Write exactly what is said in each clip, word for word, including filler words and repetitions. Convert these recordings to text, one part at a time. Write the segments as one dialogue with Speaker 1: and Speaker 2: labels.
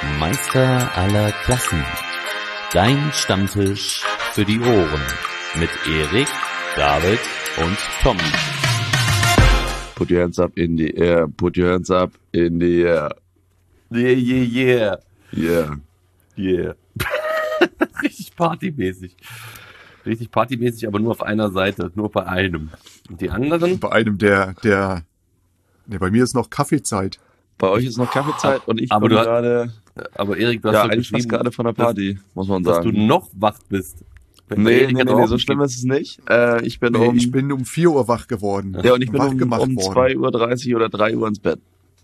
Speaker 1: Meister aller Klassen. Dein Stammtisch für die Ohren. Mit Erik, David und Tom.
Speaker 2: Put your hands up in the air. Put your hands up in the air.
Speaker 1: Yeah, yeah, yeah.
Speaker 2: Yeah.
Speaker 1: Yeah. Richtig partymäßig. Richtig partymäßig, aber nur auf einer Seite, nur bei einem. Und die anderen?
Speaker 3: Bei einem, der, der, ne, bei mir ist noch Kaffeezeit.
Speaker 2: Bei euch ist noch Kaffeezeit und ich
Speaker 1: aber
Speaker 2: bin
Speaker 1: du
Speaker 2: gerade,
Speaker 1: aber Erik, du hast
Speaker 2: ja,
Speaker 1: doch
Speaker 2: eigentlich fast
Speaker 1: geschrieben,
Speaker 2: gerade von der Party,
Speaker 1: dass,
Speaker 2: muss man
Speaker 1: dass
Speaker 2: sagen.
Speaker 1: du noch wach bist. Bei
Speaker 2: Nee,
Speaker 1: Erik
Speaker 2: nee,
Speaker 1: hat
Speaker 2: nee,
Speaker 1: er
Speaker 2: nee,
Speaker 1: auch
Speaker 2: so schlimm
Speaker 1: gegeben.
Speaker 2: ist es nicht. Äh, ich bin
Speaker 3: Nee,
Speaker 2: um,
Speaker 3: ich bin um vier Uhr wach geworden.
Speaker 2: ja, und ich bin
Speaker 3: wach
Speaker 2: um,
Speaker 3: gemacht
Speaker 2: um
Speaker 3: worden.
Speaker 2: zwei Uhr dreißig oder drei Uhr ins Bett.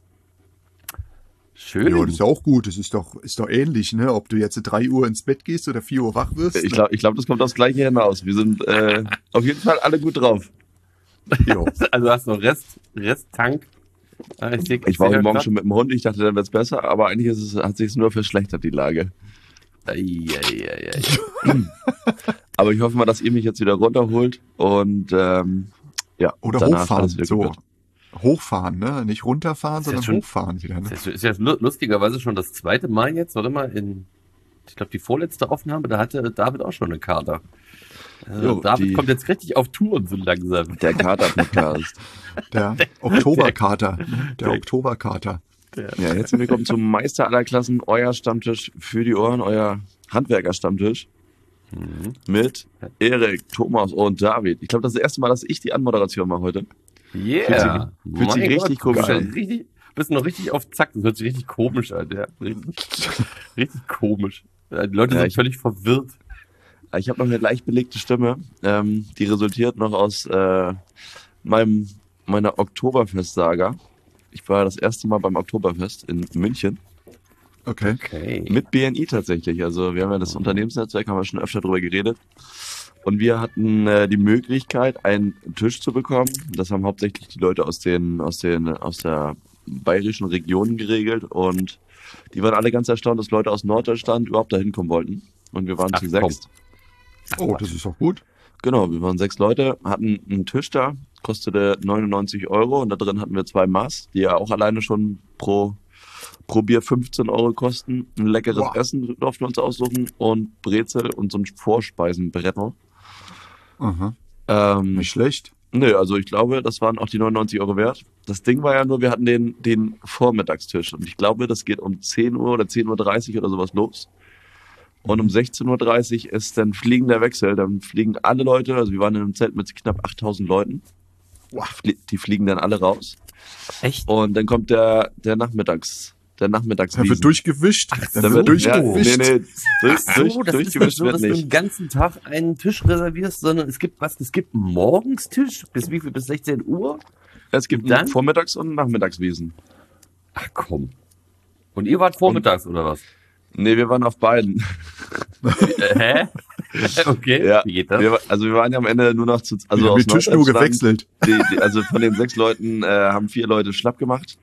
Speaker 1: Schön.
Speaker 3: Ja, das ist ja auch gut. Das ist doch, ist doch ähnlich, ne? Ob du jetzt drei Uhr ins Bett gehst oder vier Uhr wach wirst.
Speaker 2: Ich glaube, ich glaub, das kommt aufs Gleiche hinaus. Wir sind äh, auf jeden Fall alle gut drauf.
Speaker 3: Jo.
Speaker 1: Also hast du noch Rest, Resttank. Ah, Ich, seh-
Speaker 2: Ich war
Speaker 1: seh
Speaker 2: heute Morgen
Speaker 1: grad-
Speaker 2: schon mit dem Hund, ich dachte, dann wird's besser, aber eigentlich ist es, hat sich nur verschlechtert, die Lage.
Speaker 1: Ei, ei, ei, ei.
Speaker 2: Aber ich hoffe mal, dass ihr mich jetzt wieder runterholt und ähm, ja,
Speaker 3: Oder
Speaker 2: danach
Speaker 3: hochfahren.
Speaker 2: alles wieder
Speaker 3: So.
Speaker 2: gut wird.
Speaker 3: Hochfahren, ne? Nicht runterfahren,
Speaker 1: Ist ja
Speaker 3: sondern
Speaker 1: schon-
Speaker 3: hochfahren wieder, ne?
Speaker 1: Das ist ja lu- lustigerweise schon das zweite Mal jetzt, warte mal, in, ich glaube, die vorletzte Aufnahme, da hatte David auch schon eine Kater. Also
Speaker 2: Jo,
Speaker 1: David
Speaker 2: die-
Speaker 1: kommt jetzt richtig auf Touren so langsam.
Speaker 2: Der Kater-Podcast.
Speaker 3: Der Oktoberkater. ne? Der Oktoberkater.
Speaker 2: Ja, jetzt sind wir gekommen zum Meister aller Klassen, euer Stammtisch für die Ohren, euer Handwerker-Stammtisch
Speaker 1: Mhm.
Speaker 2: mit Erik, Thomas und David. Ich glaube, das ist das erste Mal, dass ich die Anmoderation mache heute.
Speaker 1: Yeah.
Speaker 2: Fühlt sich
Speaker 1: Mein
Speaker 2: richtig
Speaker 1: Gott,
Speaker 2: komisch
Speaker 1: geil.
Speaker 2: an.
Speaker 1: Richtig, bist noch richtig auf Zack, das hört sich richtig komisch an, ja. Richtig, richtig komisch. Ja, Die Leute
Speaker 2: Ja,
Speaker 1: sind
Speaker 2: ich-
Speaker 1: völlig verwirrt.
Speaker 2: Ich habe noch eine leicht belegte Stimme, ähm, die resultiert noch aus äh, meinem meiner Oktoberfest-Saga. Ich war das erste Mal beim Oktoberfest in München
Speaker 3: Okay.
Speaker 1: Okay.
Speaker 2: mit B N I tatsächlich. Also wir haben ja das Unternehmensnetzwerk, haben wir schon öfter drüber geredet. Und wir hatten äh, die Möglichkeit, einen Tisch zu bekommen. Das haben hauptsächlich die Leute aus den aus den aus der bayerischen Region geregelt und die waren alle ganz erstaunt, dass Leute aus Norddeutschland überhaupt dahin kommen wollten. Und wir waren
Speaker 1: Ach,
Speaker 2: zu
Speaker 1: komm.
Speaker 2: sechst.
Speaker 3: Oh, das ist doch gut.
Speaker 2: Genau, wir waren sechs Leute, hatten einen Tisch da, kostete neunundneunzig Euro und da drin hatten wir zwei Maß, die ja auch alleine schon pro, pro Bier fünfzehn Euro kosten. Ein leckeres
Speaker 3: Boah.
Speaker 2: Essen durften wir uns aussuchen und Brezel und so ein Vorspeisenbretter.
Speaker 3: Aha.
Speaker 2: Ähm,
Speaker 3: Nicht schlecht.
Speaker 2: nö, also ich glaube, das waren auch die neunundneunzig Euro wert. Das Ding war ja nur, wir hatten den, den Vormittagstisch und ich glaube, das geht um zehn Uhr oder zehn Uhr dreißig oder sowas los. Und um sechzehn Uhr dreißig ist dann fliegender Wechsel. Dann fliegen alle Leute, also wir waren in einem Zelt mit knapp achttausend Leuten. Flie- Die fliegen dann alle raus.
Speaker 1: Echt?
Speaker 2: Und dann kommt der, der Nachmittags, der
Speaker 3: Da
Speaker 2: Nachmittagswiesen.
Speaker 3: wird durchgewischt. Da
Speaker 2: Da
Speaker 3: wird
Speaker 2: ja,
Speaker 3: durchgewischt.
Speaker 2: nee, nee, durch,
Speaker 1: Ach
Speaker 2: durch,
Speaker 1: so, das ist nicht
Speaker 2: durchgewischt
Speaker 1: so,
Speaker 2: wird
Speaker 1: dass du
Speaker 2: nicht.
Speaker 1: den ganzen Tag einen Tisch reservierst, sondern es gibt was? Es gibt einen Morgenstisch bis wie viel? Bis sechzehn Uhr?
Speaker 2: Es gibt
Speaker 1: Und dann?
Speaker 2: einen Vormittags- und einen Nachmittagswiesen.
Speaker 1: Ach komm. Und ihr wart vormittags oder was?
Speaker 2: Nee, wir waren auf beiden.
Speaker 1: Äh, hä? Okay,
Speaker 2: Ja,
Speaker 1: wie geht das?
Speaker 2: wir, also wir waren ja am Ende nur noch zu,
Speaker 3: Wir
Speaker 2: also
Speaker 3: haben
Speaker 2: aus
Speaker 3: den Tisch nur
Speaker 2: Norddeutschland.
Speaker 3: gewechselt.
Speaker 2: Die, die, also von den sechs Leuten äh, haben vier Leute schlapp gemacht.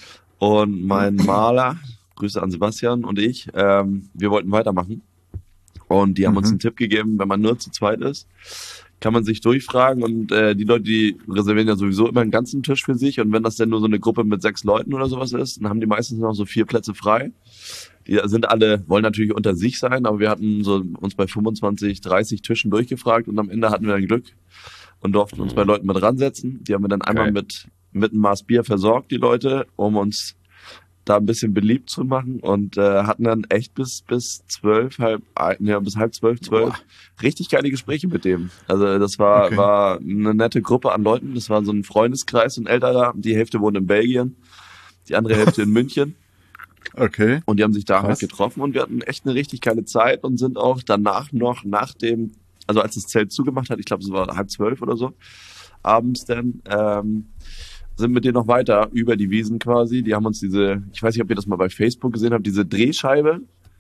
Speaker 2: Und mein Maler, Grüße an Sebastian und ich, ähm, wir wollten weitermachen. Und die haben uns
Speaker 3: Mhm.
Speaker 2: einen Tipp gegeben, wenn man nur zu zweit ist, kann man sich durchfragen und äh, die Leute, die reservieren ja sowieso immer einen ganzen Tisch für sich und wenn das denn nur so eine Gruppe mit sechs Leuten oder sowas ist, dann haben die meistens noch so vier Plätze frei. Die sind alle, wollen natürlich unter sich sein, aber wir hatten so uns bei fünfundzwanzig, dreißig Tischen durchgefragt und am Ende hatten wir dann Glück und durften uns bei Leuten mit ransetzen. Die haben wir dann einmal
Speaker 1: Geil.
Speaker 2: mit, mit einem Maß Bier versorgt, die Leute, um uns da ein bisschen beliebt zu machen und äh, hatten dann echt bis bis zwölf, halb, ein- ja, bis halb zwölf, zwölf richtig geile Gespräche mit dem. Also das war
Speaker 3: Okay.
Speaker 2: war eine nette Gruppe an Leuten. Das war so ein Freundeskreis, ein älterer. Die Hälfte wohnt in Belgien, die andere Hälfte in München
Speaker 3: Okay.
Speaker 2: und die haben sich da
Speaker 3: Krass.
Speaker 2: halt getroffen und wir hatten echt eine richtig geile Zeit und sind auch danach noch nach dem, also als das Zelt zugemacht hat, ich glaube es war halb zwölf oder so, abends dann. Ähm, sind mit denen noch weiter über die Wiesen quasi. Die haben uns diese, ich weiß nicht, ob ihr das mal bei Facebook gesehen habt, diese Drehscheibe,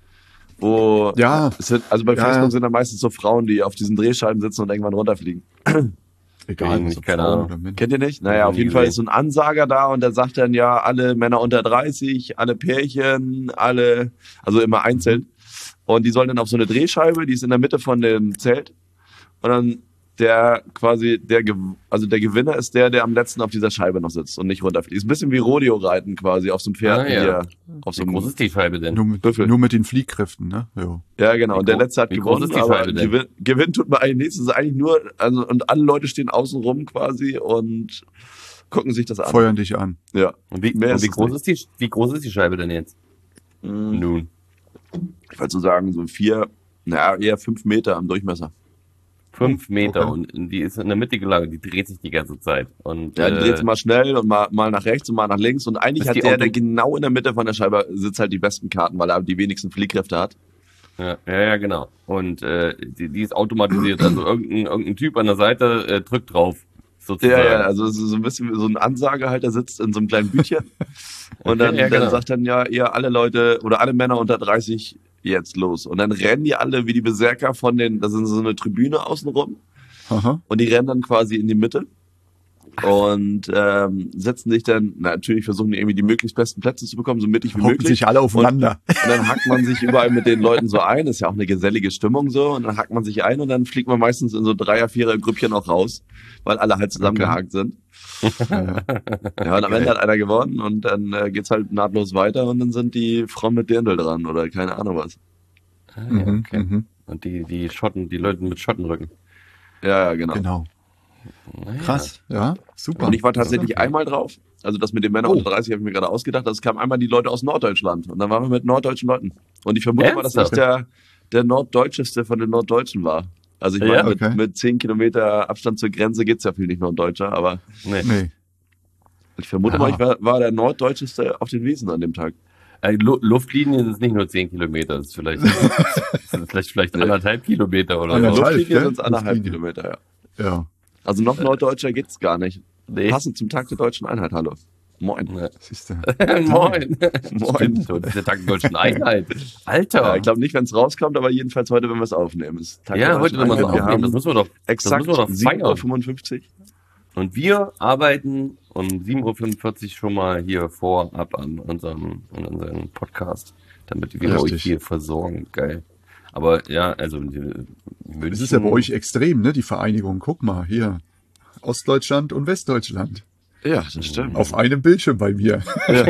Speaker 2: wo
Speaker 3: Ja.
Speaker 2: es sind, also bei
Speaker 3: Ja,
Speaker 2: Facebook
Speaker 3: ja.
Speaker 2: sind da meistens so Frauen, die auf diesen Drehscheiben sitzen und irgendwann runterfliegen.
Speaker 3: Egal,
Speaker 1: Nicht,
Speaker 3: ob
Speaker 1: keine
Speaker 3: Frauen
Speaker 1: Ahnung.
Speaker 3: oder Männer.
Speaker 2: Kennt ihr nicht?
Speaker 1: Hab
Speaker 2: Naja,
Speaker 1: ich
Speaker 2: auf
Speaker 1: nie
Speaker 2: jeden Fall
Speaker 1: gesehen.
Speaker 2: ist so ein Ansager da und der sagt dann ja, alle Männer unter dreißig, alle Pärchen, alle, also immer einzeln. Und die sollen dann auf so eine Drehscheibe, die ist in der Mitte von dem Zelt. Und dann der quasi, der, Gew- also der Gewinner ist der, der am letzten auf dieser Scheibe noch sitzt und nicht runterfliegt. Ist ein bisschen wie Rodeo-Reiten quasi auf so einem Pferd.
Speaker 4: Ah, ja.
Speaker 2: hier, auf so
Speaker 4: Wie
Speaker 2: einem,
Speaker 4: groß ist die Scheibe denn?
Speaker 3: Nur mit,
Speaker 2: Büffel.
Speaker 3: nur mit den Fliehkräften, ne? Jo.
Speaker 2: ja, genau.
Speaker 4: Wie
Speaker 2: Und der
Speaker 4: gro-
Speaker 2: letzte hat
Speaker 4: wie groß
Speaker 2: gewonnen,
Speaker 4: ist die
Speaker 2: aber
Speaker 4: Scheibe denn?
Speaker 2: gewin gewinnen tut man eigentlich nichts. Es ist eigentlich nur, also, und alle Leute stehen außen rum quasi und gucken sich das an.
Speaker 3: Feuern dich an.
Speaker 2: Ja.
Speaker 4: Und wie,
Speaker 2: Mehr
Speaker 4: und
Speaker 2: ist
Speaker 4: wie
Speaker 2: es
Speaker 4: groß
Speaker 2: nicht.
Speaker 4: ist die, wie groß ist die Scheibe denn jetzt?
Speaker 2: Mhm.
Speaker 4: Nun.
Speaker 2: Ich würde so sagen, so vier, naja, eher fünf Meter am Durchmesser.
Speaker 4: Fünf Meter
Speaker 3: okay.
Speaker 4: und die ist in der Mitte gelagert, die dreht sich die ganze Zeit. Und,
Speaker 2: Ja, die
Speaker 4: äh,
Speaker 2: dreht sich mal schnell und mal, mal nach rechts und mal nach links. Und eigentlich
Speaker 4: Ist
Speaker 2: hat
Speaker 4: die
Speaker 2: der,
Speaker 4: Auto-
Speaker 2: der genau in der Mitte von der Scheibe sitzt, halt die besten Karten, weil er die wenigsten Fliehkräfte hat.
Speaker 4: Ja, ja, ja, genau. Und äh, die, die ist automatisiert. Also irgendein, irgendein Typ an der Seite äh, drückt drauf, sozusagen.
Speaker 2: Ja, ja, also es ist so ein bisschen wie so ein Ansager halt, der sitzt in so einem kleinen Bütchen. Und dann,
Speaker 4: Okay, ja,
Speaker 2: dann
Speaker 4: genau.
Speaker 2: sagt dann ja eher alle Leute oder alle Männer unter dreißig jetzt los. Und dann rennen die alle wie die Berserker von den, da sind so eine Tribüne außenrum.
Speaker 3: Aha.
Speaker 2: Und die rennen dann quasi in die Mitte und ähm, setzen sich dann, na, natürlich versuchen die irgendwie die möglichst besten Plätze zu bekommen, so mittig wie
Speaker 3: Hocken
Speaker 2: möglich.
Speaker 3: sich alle aufeinander.
Speaker 2: Und dann hackt man sich überall mit den Leuten so ein, ist ja auch eine gesellige Stimmung so, und dann hackt man sich ein und dann fliegt man meistens in so Dreier-, Vierer-Grüppchen auch raus, weil alle halt zusammengehakt sind.
Speaker 3: Ja.
Speaker 2: Ja, und am Ende hat einer gewonnen und dann äh, geht's halt nahtlos weiter und dann sind die Frauen mit Dirndl dran oder keine Ahnung was.
Speaker 4: Ah, ja,
Speaker 3: Mhm,
Speaker 4: okay.
Speaker 3: mhm.
Speaker 4: Und die, die Schotten, die Leute mit Schottenrücken.
Speaker 2: Ja, ja, genau.
Speaker 3: Genau.
Speaker 4: Naja.
Speaker 3: Krass. Ja, super.
Speaker 2: Und ich war tatsächlich
Speaker 3: Ja.
Speaker 2: einmal drauf. Also das mit den Männern
Speaker 3: Oh.
Speaker 2: unter dreißig habe ich mir gerade ausgedacht. Das kamen einmal die Leute aus Norddeutschland. Und dann waren wir mit norddeutschen Leuten. Und ich vermute mal, dass ich
Speaker 4: Ernsthaft?
Speaker 2: der, der Norddeutscheste von den Norddeutschen war. Also ich
Speaker 4: Ja?
Speaker 2: meine, mit,
Speaker 3: Okay.
Speaker 2: mit zehn Kilometer Abstand zur Grenze geht's ja viel nicht Norddeutscher. Aber
Speaker 4: Nee.
Speaker 3: Nee.
Speaker 2: ich vermute
Speaker 3: Ja.
Speaker 2: mal, ich war, war der Norddeutscheste auf den Wiesen an dem Tag.
Speaker 4: Äh, Lu Luftlinien sind nicht nur zehn Kilometer, das ist vielleicht, das ist vielleicht, vielleicht anderthalb Kilometer oder
Speaker 3: Ja,
Speaker 4: so.
Speaker 3: Luftlinie,
Speaker 2: Luftlinie
Speaker 3: gell?
Speaker 2: sind es anderthalb
Speaker 3: Luftlinie.
Speaker 2: Kilometer, ja.
Speaker 3: Ja.
Speaker 2: Also noch Norddeutscher geht's gar nicht.
Speaker 4: Nee.
Speaker 2: Passend zum Tag der deutschen Einheit, hallo. Moin.
Speaker 4: Ja.
Speaker 3: Siehst du.
Speaker 4: Moin.
Speaker 2: Moin.
Speaker 4: Stimmt, und das ist der Tag der deutschen Einheit. Alter.
Speaker 2: Ja, ich glaube nicht, wenn es rauskommt, aber jedenfalls heute, wenn wir es aufnehmen. Ist Tag
Speaker 4: ja,
Speaker 2: der
Speaker 4: heute
Speaker 2: deutschen
Speaker 4: wenn wir es
Speaker 2: Einheit. Wir
Speaker 4: aufnehmen, das
Speaker 2: haben
Speaker 4: müssen wir doch, das
Speaker 2: exakt
Speaker 4: müssen wir doch
Speaker 2: sieben Uhr
Speaker 4: feiern.
Speaker 2: fünfundfünfzig.
Speaker 4: Und wir arbeiten um sieben Uhr fünfundvierzig schon mal hier vorab an unserem, an unserem Podcast, damit wir
Speaker 3: Richtig.
Speaker 4: euch hier versorgen. Geil. Aber ja, also München.
Speaker 3: Das ist ja bei euch extrem, ne? Die Vereinigung. Guck mal, hier. Ostdeutschland und Westdeutschland.
Speaker 2: Ja, das stimmt.
Speaker 3: Auf einem Bildschirm bei mir.
Speaker 2: Ja.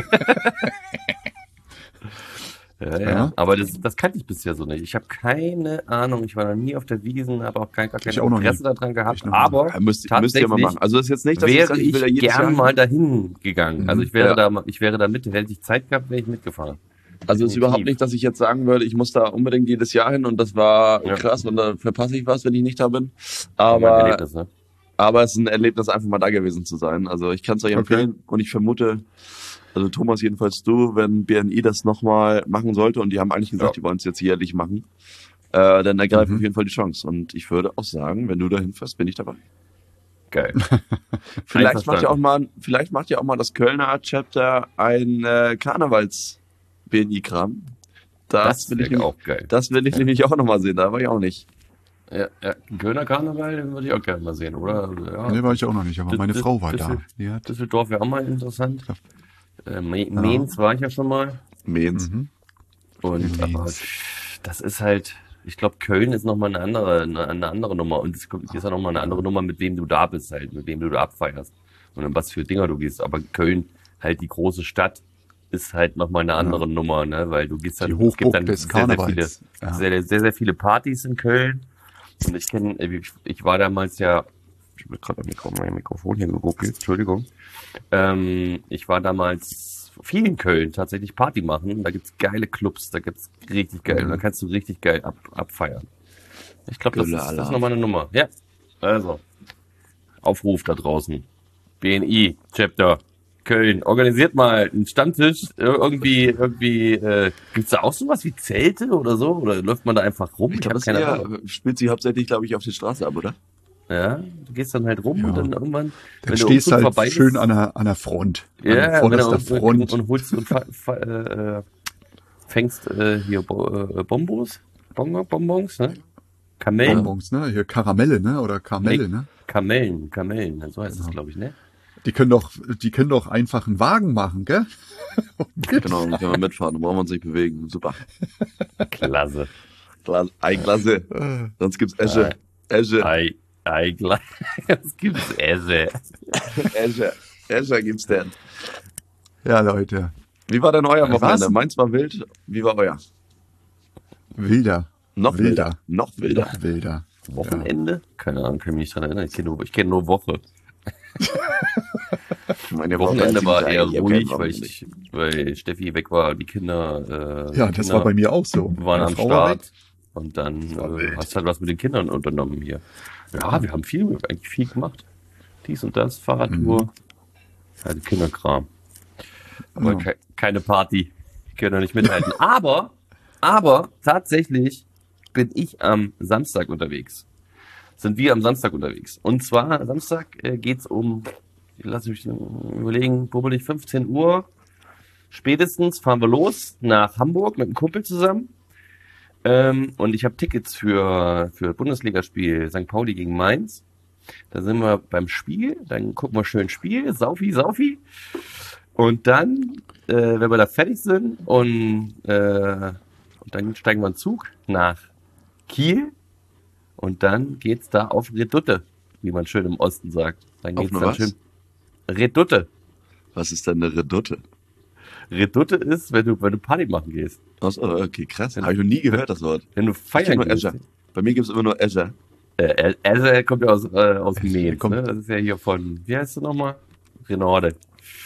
Speaker 4: Ja, ja.
Speaker 3: Ja.
Speaker 4: Aber das, das kannte ich bisher so nicht. Ich habe keine Ahnung. Ich war noch nie auf der Wiesn, habe auch kein, gar kein
Speaker 3: Ich auch noch
Speaker 4: Interesse
Speaker 3: nie.
Speaker 4: daran gehabt.
Speaker 3: Ich noch nie.
Speaker 4: Aber
Speaker 2: Ja, müsst, müsst ihr mal
Speaker 4: tatsächlich
Speaker 2: machen. Also das ist jetzt nicht, dass ich
Speaker 4: wäre
Speaker 2: sage,
Speaker 4: ich
Speaker 2: ich will da jedes Jahr
Speaker 4: gern
Speaker 2: hin.
Speaker 4: mal dahin gegangen.
Speaker 3: Mhm.
Speaker 4: Also ich wäre
Speaker 2: Ja.
Speaker 4: da, ich wäre da mit, hätte ich Zeit gehabt, wäre ich mitgefahren.
Speaker 2: Also es ist überhaupt nicht, dass ich jetzt sagen würde, ich muss da unbedingt jedes Jahr hin und das war
Speaker 4: Ja.
Speaker 2: krass und da verpasse ich was, wenn ich nicht da bin.
Speaker 4: Mein
Speaker 2: Aber,
Speaker 4: Erlebnis, ne?
Speaker 2: aber es ist ein Erlebnis, einfach mal da gewesen zu sein. Also ich kann es euch
Speaker 3: Okay.
Speaker 2: empfehlen und ich vermute, also Thomas jedenfalls du, wenn B N I das nochmal machen sollte und die haben eigentlich gesagt,
Speaker 4: Ja.
Speaker 2: die wollen es jetzt jährlich machen, äh, dann ergreife
Speaker 3: Mhm.
Speaker 2: auf jeden Fall die Chance. Und ich würde auch sagen, wenn du da hinfährst, bin ich dabei.
Speaker 4: Geil.
Speaker 2: Vielleicht macht ja auch
Speaker 4: Einverstanden.
Speaker 2: mal, vielleicht macht ja auch mal das Kölner Chapter ein äh, Karnevals-B N I-Kram. Das,
Speaker 4: Das
Speaker 2: will ich
Speaker 4: wäre
Speaker 2: nämlich,
Speaker 4: auch geil.
Speaker 2: das will ich nämlich auch nochmal sehen, da war ich auch nicht.
Speaker 4: Ja, ja. Kölner Karneval, den würde ich auch gerne mal sehen, oder? Ja.
Speaker 3: Nee, war ich auch noch nicht, aber
Speaker 4: Das-
Speaker 3: meine
Speaker 4: das-
Speaker 3: Frau war
Speaker 4: das-
Speaker 3: da. Die hat,
Speaker 4: Düsseldorf wäre auch mal interessant. Äh, Me-
Speaker 3: Ja.
Speaker 4: Mainz war ich ja schon mal.
Speaker 2: Mainz.
Speaker 3: mhm.
Speaker 4: Und
Speaker 3: Mainz.
Speaker 4: aber das ist halt, ich glaube, Köln ist nochmal eine andere, eine, eine andere Nummer. Und es kommt- ist ja nochmal eine andere Nummer, mit wem du da bist halt, mit wem du da abfeierst. Und in was für Dinger du gehst. Aber Köln, halt die große Stadt, ist halt nochmal eine andere Nummer, ne? Weil du gehst dann,
Speaker 3: Die
Speaker 4: es gibt
Speaker 3: Hochburg
Speaker 4: dann
Speaker 3: des
Speaker 4: sehr, sehr viele,
Speaker 3: Karnevals. Ja.
Speaker 4: sehr, sehr, sehr viele Partys in Köln. Und ich kenne, ich, ich war damals ja, ich habe gerade Mikro, mein Mikrofon hier geruckelt, Entschuldigung. Ähm, ich war damals viel in Köln tatsächlich Party machen. Da gibt's geile Clubs, da gibt's richtig geil,
Speaker 2: Mhm.
Speaker 4: da kannst du richtig geil ab, abfeiern. Ich glaube, das,
Speaker 2: Gülle
Speaker 4: ist- das ist
Speaker 2: Alarm.
Speaker 4: nochmal eine Nummer. Ja, also Aufruf da draußen. B N I Chapter Köln, organisiert mal einen Stammtisch. Ir- Irgendwie, irgendwie, äh, gibt's da auch sowas wie Zelte oder so? Oder läuft man da einfach rum?
Speaker 2: Ich glaube,
Speaker 4: hab
Speaker 2: das
Speaker 4: keine
Speaker 2: eher,
Speaker 4: Ahnung.
Speaker 2: spielt sie hauptsächlich, glaube ich, auf der Straße ab, oder?
Speaker 4: Ja, du gehst dann halt rum
Speaker 3: Ja.
Speaker 4: und dann irgendwann,
Speaker 3: Dann
Speaker 4: wenn
Speaker 3: stehst
Speaker 4: der Umzug
Speaker 3: halt
Speaker 4: vorbei
Speaker 3: schön
Speaker 4: ist,
Speaker 3: an der, an der Front.
Speaker 4: ja,
Speaker 3: an
Speaker 4: wenn du
Speaker 3: vorderster
Speaker 4: und,
Speaker 3: Front.
Speaker 4: und, und holst und fa, fa, äh, äh, fängst äh, hier Bo, äh, Bonbons, Bonbons, Bonbons, ne? Kamellen,
Speaker 3: Bonbons, ne? Hier Karamelle, ne? Oder Kamelle, ne?
Speaker 4: Kamellen, Kamellen, so heißt es,
Speaker 3: Ja.
Speaker 4: glaube ich, ne?
Speaker 3: Die können doch, die können doch einfach einen Wagen machen, gell?
Speaker 2: Genau, dann können wir mitfahren, dann brauchen wir uns nicht bewegen. Super.
Speaker 4: Klasse.
Speaker 2: Glas, Ei, Klasse.
Speaker 3: Äh,
Speaker 2: Sonst gibt's Esche. Esche.
Speaker 4: Ei, Eigentlich. Was gibt's Esse?
Speaker 2: Azure. Azure gibt's denn.
Speaker 3: Ja, Leute.
Speaker 2: Wie war denn euer
Speaker 3: Was?
Speaker 2: Wochenende? Meins war wild. Wie war euer?
Speaker 3: Wilder.
Speaker 2: Noch
Speaker 3: Wilder.
Speaker 2: wilder. Noch wilder.
Speaker 3: Noch wilder.
Speaker 4: Wochenende? Keine Ahnung, kann mich nicht dran erinnern. Ich kenne nur, ich kenn nur Woche.
Speaker 2: Meine
Speaker 4: Wochenende
Speaker 2: Woche
Speaker 4: war eher
Speaker 2: ziemlich
Speaker 4: ruhig,
Speaker 2: geil,
Speaker 4: weil, ich, weil Steffi weg war, die Kinder, äh,
Speaker 3: Ja,
Speaker 4: die
Speaker 3: das
Speaker 4: Kinder
Speaker 3: war bei mir auch so.
Speaker 4: waren
Speaker 3: Meine
Speaker 4: am
Speaker 3: Frau war weg.
Speaker 4: Start. Und dann
Speaker 3: war
Speaker 4: äh,
Speaker 3: wild.
Speaker 4: hast halt was mit den Kindern unternommen hier. Ja, wir haben viel, eigentlich viel gemacht. Dies und das, Fahrradtour.
Speaker 3: Mhm.
Speaker 4: Also Kinderkram. Aber
Speaker 3: Ja.
Speaker 4: ke keine Party. Die können doch nicht mithalten. aber, aber tatsächlich bin ich am Samstag unterwegs. Sind wir am Samstag unterwegs. Und zwar, Samstag äh, geht's um, lass mich überlegen, bummelig fünfzehn Uhr. Spätestens fahren wir los nach Hamburg mit einem Kumpel zusammen. Ähm, und ich habe Tickets für für Bundesligaspiel Sankt Pauli gegen Mainz. Da sind wir beim Spiel, dann gucken wir schön Spiel, Saufi, Saufi. Und dann, äh, wenn wir da fertig sind und, äh, und dann steigen wir in den Zug nach Kiel und dann geht's da auf Redutte, wie man schön im Osten sagt. Dann
Speaker 2: Auf
Speaker 4: geht's
Speaker 2: eine
Speaker 4: dann
Speaker 2: was?
Speaker 4: schön Redutte.
Speaker 2: Was ist denn eine Redutte?
Speaker 4: Redutte ist, wenn du wenn du Party machen gehst,
Speaker 2: Achso, okay, krass. Habe ich noch nie gehört, das Wort.
Speaker 4: wenn du
Speaker 2: Ich kenn
Speaker 4: feiern
Speaker 2: nur
Speaker 4: gehst.
Speaker 2: Azure. Bei mir gibt's immer nur Azure.
Speaker 4: Äh, also kommt ja aus, äh, aus Mainz,
Speaker 3: kommt-
Speaker 4: ne? Das ist ja hier von, wie heißt du nochmal? Renorde.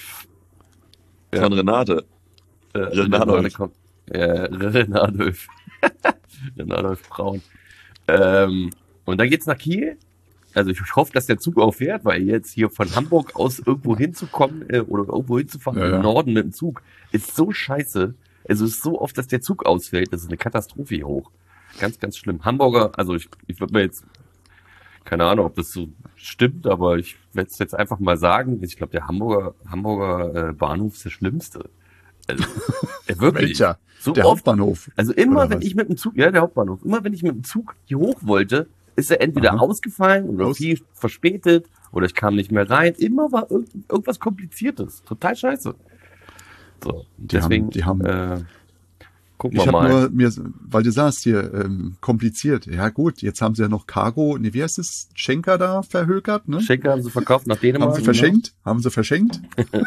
Speaker 4: Ja.
Speaker 2: Von Renate.
Speaker 4: Äh,
Speaker 2: Renadolf.
Speaker 4: Renate kommt. Äh, Renadolf. Renadolf Braun. Ähm, und dann geht's nach Kiel. Also ich hoffe, dass der Zug auch fährt, weil jetzt hier von Hamburg aus irgendwo hinzukommen äh, oder irgendwo hinzufahren
Speaker 3: Ja,
Speaker 4: im
Speaker 3: ja.
Speaker 4: Norden mit dem Zug ist so scheiße. Also es ist so oft, dass der Zug ausfällt. Das ist eine Katastrophe hier hoch. Ganz, ganz schlimm. Hamburger, also ich, ich würde mir jetzt, keine Ahnung, ob das so stimmt, aber ich werde es jetzt einfach mal sagen. Ich glaube, der Hamburger, Hamburger äh, Bahnhof ist der schlimmste. Also, äh, wirklich.
Speaker 3: Welcher?
Speaker 4: So
Speaker 3: Der
Speaker 4: oft.
Speaker 3: Hauptbahnhof.
Speaker 4: Also immer,
Speaker 3: Oder
Speaker 4: wenn
Speaker 3: was?
Speaker 4: ich mit dem Zug, ja, der Hauptbahnhof, immer wenn ich mit dem Zug hier hoch wollte, ist er entweder
Speaker 3: Aha.
Speaker 4: ausgefallen oder
Speaker 3: Aus-
Speaker 4: viel verspätet oder ich kam nicht mehr rein. Immer war irg irgendwas Kompliziertes. Total scheiße. So, und
Speaker 3: Die haben-
Speaker 4: deswegen,
Speaker 3: die haben-
Speaker 4: äh, gucken
Speaker 3: Ich
Speaker 4: wir
Speaker 3: habe
Speaker 4: mal.
Speaker 3: nur mir, weil du sagst hier, ähm, kompliziert. Ja gut, jetzt haben sie ja noch Cargo, nee, wie heißt es, Schenker da verhökert, ne?
Speaker 4: Schenker haben sie verkauft nach Dänemark.
Speaker 3: Haben sie verschenkt? Haben sie verschenkt?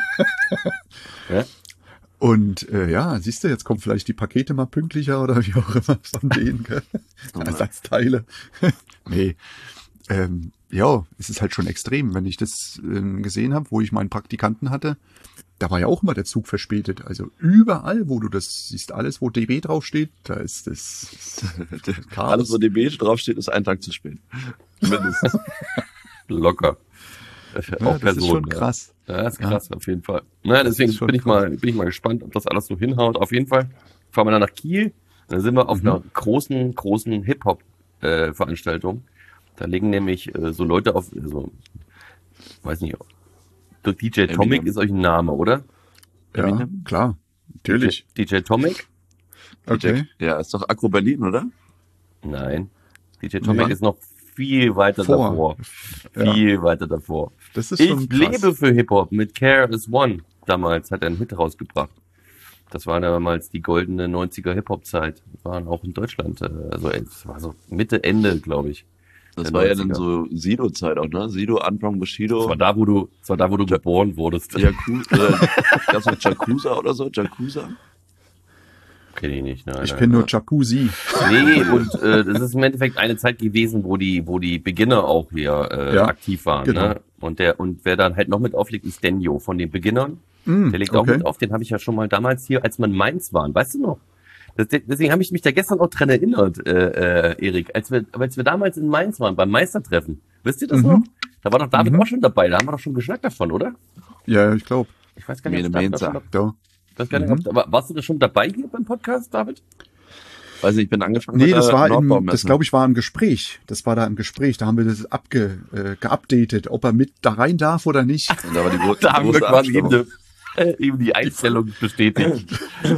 Speaker 4: Ja.
Speaker 3: Und äh, ja, siehst du, jetzt kommen vielleicht die Pakete mal pünktlicher oder wie auch immer von denen, gell? Ersatzteile. Nee. Ähm, ja, es ist halt schon extrem, wenn ich das ähm, gesehen habe, wo ich meinen Praktikanten hatte. Da war ja auch immer der Zug verspätet. Also überall, wo du das siehst, alles, wo D B draufsteht, da ist das Chaos.
Speaker 2: Alles, wo D B draufsteht, ist ein Tag zu spät. Mindestens.
Speaker 4: Locker. Das ist ja
Speaker 3: Ja,
Speaker 4: auch
Speaker 3: das
Speaker 4: Personen,
Speaker 3: ist schon
Speaker 4: ja.
Speaker 3: krass.
Speaker 4: Ja, das ist krass, auf jeden Fall. Naja, deswegen
Speaker 3: ist schon
Speaker 4: bin ich mal, bin ich mal gespannt, ob das alles so hinhaut. Auf jeden Fall fahren wir dann nach Kiel. Dann sind wir auf
Speaker 3: Mhm.
Speaker 4: einer großen, großen Hip-Hop-Veranstaltung. Da legen nämlich äh, so Leute auf, so, weiß nicht, D J Tomic
Speaker 2: Eminem.
Speaker 4: ist euch ein Name, oder?
Speaker 3: Ja,
Speaker 2: Eminem?
Speaker 3: klar. Natürlich.
Speaker 4: D J Tomic?
Speaker 3: Okay.
Speaker 2: Ja, ist doch Agro Berlin, oder?
Speaker 4: Nein. D J Tomic
Speaker 3: Nee.
Speaker 4: ist noch viel weiter
Speaker 3: Vor.
Speaker 4: davor.
Speaker 3: Ja.
Speaker 4: Viel weiter davor.
Speaker 3: Das ist
Speaker 4: Ich
Speaker 3: schon krass.
Speaker 4: lebe für Hip-Hop mit Care is One. Damals hat er einen Hit rausgebracht. Das war damals die goldene neunziger Hip-Hop-Zeit. Waren auch in Deutschland. äh, Also es war so Mitte, Ende, glaube ich.
Speaker 2: Das
Speaker 4: Der
Speaker 2: war ja dann
Speaker 4: neunziger.
Speaker 2: so Sido-Zeit auch, ne? Sido, Anfang Bushido.
Speaker 4: Das war da, wo du, das war da, wo du geboren wurdest.
Speaker 2: Yaku äh, gab's noch Jakuza oder so? Jakuza?
Speaker 4: Kenne ich nicht. Nein,
Speaker 3: Ich
Speaker 4: nein.
Speaker 3: kenne nur Jacuzzi.
Speaker 4: Nee, und äh, das ist im Endeffekt eine Zeit gewesen, wo die, wo die Beginner auch hier äh,
Speaker 3: Ja,
Speaker 4: aktiv waren.
Speaker 3: genau.
Speaker 4: Ne? Und der, und wer dann halt noch mit auflegt, ist Denjo von den Beginnern.
Speaker 3: Mm,
Speaker 4: Der legt auch mit auf, den habe ich ja schon mal damals hier, als wir in Mainz waren, weißt du noch? Das, deswegen habe ich mich da gestern auch dran erinnert, äh, äh, Erik, als wir, als wir damals in Mainz waren, beim Meistertreffen. Wisst ihr das
Speaker 3: Mhm.
Speaker 4: noch? Da war doch David
Speaker 3: Mhm.
Speaker 4: auch schon dabei, da haben wir doch schon geschnackt davon, oder?
Speaker 3: Ja, ich glaube.
Speaker 4: Ich weiß gar nicht,
Speaker 2: Mene
Speaker 4: ob David da
Speaker 2: Mensa.
Speaker 4: schon, dab-
Speaker 3: Ja.
Speaker 4: ich weiß gar nicht,
Speaker 3: Mhm.
Speaker 4: ob, aber warst du da schon dabei hier beim Podcast, David?
Speaker 2: Weiß nicht, ich bin angefangen
Speaker 3: Nee,
Speaker 2: mit
Speaker 3: das
Speaker 2: der
Speaker 3: war im,
Speaker 2: Nordbaumesse.
Speaker 3: das glaube ich war im Gespräch. Das war da im Gespräch. Da haben wir das abge, äh, geupdatet, ob er mit da rein darf oder nicht.
Speaker 2: Und da war die, gro
Speaker 4: Da
Speaker 2: die
Speaker 4: haben wir
Speaker 2: große
Speaker 4: quasi ihm,
Speaker 2: Abstimmung.
Speaker 4: eine, äh, ihm die Einstellung bestätigt.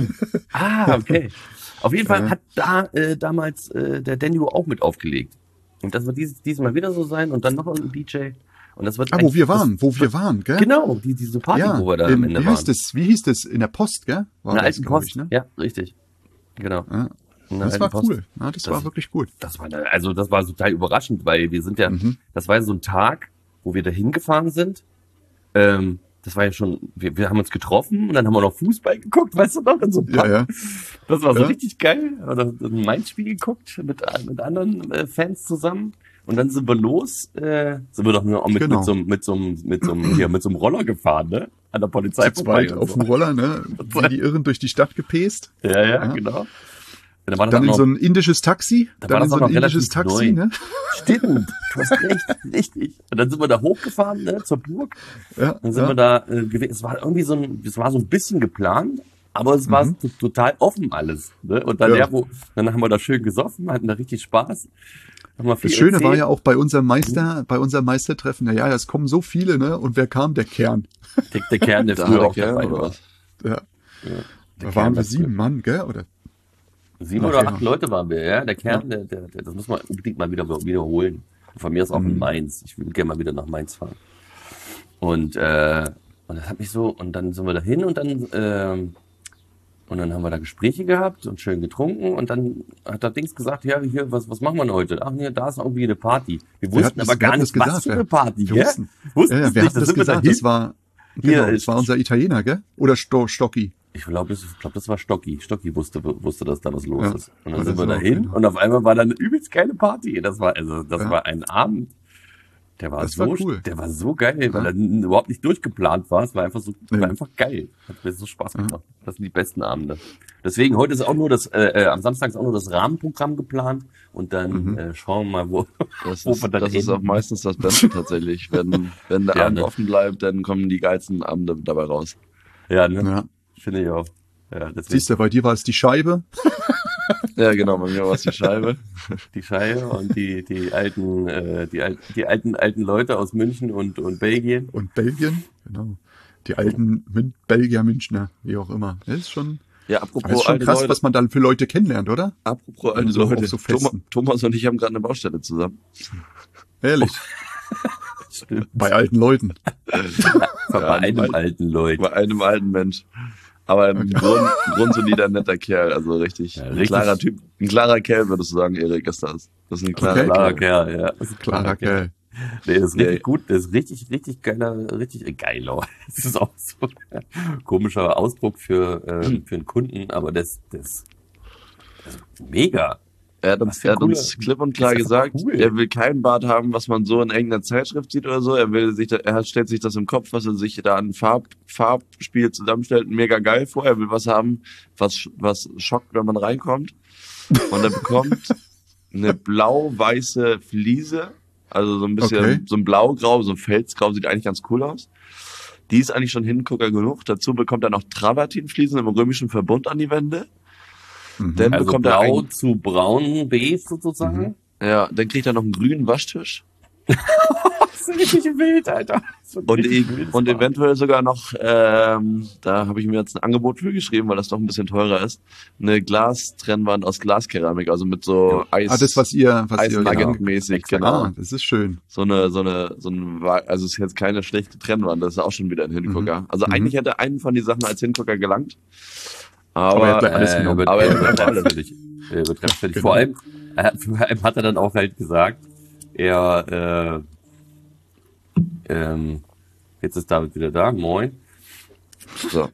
Speaker 4: Ah, okay. Auf jeden Fall
Speaker 3: Ja.
Speaker 4: hat da äh, damals äh, der Daniel auch mit aufgelegt. Und das wird dieses, diesmal wieder so sein und dann noch ein D J. Und das wird
Speaker 3: Ah, wo
Speaker 4: eigentlich-
Speaker 3: wir
Speaker 4: das-
Speaker 3: waren, wo wir waren, gell?
Speaker 4: Genau, die, diese Party,
Speaker 3: Ja,
Speaker 4: wo wir da
Speaker 3: im,
Speaker 4: am Ende
Speaker 3: wie
Speaker 4: waren.
Speaker 3: heißt das? Wie hieß das? In der Post, gell? War
Speaker 4: In der
Speaker 3: das,
Speaker 4: alten
Speaker 3: glaub
Speaker 4: Post.
Speaker 3: ich, ne?
Speaker 4: Ja, richtig. Genau.
Speaker 3: Ja.
Speaker 4: In der
Speaker 3: Das
Speaker 4: alten
Speaker 3: war
Speaker 4: Post.
Speaker 3: cool. Ja, das,
Speaker 4: Das-
Speaker 3: war wirklich gut.
Speaker 4: Das war, eine- also das war total überraschend, weil wir sind ja,
Speaker 3: Mhm.
Speaker 4: das war ja so ein Tag, wo wir da hingefahren sind. Ähm, das war ja schon, wir, wir haben uns getroffen und dann haben wir noch Fußball geguckt, weißt du noch, in so einem
Speaker 3: Ja,
Speaker 4: Pub.
Speaker 3: ja.
Speaker 4: Das war so
Speaker 3: Ja.
Speaker 4: richtig geil. Oder ein Mainz-Spiel geguckt mit, mit anderen äh, Fans zusammen. Und dann sind wir los, äh, sind wir doch nur auch mit,
Speaker 3: Genau.
Speaker 4: mit so einem, mit so einem, mit so einem, hier, mit so einem Roller gefahren, ne? An der Polizei
Speaker 3: Zu zweit
Speaker 4: und
Speaker 3: auf
Speaker 4: so.
Speaker 3: dem Roller, ne? Wie die Irren durch die Stadt gepäst.
Speaker 4: Ja, ja,
Speaker 3: Ja.
Speaker 4: genau. Und dann war das
Speaker 3: Dann
Speaker 4: auch
Speaker 3: in
Speaker 4: noch,
Speaker 3: so ein indisches Taxi.
Speaker 4: Da war
Speaker 3: Dann
Speaker 4: das
Speaker 3: in so
Speaker 4: auch
Speaker 3: ein
Speaker 4: noch
Speaker 3: indisches
Speaker 4: relativ
Speaker 3: Taxi,
Speaker 4: neu.
Speaker 3: ne?
Speaker 4: stimmt, du hast recht, richtig. Und dann sind wir da hochgefahren, ne, zur Burg.
Speaker 3: Ja,
Speaker 4: Dann sind
Speaker 3: ja.
Speaker 4: wir da äh, gewesen. Es war irgendwie so ein, es war so ein bisschen geplant, aber es war
Speaker 3: Mhm.
Speaker 4: t- total offen alles. Ne? Und dann,
Speaker 3: Ja.
Speaker 4: ja. wo, dann haben wir da schön gesoffen, hatten da richtig Spaß. Haben wir viel
Speaker 3: Das Schöne war
Speaker 4: erzählt.
Speaker 3: ja auch bei unserem Meister, bei unserem Meistertreffen, na ja, es kommen so viele, ne? Und wer kam? Der Kern.
Speaker 4: der, der Kern, der
Speaker 2: Da
Speaker 4: früher
Speaker 2: hat
Speaker 4: auch
Speaker 2: der Kern,
Speaker 4: dabei
Speaker 2: oder
Speaker 4: war.
Speaker 2: was?
Speaker 3: Ja.
Speaker 4: Der
Speaker 3: Da
Speaker 4: Kern,
Speaker 3: waren wir
Speaker 4: der
Speaker 3: sieben Mann, gell? Oder?
Speaker 4: Sieben
Speaker 3: Ach,
Speaker 4: oder
Speaker 3: ja.
Speaker 4: acht Leute waren wir, ja. Der Kern, der, der, der, das muss man unbedingt mal wieder wiederholen. Von mir aus auch in
Speaker 3: Mhm.
Speaker 4: Mainz. Ich will gerne mal wieder nach Mainz fahren. Und, äh, und das hat mich so, und dann sind wir da hin und dann, ähm, und dann haben wir da Gespräche gehabt und schön getrunken und dann hat der Dings gesagt, ja, hier, was, was machen wir denn heute? Ach nee, da ist irgendwie eine Party. Wir
Speaker 3: Wir
Speaker 4: wussten
Speaker 3: hatten das-
Speaker 4: aber
Speaker 3: wir
Speaker 4: gar
Speaker 3: hatten
Speaker 4: nicht,
Speaker 3: das
Speaker 4: was
Speaker 3: gesagt,
Speaker 4: für
Speaker 3: ja.
Speaker 4: eine Party,
Speaker 3: Wir
Speaker 4: gell?
Speaker 3: wussten.
Speaker 4: Wussten
Speaker 3: Ja, ja,
Speaker 4: es
Speaker 3: wir
Speaker 4: nicht,
Speaker 3: hatten
Speaker 4: da
Speaker 3: das
Speaker 4: sind wir
Speaker 3: gesagt,
Speaker 4: dahin.
Speaker 3: das war,
Speaker 4: Hier
Speaker 3: genau,
Speaker 4: ist-
Speaker 3: das war unser Italiener, gell? Oder Sto Stocki.
Speaker 4: Ich glaube, das, ich glaub, das war Stocki. Stocki wusste, wusste, dass da was los
Speaker 3: Ja.
Speaker 4: ist. Und dann
Speaker 3: Ja,
Speaker 4: sind
Speaker 3: das
Speaker 4: wir
Speaker 3: war
Speaker 4: dahin
Speaker 3: auch genau.
Speaker 4: und auf einmal war da eine übelst geile Party. Das war, also, das
Speaker 3: Ja.
Speaker 4: war ein Abend. Der war
Speaker 3: Das
Speaker 4: so,
Speaker 3: war cool.
Speaker 4: der war so geil, weil
Speaker 3: Ja.
Speaker 4: er n- überhaupt nicht durchgeplant war. Es war einfach so,
Speaker 3: Nee.
Speaker 4: war einfach geil. Hat mir so Spaß
Speaker 3: Ja.
Speaker 4: gemacht. Das sind die besten Abende. Deswegen, heute ist auch nur das, äh, äh, am Samstag ist auch nur das Rahmenprogramm geplant und dann
Speaker 3: Mhm.
Speaker 4: äh, schauen wir mal, wo,
Speaker 2: Das
Speaker 4: wo
Speaker 2: ist,
Speaker 4: wir dann
Speaker 2: das ist
Speaker 4: enden.
Speaker 2: auch meistens das Beste tatsächlich. Wenn, wenn der
Speaker 4: Ja,
Speaker 2: Abend
Speaker 4: ne?
Speaker 2: offen bleibt, dann kommen die geilsten Abende dabei raus.
Speaker 4: Ja, ne?
Speaker 3: Ja.
Speaker 4: Finde ich auch. Ja, deswegen
Speaker 3: Siehst du, bei dir war es die Scheibe.
Speaker 2: Ja, genau, bei mir war es die Scheibe.
Speaker 4: die Scheibe und die, die alten, äh, die, al die alten, alten Leute aus München und, und Belgien.
Speaker 3: Und Belgien, genau. Die alten Mün Belgier, Münchner, wie auch immer. Das ist schon,
Speaker 2: Ja,
Speaker 3: das
Speaker 2: apropos
Speaker 3: ist schon
Speaker 2: alte
Speaker 3: krass,
Speaker 2: Leute.
Speaker 3: was man dann für Leute kennenlernt, oder?
Speaker 2: Apropos alte
Speaker 3: So- auf
Speaker 2: Leute.
Speaker 3: so
Speaker 2: Thomas,
Speaker 3: Festen.
Speaker 2: Thomas und ich haben gerade eine Baustelle zusammen.
Speaker 3: Ehrlich.
Speaker 4: Stimmt.
Speaker 3: Bei alten Leuten.
Speaker 4: Bei
Speaker 2: Ja,
Speaker 4: einem
Speaker 2: alten-
Speaker 4: alten Leute.
Speaker 2: Bei einem alten Mensch. Aber ein Grund, grundsolider, netter Kerl. Also richtig,
Speaker 4: Ja,
Speaker 2: ein
Speaker 4: richtig.
Speaker 2: klarer Typ. Ein klarer Kerl, würdest du sagen, Erik, ist das. Das ist ein klarer
Speaker 3: Okay.
Speaker 4: Klarer
Speaker 2: Kerl.
Speaker 4: Kerl, ja. Das ist ein
Speaker 3: Klarer Kerl.
Speaker 4: Nee, das ist richtig
Speaker 2: Nee.
Speaker 4: gut. Das ist richtig, richtig geiler, richtig äh, geiler. Das ist auch so ein komischer Ausdruck für, äh, für einen Kunden, aber das, das, das ist mega.
Speaker 2: Er hat
Speaker 4: Was
Speaker 2: uns,
Speaker 4: für
Speaker 2: er hat
Speaker 4: cooler-
Speaker 2: uns klipp und klar
Speaker 4: ist einfach
Speaker 2: gesagt,
Speaker 4: cool.
Speaker 2: er will kein Bad haben, was man so in irgendeiner Zeitschrift sieht oder so. Er will sich, da, er hat, stellt sich das im Kopf, was er sich da an Farb, Farbspiel zusammenstellt, mega geil vor. Er will was haben, was, was schockt, wenn man reinkommt. Und er bekommt eine blau-weiße Fliese, also so ein bisschen,
Speaker 3: Okay.
Speaker 2: so ein blau-grau, so ein Felsgrau, sieht eigentlich ganz cool aus. Die ist eigentlich schon Hingucker genug. Dazu bekommt er noch Travertinfliesen im römischen Verbund an die Wände.
Speaker 3: Mhm.
Speaker 2: Dann
Speaker 4: Also
Speaker 2: bekommt er
Speaker 4: blau
Speaker 2: ein,
Speaker 4: zu braun beige sozusagen.
Speaker 2: ja, dann kriegt er noch einen grünen Waschtisch.
Speaker 4: Das ist richtig wild, Alter. Das ist ein
Speaker 2: Und,
Speaker 4: richtig
Speaker 2: e
Speaker 4: wildes
Speaker 2: und
Speaker 4: Bad.
Speaker 2: eventuell sogar noch, ähm, da habe ich mir jetzt ein Angebot für geschrieben, weil das doch ein bisschen teurer ist, eine Glastrennwand aus Glaskeramik, also mit so Eis,
Speaker 3: Ah, das, was ihr, was ihr,
Speaker 2: Eisnugget-mäßig,
Speaker 4: Exakt.
Speaker 2: genau.
Speaker 3: Ah, das ist schön.
Speaker 2: So eine, so eine, so ein, also es ist jetzt keine schlechte Trennwand, das ist auch schon wieder ein Hingucker. Also
Speaker 3: Mhm.
Speaker 2: eigentlich hätte einen von die Sachen als Hingucker gelangt.
Speaker 3: Aber
Speaker 2: Aber,
Speaker 3: er hat gleich alles
Speaker 4: Äh,
Speaker 3: genommen.
Speaker 4: über-
Speaker 2: Aber
Speaker 4: er
Speaker 2: er
Speaker 4: übertreibt
Speaker 2: alles.
Speaker 4: völlig. Er übertreibt völlig.
Speaker 3: Genau.
Speaker 4: Vor allem, er hat, vor allem hat er dann auch halt gesagt, er, äh, ähm, jetzt ist David wieder da, moin.
Speaker 2: so.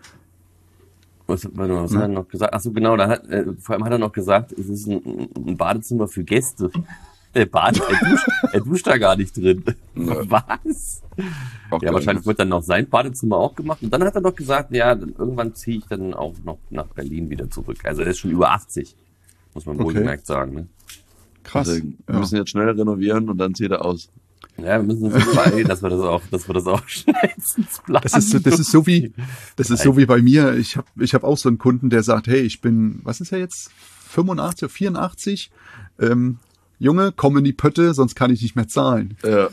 Speaker 4: Was, warte mal, was hat er noch gesagt? Ach so, genau, da hat, äh, vor allem hat er noch gesagt, es ist ein, ein Badezimmer für Gäste. Er, Bad, er, duscht, er duscht da gar nicht drin.
Speaker 2: Nö.
Speaker 4: Was?
Speaker 2: Auch
Speaker 4: Ja,
Speaker 2: geil.
Speaker 4: wahrscheinlich wird dann noch sein Badezimmer auch gemacht. Und dann hat er noch gesagt, ja, dann irgendwann ziehe ich dann auch noch nach Berlin wieder zurück. Also er ist schon über achtzig, muss man
Speaker 3: Okay.
Speaker 4: wohlgemerkt sagen. Ne?
Speaker 3: Krass.
Speaker 2: Deswegen, wir
Speaker 3: Ja.
Speaker 2: müssen jetzt schnell renovieren und dann zieht er aus.
Speaker 4: Ja, wir müssen uns beeilen, dass wir das auch, dass wir das auch schnellstens planen.
Speaker 3: Das ist, so- das ist so wie, das ist so wie bei mir. Ich habe, ich habe auch so einen Kunden, der sagt, hey, ich bin, was ist er jetzt? fünfundachtzig, vierundachtzig? Ähm, Junge, komm in die Pötte, sonst kann ich nicht mehr zahlen.
Speaker 2: Ja.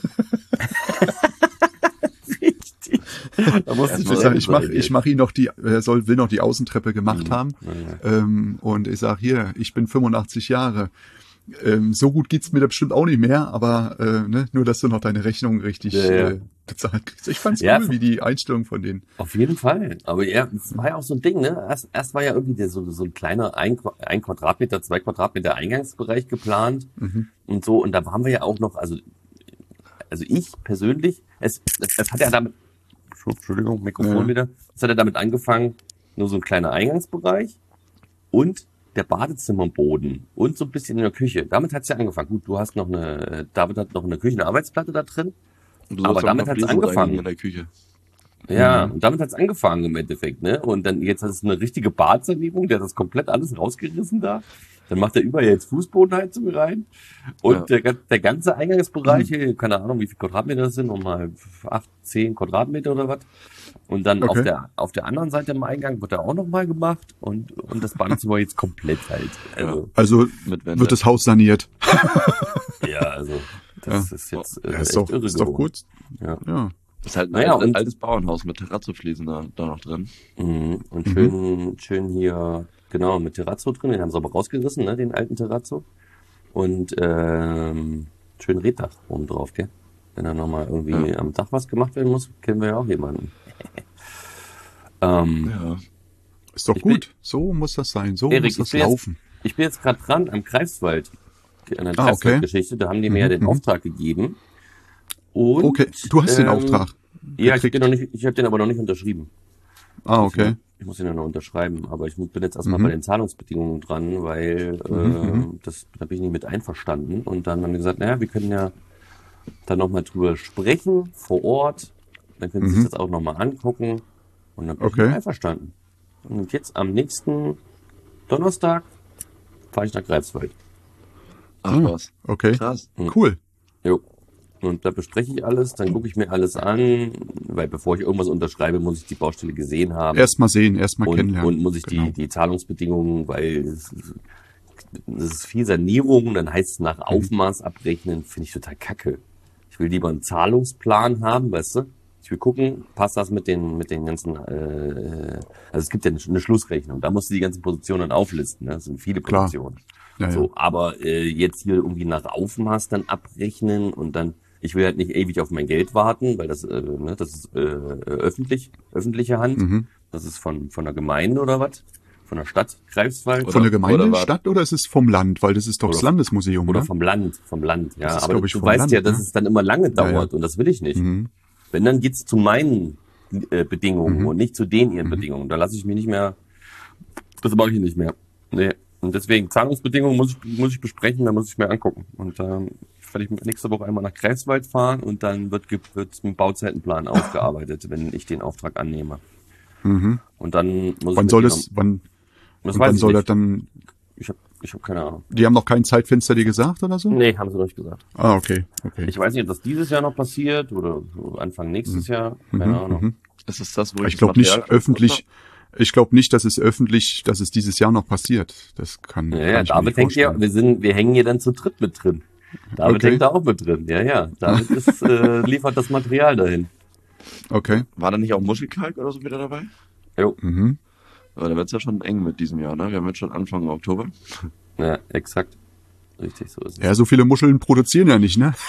Speaker 4: richtig. Da musst du
Speaker 2: Erstmal
Speaker 3: Ich,
Speaker 2: Ja,
Speaker 3: sag, ich mach, ich mach ihn noch die, er soll, will noch die Außentreppe gemacht
Speaker 4: Mhm.
Speaker 3: haben.
Speaker 4: Ja,
Speaker 3: Ähm, und ich sag hier, ich bin fünfundachtzig Jahre. Ähm, so gut geht's mir da bestimmt auch nicht mehr, aber äh, ne, nur, dass du noch deine Rechnung richtig
Speaker 4: Ja, ja.
Speaker 3: Äh, bezahlt kriegst. Ich fand's
Speaker 4: Ja,
Speaker 3: cool, wie die Einstellung von denen.
Speaker 4: Auf jeden Fall. Aber ja, es war ja auch so ein Ding, ne? Erst, erst war ja irgendwie der, so, so ein kleiner ein, ein Quadratmeter, zwei Quadratmeter Eingangsbereich geplant
Speaker 3: Mhm.
Speaker 4: und so. Und da waren wir ja auch noch, also, also ich persönlich, es, es, es hat ja damit, Entschuldigung, Mikrofon
Speaker 3: Ja.
Speaker 4: wieder, es hat ja damit angefangen, nur so ein kleiner Eingangsbereich und der Badezimmerboden und so ein bisschen in der Küche. Damit hat's ja angefangen. Gut, du hast noch eine, David hat noch eine Küche, eine Arbeitsplatte da drin.
Speaker 2: Du
Speaker 4: Aber
Speaker 2: sollst
Speaker 4: damit
Speaker 2: auch noch
Speaker 4: hat's
Speaker 2: Fliesen
Speaker 4: angefangen.
Speaker 2: reinigen in der Küche.
Speaker 4: Ja,
Speaker 3: Mhm.
Speaker 4: und damit hat's angefangen im Endeffekt, ne? Und dann jetzt hast du eine richtige Badsanierung, der hat das komplett alles rausgerissen da. Dann macht er überall jetzt Fußbodenheizung rein. Und
Speaker 2: Ja.
Speaker 4: der, gan- der ganze Eingangsbereich, hier, keine Ahnung, wie viel Quadratmeter das sind, nochmal acht, zehn Quadratmeter oder was. Und dann
Speaker 3: Okay.
Speaker 4: auf der auf der anderen Seite im Eingang wird er auch nochmal gemacht und, und das Badezimmer jetzt komplett halt. Also,
Speaker 3: Also
Speaker 2: Mit Wände.
Speaker 3: wird das Haus saniert.
Speaker 4: ja, also das ist jetzt äh,
Speaker 3: Ja, ist
Speaker 4: echt
Speaker 3: doch,
Speaker 4: irre
Speaker 3: ist doch
Speaker 4: geworden.
Speaker 3: gut.
Speaker 4: Ja.
Speaker 3: Ja.
Speaker 2: ist halt ein
Speaker 4: Naja,
Speaker 2: altes,
Speaker 4: und-
Speaker 2: altes Bauernhaus mit Terrazzofliesen da, da noch drin.
Speaker 4: Mhm. Und
Speaker 3: Mhm.
Speaker 4: schön, schön hier, genau, mit Terrazzo drin, den haben sie aber rausgerissen, ne, den alten Terrazzo. Und ähm, schön Reddach oben drauf, gell? Wenn da nochmal irgendwie
Speaker 2: Ja.
Speaker 4: am Dach was gemacht werden muss, kennen wir ja auch jemanden. ähm,
Speaker 2: Ja.
Speaker 3: Ist doch
Speaker 4: Ich bin-
Speaker 3: gut. So muss das sein. So
Speaker 4: Erik,
Speaker 3: muss das
Speaker 4: ich bin jetzt-
Speaker 3: laufen.
Speaker 4: Ich bin jetzt gerade dran am Greifswald, an der
Speaker 3: Ah, okay.
Speaker 4: Greifswald-Geschichte, da haben die mir ja
Speaker 3: Mhm,
Speaker 4: den
Speaker 3: mhm.
Speaker 4: Auftrag gegeben. Und,
Speaker 3: Okay, du hast den
Speaker 4: ähm,
Speaker 3: Auftrag.
Speaker 4: Ja, ich habe
Speaker 3: gekriegt.
Speaker 4: den, noch nicht- ich hab den aber noch nicht unterschrieben.
Speaker 3: Ah, okay.
Speaker 4: Ich muss ihn ja noch unterschreiben, aber ich bin jetzt erstmal
Speaker 3: Mhm.
Speaker 4: bei den Zahlungsbedingungen dran, weil äh,
Speaker 3: mhm.
Speaker 4: das da bin ich nicht mit einverstanden. Und dann haben wir gesagt, naja, wir können ja da nochmal drüber sprechen vor Ort. Dann können Sie
Speaker 3: Mhm.
Speaker 4: sich das auch nochmal angucken. Und dann bin ich
Speaker 3: Okay.
Speaker 4: mit einverstanden. Und jetzt am nächsten Donnerstag fahre ich nach Greifswald.
Speaker 2: Ach
Speaker 3: Ah.
Speaker 2: was.
Speaker 3: Okay.
Speaker 2: Krass.
Speaker 3: Cool.
Speaker 4: Jo. Und da bespreche ich alles, dann gucke ich mir alles an, weil bevor ich irgendwas unterschreibe, muss ich die Baustelle gesehen haben.
Speaker 3: Erstmal sehen, erstmal
Speaker 4: und,
Speaker 3: kennenlernen.
Speaker 4: und muss ich
Speaker 3: Genau.
Speaker 4: die, die Zahlungsbedingungen, weil es, es ist viel Sanierung, dann heißt es nach
Speaker 3: Mhm.
Speaker 4: Aufmaß abrechnen, finde ich total kacke. Ich will lieber einen Zahlungsplan haben, weißt du? Ich will gucken, passt das mit den, mit den ganzen, äh, also es gibt ja eine, eine Schlussrechnung, da musst du die ganzen Positionen auflisten, ne? Das sind viele
Speaker 3: Klar.
Speaker 4: Positionen.
Speaker 3: Ja, ja.
Speaker 4: So, aber äh, jetzt hier irgendwie nach Aufmaß dann abrechnen und dann, ich will halt nicht ewig auf mein Geld warten, weil das, äh, ne, das ist äh, öffentlich, öffentliche Hand.
Speaker 3: Mhm.
Speaker 4: Das ist von von der Gemeinde oder was? Von der Stadt Greifswald
Speaker 3: Von der
Speaker 2: Oder-
Speaker 3: Gemeinde,
Speaker 2: oder war-
Speaker 3: Stadt oder ist es vom Land? Weil das ist doch das
Speaker 4: Oder-
Speaker 3: Landesmuseum,
Speaker 4: oder
Speaker 3: ne?
Speaker 4: vom Land, vom Land. Ja,
Speaker 3: Das ist,
Speaker 4: aber
Speaker 3: glaub ich,
Speaker 4: du
Speaker 3: vom
Speaker 4: weißt
Speaker 3: Land,
Speaker 4: ja, dass
Speaker 3: ne?
Speaker 4: es dann immer lange
Speaker 3: Ja,
Speaker 4: dauert
Speaker 3: ja.
Speaker 4: und das will ich nicht.
Speaker 3: Mhm.
Speaker 4: Wenn, dann geht's zu meinen äh, Bedingungen
Speaker 3: Mhm.
Speaker 4: und nicht zu den ihren Bedingungen. Da lasse ich mich nicht mehr, das mache ich nicht mehr. Nee. Und deswegen, Zahlungsbedingungen muss ich, muss ich besprechen, da muss ich mir angucken. Und ähm, werde ich nächste Woche einmal nach Greifswald fahren und dann wird, ge- wird ein Bauzeitenplan ausgearbeitet, wenn ich den Auftrag annehme.
Speaker 3: Mhm.
Speaker 4: Und dann muss ich
Speaker 3: Wann
Speaker 4: mit
Speaker 3: soll
Speaker 4: denen-
Speaker 3: das, wann,
Speaker 4: das
Speaker 3: und
Speaker 4: weiß
Speaker 3: wann
Speaker 4: ich
Speaker 3: soll das
Speaker 4: nicht.
Speaker 3: dann,
Speaker 4: Ich habe ich hab keine Ahnung.
Speaker 3: die haben noch kein Zeitfenster dir gesagt oder so?
Speaker 4: Nee, haben sie noch nicht gesagt.
Speaker 3: Ah, okay, okay.
Speaker 4: Ich weiß nicht, ob das dieses Jahr noch passiert oder so Anfang nächstes Jahr. Keine
Speaker 3: Mhm,
Speaker 4: Ahnung.
Speaker 3: mhm.
Speaker 2: Ist es das, wo
Speaker 3: Ich
Speaker 2: das
Speaker 3: glaube nicht
Speaker 2: Material-
Speaker 3: öffentlich, ich glaube nicht, dass es öffentlich, dass es dieses Jahr noch passiert. Das kann,
Speaker 4: Ja,
Speaker 3: kann
Speaker 4: ja,
Speaker 3: ich mir
Speaker 4: David
Speaker 3: nicht
Speaker 4: hängt ja,
Speaker 3: vorstellen.
Speaker 4: wir sind, wir hängen hier dann zu dritt mit drin. David
Speaker 3: Okay.
Speaker 4: hängt da auch mit drin. Ja, ja. David ist, äh, liefert das Material dahin.
Speaker 3: Okay.
Speaker 2: War da nicht auch Muschelkalk oder so wieder dabei?
Speaker 4: Jo.
Speaker 3: Mhm.
Speaker 2: Aber da wird's ja schon eng mit diesem Jahr, ne? Wir haben jetzt schon Anfang Oktober.
Speaker 4: Ja, exakt. Richtig, so ist es.
Speaker 3: Ja, so viele Muscheln produzieren ja nicht, ne?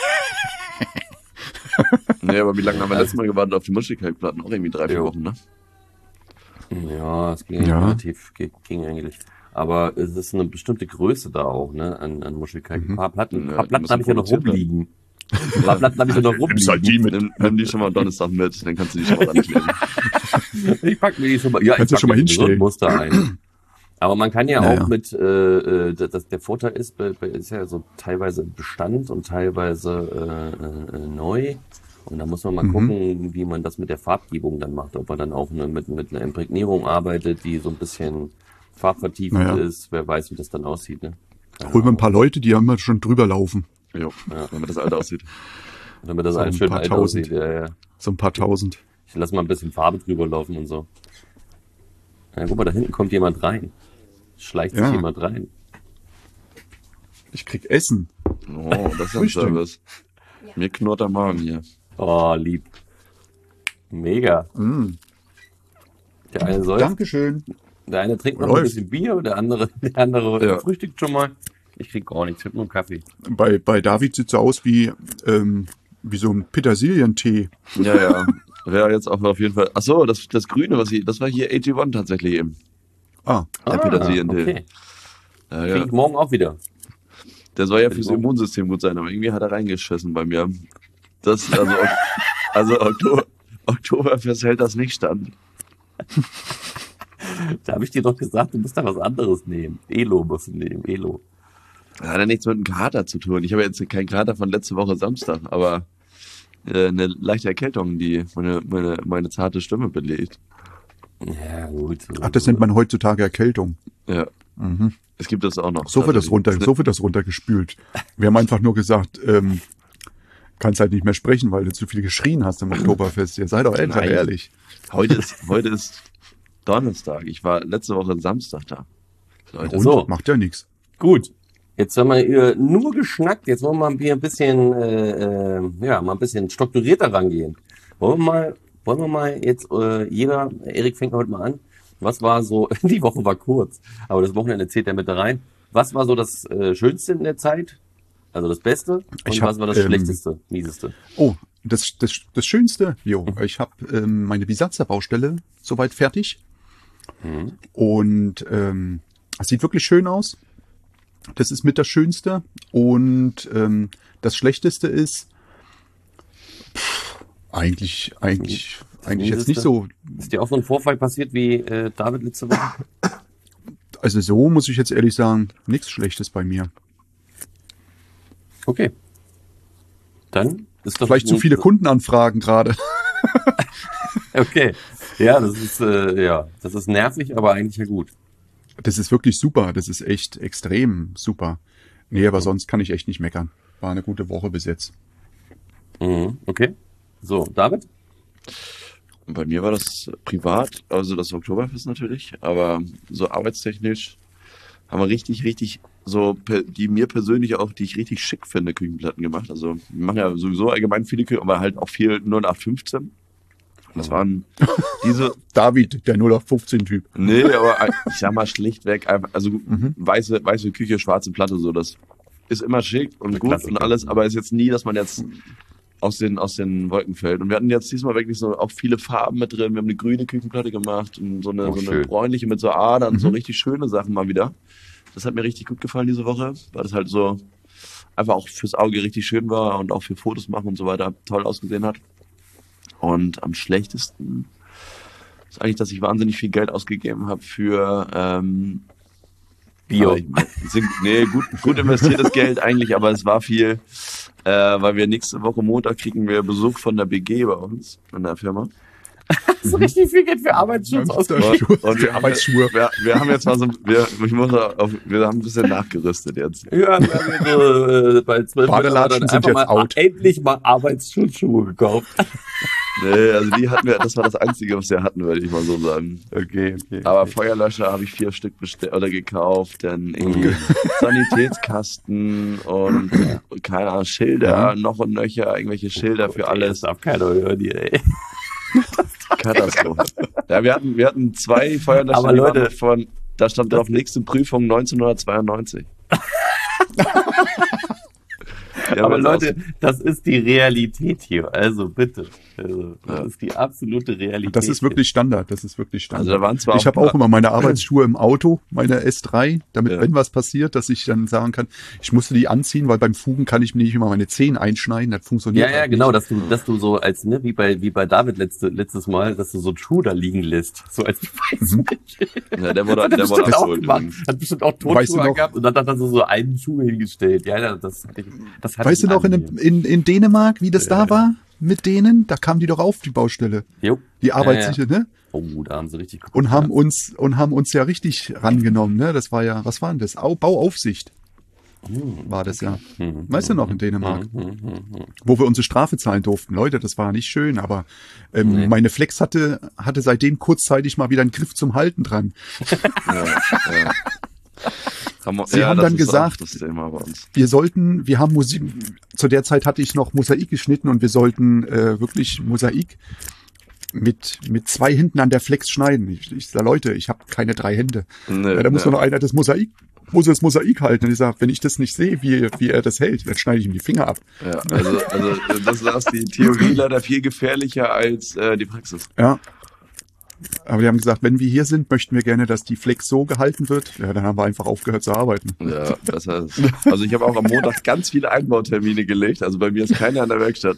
Speaker 2: Nee, aber wie lange haben wir letztes Mal gewartet auf die Muschelkalkplatten? Auch irgendwie drei, vier
Speaker 4: Jo.
Speaker 2: Wochen, ne?
Speaker 4: Ja, es ging
Speaker 3: Ja.
Speaker 4: relativ, ging, ging eigentlich. Aber es ist eine bestimmte Größe da auch, ne, an, an Muschelkalk. Ein paar Platten,
Speaker 2: Ja,
Speaker 4: paar
Speaker 2: die
Speaker 4: Platten
Speaker 2: müssen
Speaker 4: habe ich ja noch
Speaker 2: produziert werden.
Speaker 4: rumliegen. Ein paar Platten habe ich ja noch rumliegen.
Speaker 2: Nimm, nimm die schon mal am Donnerstag mit, dann kannst du die schon mal rankleben.
Speaker 4: Ich pack mir die schon mal, ja,
Speaker 3: Kannst
Speaker 4: ich
Speaker 3: du schon
Speaker 4: pack
Speaker 3: mal
Speaker 4: mir so ein
Speaker 3: hinstellen.
Speaker 4: Muster ein. Aber man kann ja
Speaker 3: Ja,
Speaker 4: auch
Speaker 3: ja.
Speaker 4: mit, äh, äh, das, der Vorteil ist, bei, bei, ist ja so teilweise Bestand und teilweise äh, äh, neu. Und da muss man mal
Speaker 3: Mhm.
Speaker 4: gucken, wie man das mit der Farbgebung dann macht. Ob man dann auch eine, mit, mit einer Imprägnierung arbeitet, die so ein bisschen farbvertiefend
Speaker 3: Naja.
Speaker 4: ist. Wer weiß, wie das dann aussieht, ne? Keine
Speaker 3: Holen wir ein
Speaker 4: Ahnung.
Speaker 3: paar Leute, die immer schon drüber laufen.
Speaker 2: Jo,
Speaker 4: Ja.
Speaker 2: damit das alt aussieht.
Speaker 4: Damit das
Speaker 3: So
Speaker 4: alles
Speaker 3: ein
Speaker 4: schön
Speaker 3: paar
Speaker 4: alt
Speaker 3: tausend.
Speaker 4: aussieht. Ja, ja.
Speaker 3: So ein paar tausend.
Speaker 4: Ich lasse mal ein bisschen Farbe drüber laufen und so. Ja, guck mal, da hinten kommt jemand rein. Schleicht sich
Speaker 3: Ja.
Speaker 4: jemand rein.
Speaker 3: Ich krieg Essen.
Speaker 2: Oh, das ist ein
Speaker 3: Frühstück.
Speaker 2: Service. Mir knurrt der Magen hier.
Speaker 4: Oh, lieb. Mega.
Speaker 3: Mm.
Speaker 4: Der eine soll,
Speaker 3: Dankeschön.
Speaker 4: der eine trinkt noch
Speaker 3: Läuft.
Speaker 4: ein bisschen Bier, der andere, der andere
Speaker 2: Ja.
Speaker 4: frühstückt schon mal. Ich krieg gar nichts, ich hab nur einen Kaffee.
Speaker 3: Bei, bei David sieht so aus wie, ähm, wie so ein Petersilientee.
Speaker 2: Ja, ja. Wäre jetzt auch auf jeden Fall. Ach so, das, das Grüne, was hier, das war hier achtundsechzig tatsächlich eben.
Speaker 3: Ah,
Speaker 2: Der
Speaker 4: Ah,
Speaker 2: Petersilientee.
Speaker 4: okay.
Speaker 2: Ja,
Speaker 4: Krieg
Speaker 2: ja.
Speaker 4: ich morgen auch wieder.
Speaker 2: Der soll ja fürs Immunsystem gut sein, aber irgendwie hat er reingeschissen bei mir. Das, also, also Oktober, Oktoberfest hält das nicht stand.
Speaker 4: Da habe ich dir doch gesagt, du musst da was anderes nehmen. Elo musst du nehmen, Elo.
Speaker 2: Das hat ja nichts mit einem Kater zu tun. Ich habe jetzt keinen Kater von letzte Woche Samstag, aber äh, eine leichte Erkältung, die meine, meine, meine zarte Stimme belegt.
Speaker 4: Ja, gut. So,
Speaker 3: ach, das nennt man heutzutage Erkältung.
Speaker 2: Ja,
Speaker 3: Mhm.
Speaker 2: es gibt das auch noch.
Speaker 3: So wird das runter, so wird das runtergespült. Wir haben einfach nur gesagt, ähm, kannst halt nicht mehr sprechen, weil du zu viel geschrien hast im Oktoberfest. Ihr seid doch einfach
Speaker 2: Nein.
Speaker 3: ehrlich.
Speaker 2: Heute ist, heute ist Donnerstag. Ich war letzte Woche Samstag da. Leute,
Speaker 3: Und
Speaker 4: So.
Speaker 3: macht ja nichts.
Speaker 4: Gut. Jetzt haben wir hier nur geschnackt. Jetzt wollen wir mal hier ein bisschen, äh, äh, ja, mal ein bisschen strukturierter rangehen. Wollen wir mal, wollen wir mal jetzt, äh, jeder, Erik fängt heute mal an. Was war so, die Woche war kurz, aber das Wochenende zählt ja mit da rein. Was war so das äh, Schönste in der Zeit? Also das Beste? Und
Speaker 3: Ich hab,
Speaker 4: was war das
Speaker 3: ähm,
Speaker 4: Schlechteste, Mieseste?
Speaker 3: Oh, das, das, das Schönste, jo, ich habe ähm, meine Bisatzer-Baustelle soweit fertig.
Speaker 4: Mhm.
Speaker 3: Und ähm, es sieht wirklich schön aus. Das ist mit das Schönste. Und ähm, das Schlechteste ist pff, eigentlich, eigentlich, eigentlich jetzt nicht so.
Speaker 4: Ist dir auch so ein Vorfall passiert wie äh, David letzte Woche?
Speaker 3: Also so muss ich jetzt ehrlich sagen, nichts Schlechtes bei mir.
Speaker 4: Okay. Dann ist doch
Speaker 3: Vielleicht zu viele Kundenanfragen gerade.
Speaker 4: Okay. Ja, das ist äh, ja, das ist nervig, aber eigentlich ja gut.
Speaker 3: Das ist wirklich super. Das ist echt extrem super. Nee, aber sonst kann ich echt nicht meckern. War eine gute Woche bis jetzt.
Speaker 4: Mhm. Okay. So, David?
Speaker 2: Und bei mir war das privat, also das Oktoberfest natürlich, aber so arbeitstechnisch haben wir richtig, richtig so, per- die mir persönlich auch, die ich richtig schick finde, Küchenplatten gemacht. Also wir machen ja sowieso allgemein viele Küchen, aber halt auch viel null acht fünfzehn. Das waren diese,
Speaker 3: David, der null acht fünfzehn Typ.
Speaker 2: nee, aber ich sag mal schlichtweg einfach, also weiße, weiße Küche, schwarze Platte, so, das ist immer schick und gut
Speaker 4: Klassiker.
Speaker 2: und alles, aber ist jetzt nie, dass man jetzt aus den, aus den Wolken fällt. Und wir hatten jetzt diesmal wirklich so auch viele Farben mit drin. Wir haben eine grüne Küchenplatte gemacht und so eine,
Speaker 4: Oh,
Speaker 2: so eine
Speaker 4: schön.
Speaker 2: bräunliche mit so Adern, so richtig schöne Sachen mal wieder. Das hat mir richtig gut gefallen diese Woche, weil das halt so einfach auch fürs Auge richtig schön war und auch für Fotos machen und so weiter toll ausgesehen hat. Und am schlechtesten ist eigentlich, dass ich wahnsinnig viel Geld ausgegeben habe für ähm,
Speaker 4: Bio.
Speaker 2: aber ich mein, sind, nee, gut, gut investiertes Geld eigentlich, aber es war viel, äh, weil wir nächste Woche Montag kriegen wir Besuch von der B G bei uns in der Firma.
Speaker 4: So richtig viel Geld für Arbeitsschutz ausgegeben.
Speaker 2: Und wir,
Speaker 3: Arbeitsschuhe.
Speaker 2: wir, wir haben jetzt mal so, wir, ich muss auf, wir haben ein bisschen nachgerüstet jetzt.
Speaker 4: Ja, wir haben so, äh, bei zwölf
Speaker 3: Badelatschen
Speaker 4: Mitarbeitern
Speaker 3: sind
Speaker 4: einfach
Speaker 3: jetzt
Speaker 4: mal
Speaker 3: out.
Speaker 4: endlich mal Arbeitsschutzschuhe gekauft.
Speaker 2: Nee, also die hatten wir, das war das Einzige, was wir hatten, würde ich mal so sagen.
Speaker 4: Okay, okay.
Speaker 2: Aber Feuerlöscher habe ich vier Stück bestellt oder gekauft, dann irgendwie Sanitätskasten und keine Ahnung, Schilder, noch und nöcher, irgendwelche Schilder für alles.
Speaker 4: Das darf keiner hören hier, ey.
Speaker 2: Katastrophe. Ja, wir hatten, wir hatten zwei Feuerlöscher,
Speaker 4: Aber
Speaker 2: die
Speaker 4: Leute-
Speaker 2: waren von, da stand drauf, nächste Prüfung neunzehnhundertzweiundneunzig. Ja,
Speaker 4: Aber
Speaker 2: wenn's
Speaker 4: Leute, das ist die Realität hier. Also bitte. Also, das
Speaker 2: Ja.
Speaker 4: ist die absolute Realität.
Speaker 3: Das ist wirklich Standard, das ist wirklich Standard.
Speaker 2: Also da waren zwar
Speaker 3: ich habe auch immer meine Arbeitsschuhe im Auto, meine S drei, damit,
Speaker 2: Ja.
Speaker 3: wenn was passiert, dass ich dann sagen kann, ich musste die anziehen, weil beim Fugen kann ich mir nicht immer meine Zehen einschneiden, das funktioniert
Speaker 4: Ja, ja,
Speaker 3: halt
Speaker 4: genau,
Speaker 3: nicht.
Speaker 4: dass du, dass du so als, ne, wie bei, wie bei David letzte, letztes Mal, dass du so einen Schuh da liegen lässt. So als
Speaker 3: Mhm.
Speaker 2: Ja, der wurde,
Speaker 4: Hat er
Speaker 2: der wurde
Speaker 4: bestimmt auch
Speaker 2: abgeholt.
Speaker 4: gemacht.
Speaker 2: übrigens.
Speaker 4: Hat bestimmt auch
Speaker 3: Weißt du
Speaker 4: Tonschuhe
Speaker 3: noch-
Speaker 4: gehabt und dann hat er so, so einen Schuh hingestellt. Ja, ja, das, das hat
Speaker 3: Weißt du noch in, dem- in, in Dänemark, wie das da war mit denen? Da kamen die doch auf die Baustelle,
Speaker 4: Jo.
Speaker 3: die Arbeitssicher, ne?
Speaker 4: Oh, da haben sie richtig kaputt
Speaker 3: Und haben
Speaker 4: gemacht.
Speaker 3: uns und haben uns ja richtig rangenommen, ne? Das war ja, was war denn das? Au, Bauaufsicht war das ja.
Speaker 4: Mhm.
Speaker 3: Weißt du noch in Dänemark?
Speaker 4: Mhm, mhm, mhm.
Speaker 3: Wo wir unsere Strafe zahlen durften. Leute, das war nicht schön, aber ähm,
Speaker 4: Nee.
Speaker 3: meine Flex hatte, hatte seitdem kurzzeitig mal wieder einen Griff zum Halten dran.
Speaker 2: Ja, ja. Haben wir-
Speaker 3: Sie haben
Speaker 2: das
Speaker 3: dann
Speaker 2: ist auch
Speaker 3: gesagt-
Speaker 2: das Thema bei uns.
Speaker 3: Wir sollten, wir haben Musik, zu der Zeit hatte ich noch Mosaik geschnitten und wir sollten äh, wirklich Mosaik mit, mit zwei Händen an der Flex schneiden. Ich, ich sage, Leute, ich habe keine drei Hände.
Speaker 2: Nee,
Speaker 3: ja, da muss
Speaker 2: nee.
Speaker 3: nur noch einer das Mosaik, muss das Mosaik halten. Und ich sage, wenn ich das nicht sehe, wie, wie er das hält, dann schneide ich ihm die Finger ab.
Speaker 2: Ja, also, also das ist die Theorie leider viel gefährlicher als äh, die Praxis.
Speaker 3: Ja. Aber die haben gesagt, wenn wir hier sind, möchten wir gerne, dass die Flex so gehalten wird. Ja, dann haben wir einfach aufgehört zu arbeiten.
Speaker 2: Ja, das heißt, also ich habe auch am Montag ganz viele Einbautermine gelegt. Also bei mir ist keiner in der Werkstatt.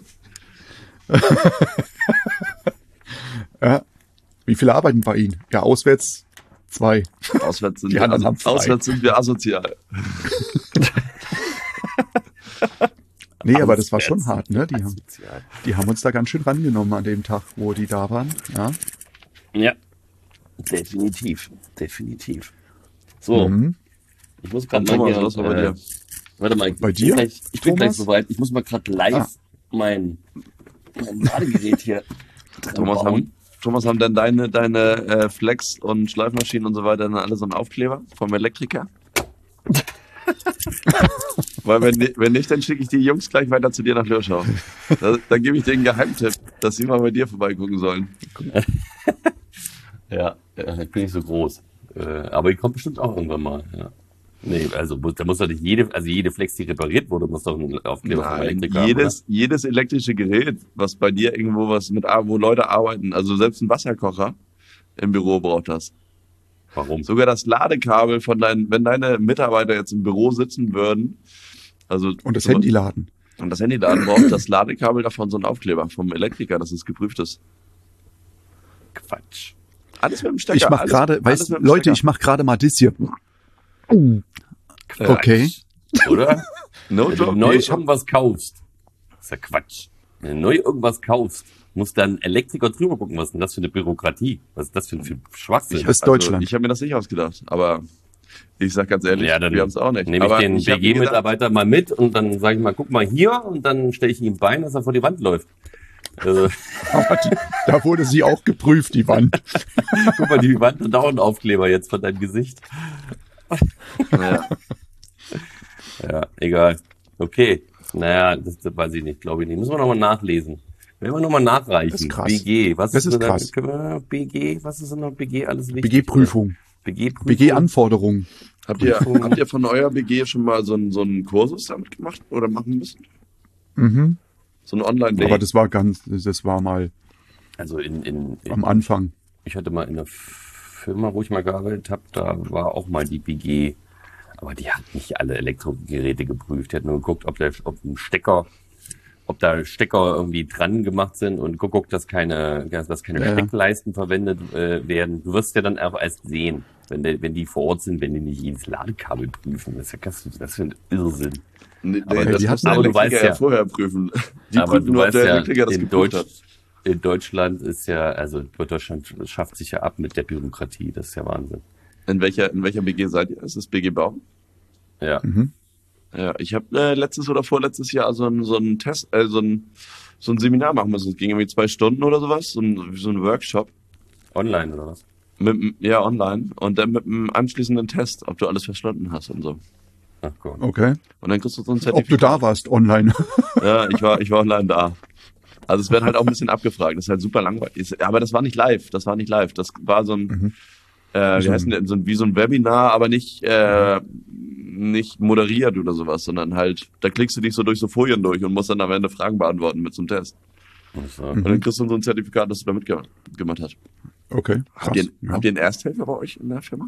Speaker 3: Ja. Wie viele arbeiten bei Ihnen? Ja, auswärts zwei.
Speaker 2: Auswärts sind,
Speaker 3: Die
Speaker 2: wir,
Speaker 3: anderen
Speaker 2: also,
Speaker 3: haben frei.
Speaker 2: auswärts sind wir asozial.
Speaker 3: Nee, aber das war schon
Speaker 4: Auswärts
Speaker 3: hart, ne? Die haben,
Speaker 4: Asozial.
Speaker 3: die haben uns da ganz schön rangenommen an dem Tag, wo die da waren. Ja.
Speaker 4: Ja, definitiv, definitiv. So,
Speaker 3: Mhm.
Speaker 4: ich muss gerade
Speaker 2: Und
Speaker 4: mal
Speaker 2: Thomas,
Speaker 4: hier,
Speaker 2: was war bei
Speaker 4: äh,
Speaker 2: dir?
Speaker 4: Warte mal, ich,
Speaker 3: Bei
Speaker 4: ich
Speaker 3: dir,
Speaker 4: bin gleich, ich bin gleich
Speaker 3: Thomas?
Speaker 4: soweit. Ich muss mal gerade live
Speaker 3: Ah.
Speaker 4: mein, mein Ladegerät hier.
Speaker 2: Thomas,
Speaker 4: bauen.
Speaker 2: haben, Thomas, haben denn deine, deine äh, Flex- und Schleifmaschinen und so weiter dann alle so einen Aufkleber vom Elektriker? Weil wenn, ni- wenn nicht, dann schicke ich die Jungs gleich weiter zu dir nach Lörschau. Da, dann gebe ich denen einen Geheimtipp, dass sie mal bei dir vorbeigucken sollen.
Speaker 4: Ja, äh, ich bin nicht so groß. Äh, aber die kommt bestimmt auch irgendwann mal. Ja. Nee, also muss, da muss doch nicht jede, also jede Flex, die repariert wurde, muss doch einen Aufkleber vom
Speaker 2: Nein,
Speaker 4: Elektriker haben,
Speaker 2: jedes, jedes elektrische Gerät, was bei dir irgendwo was mit, ar- wo Leute arbeiten, also selbst ein Wasserkocher im Büro braucht das.
Speaker 4: oder? Warum?
Speaker 2: Sogar das Ladekabel von deinen, wenn deine Mitarbeiter jetzt im Büro sitzen würden, also
Speaker 3: Und das
Speaker 2: zum-
Speaker 3: Handy laden.
Speaker 2: und das Handy laden, braucht das Ladekabel davon so einen Aufkleber vom Elektriker, dass es geprüft ist.
Speaker 4: Quatsch.
Speaker 2: Alles mit dem Stecker.
Speaker 3: Ich mache
Speaker 2: alles-
Speaker 3: gerade,
Speaker 2: alles
Speaker 3: weißt
Speaker 2: mit dem
Speaker 3: Leute,
Speaker 2: Stecker.
Speaker 3: ich mache gerade mal das hier.
Speaker 2: Ja.
Speaker 3: Okay.
Speaker 4: Oder?
Speaker 2: No
Speaker 4: Wenn du
Speaker 2: joke.
Speaker 4: neu
Speaker 2: Nee, schon.
Speaker 4: irgendwas kaufst, das ist ja Quatsch. Wenn du neu irgendwas kaufst, muss dann ein Elektriker drüber gucken, was ist denn das für eine Bürokratie? Was ist das für ein für Schwachsinn?
Speaker 2: Ich
Speaker 3: Das ist
Speaker 2: hab-
Speaker 3: Deutschland.
Speaker 2: Also, ich habe mir das nicht ausgedacht, aber ich sag ganz ehrlich,
Speaker 4: Ja, dann
Speaker 2: wir haben es auch nicht.
Speaker 4: nehme ich
Speaker 2: aber
Speaker 4: den
Speaker 2: ich hab mir gedacht,
Speaker 4: B G-Mitarbeiter mal mit und dann sage ich mal, guck mal hier und dann stelle ich ihm ein Bein, dass er vor die Wand läuft. Also,
Speaker 3: Aber die, da wurde sie auch geprüft, die Wand.
Speaker 4: guck mal, die Wand hat auch einen Aufkleber jetzt von deinem Gesicht.
Speaker 2: naja,
Speaker 4: Ja, egal. Okay. Naja, das, das weiß ich nicht, glaube ich nicht. Müssen wir nochmal nachlesen. Werden wir nochmal nachreichen.
Speaker 3: Das ist krass.
Speaker 4: B G, was
Speaker 3: Das ist
Speaker 4: denn da-
Speaker 3: krass.
Speaker 4: Können wir B G, was ist denn noch B G alles wichtig?
Speaker 3: B G-Prüfung,
Speaker 4: B G-Prüfung.
Speaker 3: B G-Anforderungen.
Speaker 2: habt ihr,
Speaker 4: Prüfung.
Speaker 2: habt ihr von eurer B G schon mal so einen, so einen Kursus damit gemacht oder machen müssen?
Speaker 3: Mhm.
Speaker 2: So einen Online-Day?
Speaker 3: Aber das war ganz, das war mal
Speaker 4: Also in, in, in
Speaker 3: am Anfang.
Speaker 4: ich hatte mal in einer Firma, wo ich mal gearbeitet habe, da war auch mal die B G, aber die hat nicht alle Elektrogeräte geprüft. Die hat nur geguckt, ob der, ob ein Stecker, ob da Stecker irgendwie dran gemacht sind und geguckt, dass keine, dass keine
Speaker 3: Ja, ja.
Speaker 4: Steckleisten verwendet äh, werden. Du wirst ja dann auch erst sehen, wenn, der, wenn die vor Ort sind, wenn die nicht jedes Ladekabel prüfen. Das ist ja das, das für ein Irrsinn.
Speaker 2: Nee,
Speaker 4: Aber
Speaker 2: das
Speaker 3: die
Speaker 2: muss
Speaker 3: hatten-
Speaker 2: der
Speaker 4: aber du
Speaker 2: Elektriker
Speaker 4: weißt
Speaker 2: ja
Speaker 4: ja-
Speaker 2: vorher prüfen. Die
Speaker 4: Aber
Speaker 2: prüfen
Speaker 4: du
Speaker 2: nur, ob
Speaker 4: weißt
Speaker 2: der
Speaker 4: ja,
Speaker 2: Elektriker das
Speaker 4: in,
Speaker 2: geprüft
Speaker 4: Deutsch,
Speaker 2: hat.
Speaker 4: in Deutschland ist ja, also Deutschland schafft sich ja ab mit der Bürokratie. Das ist ja Wahnsinn.
Speaker 2: In welcher, in welcher B G seid ihr? Ist es B G Bau?
Speaker 4: Ja.
Speaker 3: Mhm.
Speaker 2: Ja, ich habe äh, letztes oder vorletztes Jahr so ein, so ein Test, äh, so ein, so ein Seminar machen müssen. Es ging irgendwie zwei Stunden oder sowas, so ein, so ein Workshop.
Speaker 4: Online oder was?
Speaker 2: Mit, dem- ja, online. Und dann mit einem anschließenden Test, ob du alles verstanden hast und so.
Speaker 4: Ach Gott.
Speaker 3: Okay.
Speaker 2: Und dann kriegst du so ein
Speaker 3: Ob du
Speaker 2: Zertifikat.
Speaker 3: da warst, online.
Speaker 2: Ja, ich war, ich war online da. Also es wird halt auch ein bisschen abgefragt. Das ist halt super langweilig. Ist- Aber das war nicht live. Das war nicht live. Das war so ein,
Speaker 3: Mhm.
Speaker 2: äh, wie
Speaker 3: So
Speaker 2: heißt denn, so ein, wie so ein Webinar, aber nicht, äh, nicht moderiert oder sowas, sondern halt, da klickst du dich so durch so Folien durch und musst dann am Ende Fragen beantworten mit so einem Test.
Speaker 4: Also,
Speaker 2: Und dann kriegst du so ein Zertifikat, dass du da mitgemacht gemacht hast.
Speaker 3: Okay.
Speaker 2: Habt ihr,
Speaker 3: Krass. Ja.
Speaker 2: habt ihr einen Ersthelfer bei euch in der Firma?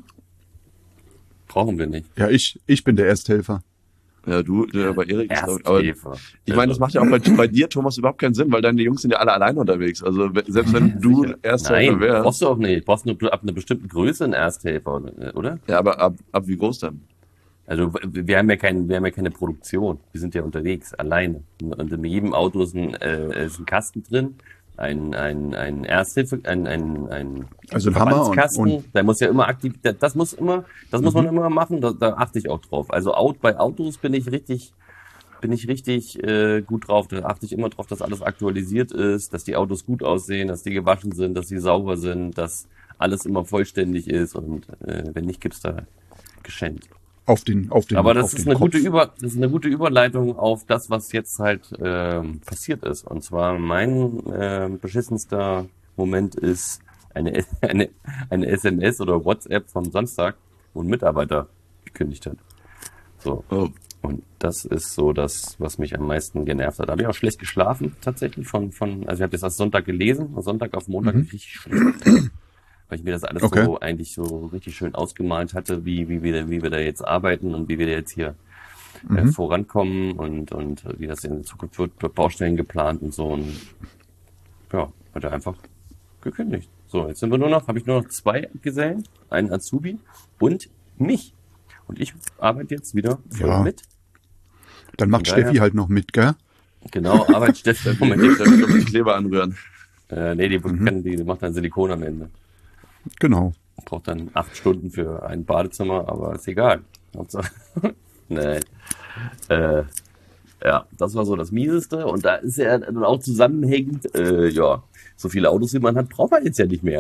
Speaker 4: brauchen wir nicht.
Speaker 3: Ja, ich, ich bin der Ersthelfer.
Speaker 2: Ja, du, äh, bei Erik. ist, glaub ich, Aber
Speaker 4: Ersthelfer.
Speaker 2: ich meine, das macht ja auch bei, bei dir, Thomas, überhaupt keinen Sinn, weil deine Jungs sind ja alle alleine unterwegs. Also we- selbst wenn du
Speaker 4: Sicher.
Speaker 2: Ersthelfer
Speaker 4: Nein,
Speaker 2: wärst.
Speaker 4: brauchst du auch nicht. Brauchst nur ab einer bestimmten Größe einen Ersthelfer, oder?
Speaker 2: Ja, aber ab, ab wie groß dann?
Speaker 4: Also wir haben ja kein, wir haben ja keine Produktion. Wir sind ja unterwegs, alleine. Und in jedem Auto ist ein, äh, ist ein Kasten drin, ein, ein, ein Ersthilfe, ein, ein, ein
Speaker 3: Also ein Hammer und-
Speaker 4: Verbandskasten.
Speaker 3: und-
Speaker 4: Der muss ja immer aktiv, der- das muss immer, das muss man immer machen, da, da achte ich auch drauf. Also Out, bei Autos bin ich richtig, bin ich richtig äh, gut drauf. Da achte ich immer drauf, dass alles aktualisiert ist, dass die Autos gut aussehen, dass die gewaschen sind, dass sie sauber sind, dass alles immer vollständig ist und äh, wenn nicht, gibt's da geschenkt.
Speaker 3: Auf den, auf den,
Speaker 4: Aber
Speaker 3: auf
Speaker 4: das ist
Speaker 3: den
Speaker 4: eine
Speaker 3: Kopf.
Speaker 4: gute Über, das ist eine gute Überleitung auf das, was jetzt halt ähm, passiert ist. Und zwar mein äh, beschissenster Moment ist eine, eine, eine S M S oder WhatsApp vom Samstag, wo ein Mitarbeiter gekündigt hat. So.
Speaker 2: Oh.
Speaker 4: Und das ist so das, was mich am meisten genervt hat. Da habe ich auch schlecht geschlafen, tatsächlich, von, von, also ich habe das erst Sonntag gelesen, von Sonntag auf Montag
Speaker 3: Mhm.
Speaker 4: richtig schlecht, weil ich mir das alles
Speaker 3: Okay.
Speaker 4: so eigentlich so richtig schön ausgemalt hatte, wie, wie wir, wie wir da jetzt arbeiten und wie wir da jetzt hier äh,
Speaker 3: Mhm.
Speaker 4: vorankommen und, und wie das in der Zukunft wird, wird Baustellen geplant und so. Und ja, hat er einfach gekündigt. So, jetzt sind wir nur noch, habe ich nur noch zwei Gesellen, einen Azubi und mich. Und ich arbeite jetzt wieder voll
Speaker 3: Ja.
Speaker 4: mit.
Speaker 3: Dann macht
Speaker 4: Von daher-
Speaker 3: Steffi halt noch mit, gell?
Speaker 4: Genau, Arbeit Steffi. Moment,
Speaker 2: Die
Speaker 4: die,
Speaker 2: Steffi kommt die Kleber anrühren.
Speaker 4: äh, nee, die,
Speaker 3: Mhm.
Speaker 4: kann, die macht dann Silikon am Ende.
Speaker 3: Genau.
Speaker 4: Braucht dann acht Stunden für ein Badezimmer, aber ist egal. Hauptsache- nee. Äh, ja, das war so das Mieseste. Und da ist ja dann auch zusammenhängend, äh, ja, so viele Autos wie man hat, braucht man jetzt ja nicht mehr.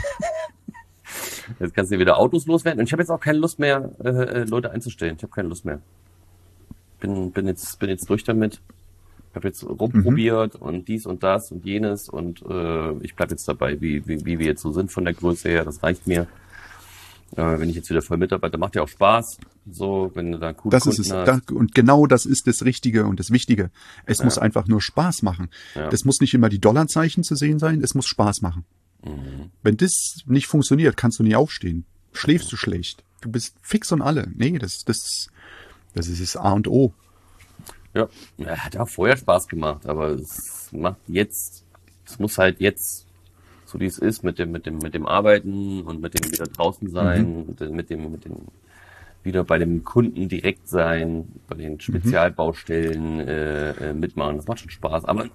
Speaker 4: Jetzt kannst du wieder Autos loswerden. Und ich habe jetzt auch keine Lust mehr, äh, Leute einzustellen. Ich habe keine Lust mehr. Bin, bin jetzt, bin jetzt durch damit. Habe jetzt rumprobiert und dies und das und jenes und äh, ich bleib jetzt dabei, wie, wie, wie wir jetzt so sind von der Größe her. Das reicht mir. Äh, wenn ich jetzt wieder voll mitarbeite, macht ja auch Spaß. So, wenn du da coole
Speaker 3: Das ist
Speaker 4: Kunden
Speaker 3: es.
Speaker 4: hast.
Speaker 3: Da, und genau das ist das Richtige und das Wichtige. Es
Speaker 4: Ja.
Speaker 3: muss einfach nur Spaß machen.
Speaker 4: Ja.
Speaker 3: Das muss nicht immer die Dollarzeichen zu sehen sein, es muss Spaß machen.
Speaker 4: Mhm.
Speaker 3: Wenn das nicht funktioniert, kannst du nie aufstehen. Schläfst du schlecht. Du bist fix und alle. Nee, das, das, das ist das A und O.
Speaker 4: Ja, ja, hat auch vorher Spaß gemacht, aber es macht jetzt, es muss halt jetzt, so wie es ist, mit dem, mit dem, mit dem Arbeiten und mit dem wieder draußen sein,
Speaker 3: Mhm.
Speaker 4: mit dem, mit dem, mit dem wieder bei dem Kunden direkt sein, bei
Speaker 3: Mhm.
Speaker 4: den Spezialbaustellen äh, äh, mitmachen. Das macht schon Spaß, aber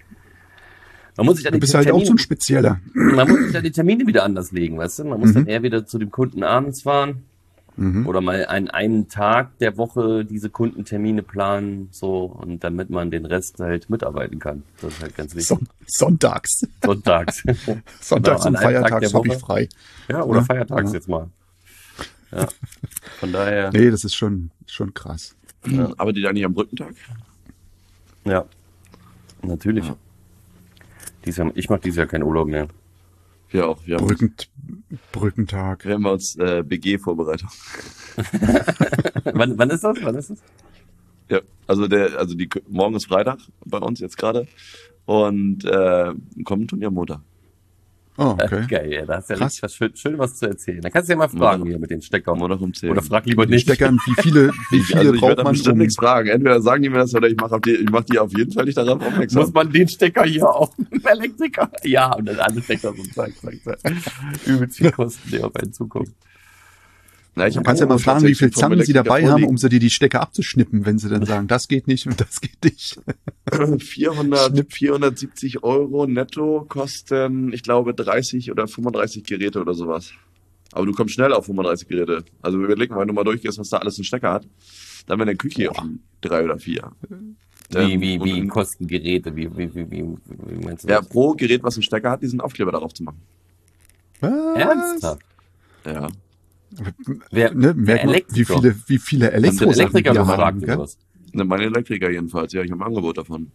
Speaker 4: man muss sich dann
Speaker 3: Du
Speaker 4: die
Speaker 3: bist halt auch
Speaker 4: Termine-
Speaker 3: so ein Spezieller.
Speaker 4: man muss sich dann die Termine wieder anders legen, weißt du? Man muss
Speaker 3: Mhm.
Speaker 4: dann eher wieder zu dem Kunden abends fahren.
Speaker 3: Mhm.
Speaker 4: Oder mal einen, einen Tag der Woche diese Kundentermine planen, so, und damit man den Rest halt mitarbeiten kann. Das ist halt ganz wichtig.
Speaker 3: Son Sonntags.
Speaker 4: Sonntags.
Speaker 3: Sonntags
Speaker 4: Genau,
Speaker 3: und
Speaker 4: an einem Tag
Speaker 3: Feiertags
Speaker 4: der
Speaker 3: habe ich
Speaker 4: Woche.
Speaker 3: frei.
Speaker 4: Ja, oder
Speaker 3: Ja,
Speaker 4: feiertags
Speaker 3: ja.
Speaker 4: jetzt mal. Ja. Von daher,
Speaker 3: Nee, das ist schon, schon krass.
Speaker 2: Aber die da nicht am Brückentag?
Speaker 4: ja. Natürlich.
Speaker 2: Ja.
Speaker 4: Dies Jahr, ich mache dieses Jahr keinen Urlaub mehr.
Speaker 2: Wir auch. Wir haben,
Speaker 3: Brücken, Brückentag.
Speaker 2: wir haben uns äh, B G vorbereitet.
Speaker 4: wann, wann ist das? Wann ist das?
Speaker 2: Ja, also der, also die morgen ist Freitag bei uns jetzt gerade und äh, kommt ein Turnier am Montag.
Speaker 3: Oh, okay.
Speaker 4: Geil, ja, da hast du ja
Speaker 3: Krass.
Speaker 4: richtig was schön, schön was zu erzählen. Da kannst du ja mal fragen
Speaker 2: Montag.
Speaker 4: hier mit den Steckern.
Speaker 2: Montag um zehn.
Speaker 4: Oder frag lieber
Speaker 3: Die
Speaker 4: nicht.
Speaker 3: Steckern, wie viele, wie viele
Speaker 2: also ich werde
Speaker 3: braucht
Speaker 2: da
Speaker 3: man
Speaker 2: bestimmt
Speaker 3: um?
Speaker 2: nichts fragen. Entweder sagen die mir das oder ich mache die, ich mach die auf jeden Fall nicht darauf aufmerksam.
Speaker 4: Muss man den Stecker hier auch, Elektriker? Ja, und dann alle Stecker so zack, zack, zack. Übelst viel Kosten, die auf einen zukommen.
Speaker 2: Na, ich
Speaker 3: Du
Speaker 2: hab
Speaker 3: kannst ja mal
Speaker 2: auch
Speaker 3: fragen, wie viel
Speaker 2: tatsächlich vom
Speaker 3: Zangen sie dabei
Speaker 2: Elektriker
Speaker 3: haben,
Speaker 2: vorliegen.
Speaker 3: um sie dir die Stecker abzuschnippen, wenn sie dann sagen, das geht nicht und das geht nicht.
Speaker 2: vierhundert, vierhundertsiebzig Euro netto kosten, ich glaube, dreißig oder fünfunddreißig Geräte oder sowas. Aber du kommst schnell auf fünfunddreißig Geräte. Also wir überlegen mal, wenn du mal durchgehst, was da alles ein Stecker hat, dann wäre eine Küche auf drei oder vier.
Speaker 4: Wie,
Speaker 2: Ähm,
Speaker 4: wie,
Speaker 2: und
Speaker 4: wie
Speaker 2: in-
Speaker 4: kosten Geräte? Wie, wie, wie, wie, wie meinst du
Speaker 2: Ja,
Speaker 4: das?
Speaker 2: pro Gerät, was einen Stecker hat, diesen Aufkleber darauf zu machen.
Speaker 3: Was?
Speaker 4: Ernsthaft?
Speaker 2: Ja.
Speaker 4: Wer,
Speaker 3: Ne,
Speaker 4: wer
Speaker 3: merkt man, wie
Speaker 4: Elektriker?
Speaker 3: viele, wie viele
Speaker 4: Haben sie den
Speaker 3: Elektrosachen
Speaker 4: Elektriker
Speaker 3: wir
Speaker 4: befragt
Speaker 3: haben,
Speaker 4: oder
Speaker 3: gell?
Speaker 4: was?
Speaker 2: Ne, meine Elektriker jedenfalls, ja, ich habe ein Angebot davon.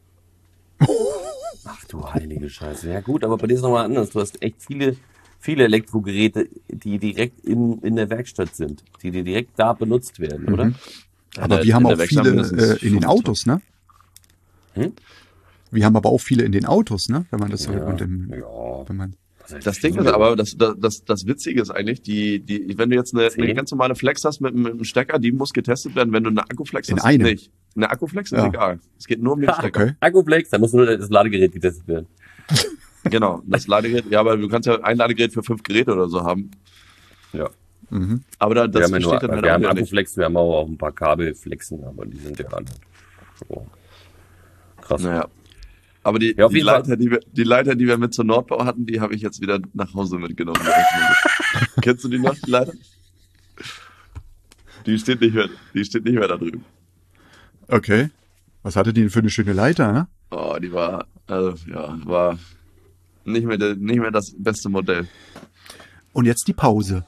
Speaker 4: Ach du heilige Scheiße. Ja gut, aber bei dir ist nochmal anders. Du hast echt viele, viele Elektrogeräte, die direkt in, in der Werkstatt sind, die, die direkt da benutzt werden,
Speaker 3: Mhm.
Speaker 4: oder?
Speaker 3: Aber
Speaker 2: der-
Speaker 3: wir haben
Speaker 2: in der
Speaker 3: auch
Speaker 2: Werkstatt
Speaker 3: viele
Speaker 2: mindestens
Speaker 3: äh, in den
Speaker 2: fünfundzwanzig.
Speaker 3: Autos, ne?
Speaker 4: Hm?
Speaker 3: Wir haben aber auch viele in den Autos, ne? Wenn man das so
Speaker 4: Ja,
Speaker 3: mit dem,
Speaker 4: ja.
Speaker 3: wenn man,
Speaker 4: Was heißt
Speaker 2: Das Ding
Speaker 4: viele?
Speaker 2: ist aber, das, das, das, das Witzige ist eigentlich, die, die, wenn du jetzt eine, eine
Speaker 4: Zehn?
Speaker 2: ganz normale Flex hast mit, mit einem Stecker, die muss getestet werden. Wenn du eine Akkuflex
Speaker 3: In
Speaker 2: hast,
Speaker 3: einem?
Speaker 2: nicht. Eine Akkuflex ist
Speaker 3: Ja.
Speaker 2: egal. Es geht nur um den
Speaker 4: Ha,
Speaker 2: Stecker.
Speaker 3: okay.
Speaker 4: Akkuflex, da muss nur das Ladegerät getestet werden.
Speaker 2: Genau. Das Ladegerät, ja, aber du kannst ja ein Ladegerät für fünf Geräte oder so haben.
Speaker 4: Ja.
Speaker 3: mhm.
Speaker 2: Aber da,
Speaker 4: Wir
Speaker 2: das
Speaker 4: haben, ja nur,
Speaker 2: versteht dann halt
Speaker 4: wir
Speaker 2: auch
Speaker 4: haben
Speaker 2: wieder nicht.
Speaker 4: Akkuflex, wir haben auch ein paar Kabelflexen, aber die sind ja alle. Oh. Krass.
Speaker 2: Naja. Aber die,
Speaker 4: Ja, auf
Speaker 2: die,
Speaker 4: jeden Fall.
Speaker 2: Leiter, die, wir, die Leiter, die wir mit zur Nordbau hatten, die habe ich jetzt wieder nach Hause mitgenommen. Kennst du die noch, die Leiter? Die steht nicht mehr, die steht nicht mehr da drüben.
Speaker 3: Okay. Was hatte die denn für eine schöne Leiter, ne?
Speaker 2: Oh, die war, also, ja, war nicht mehr, der, nicht mehr das beste Modell.
Speaker 3: Und jetzt die Pause.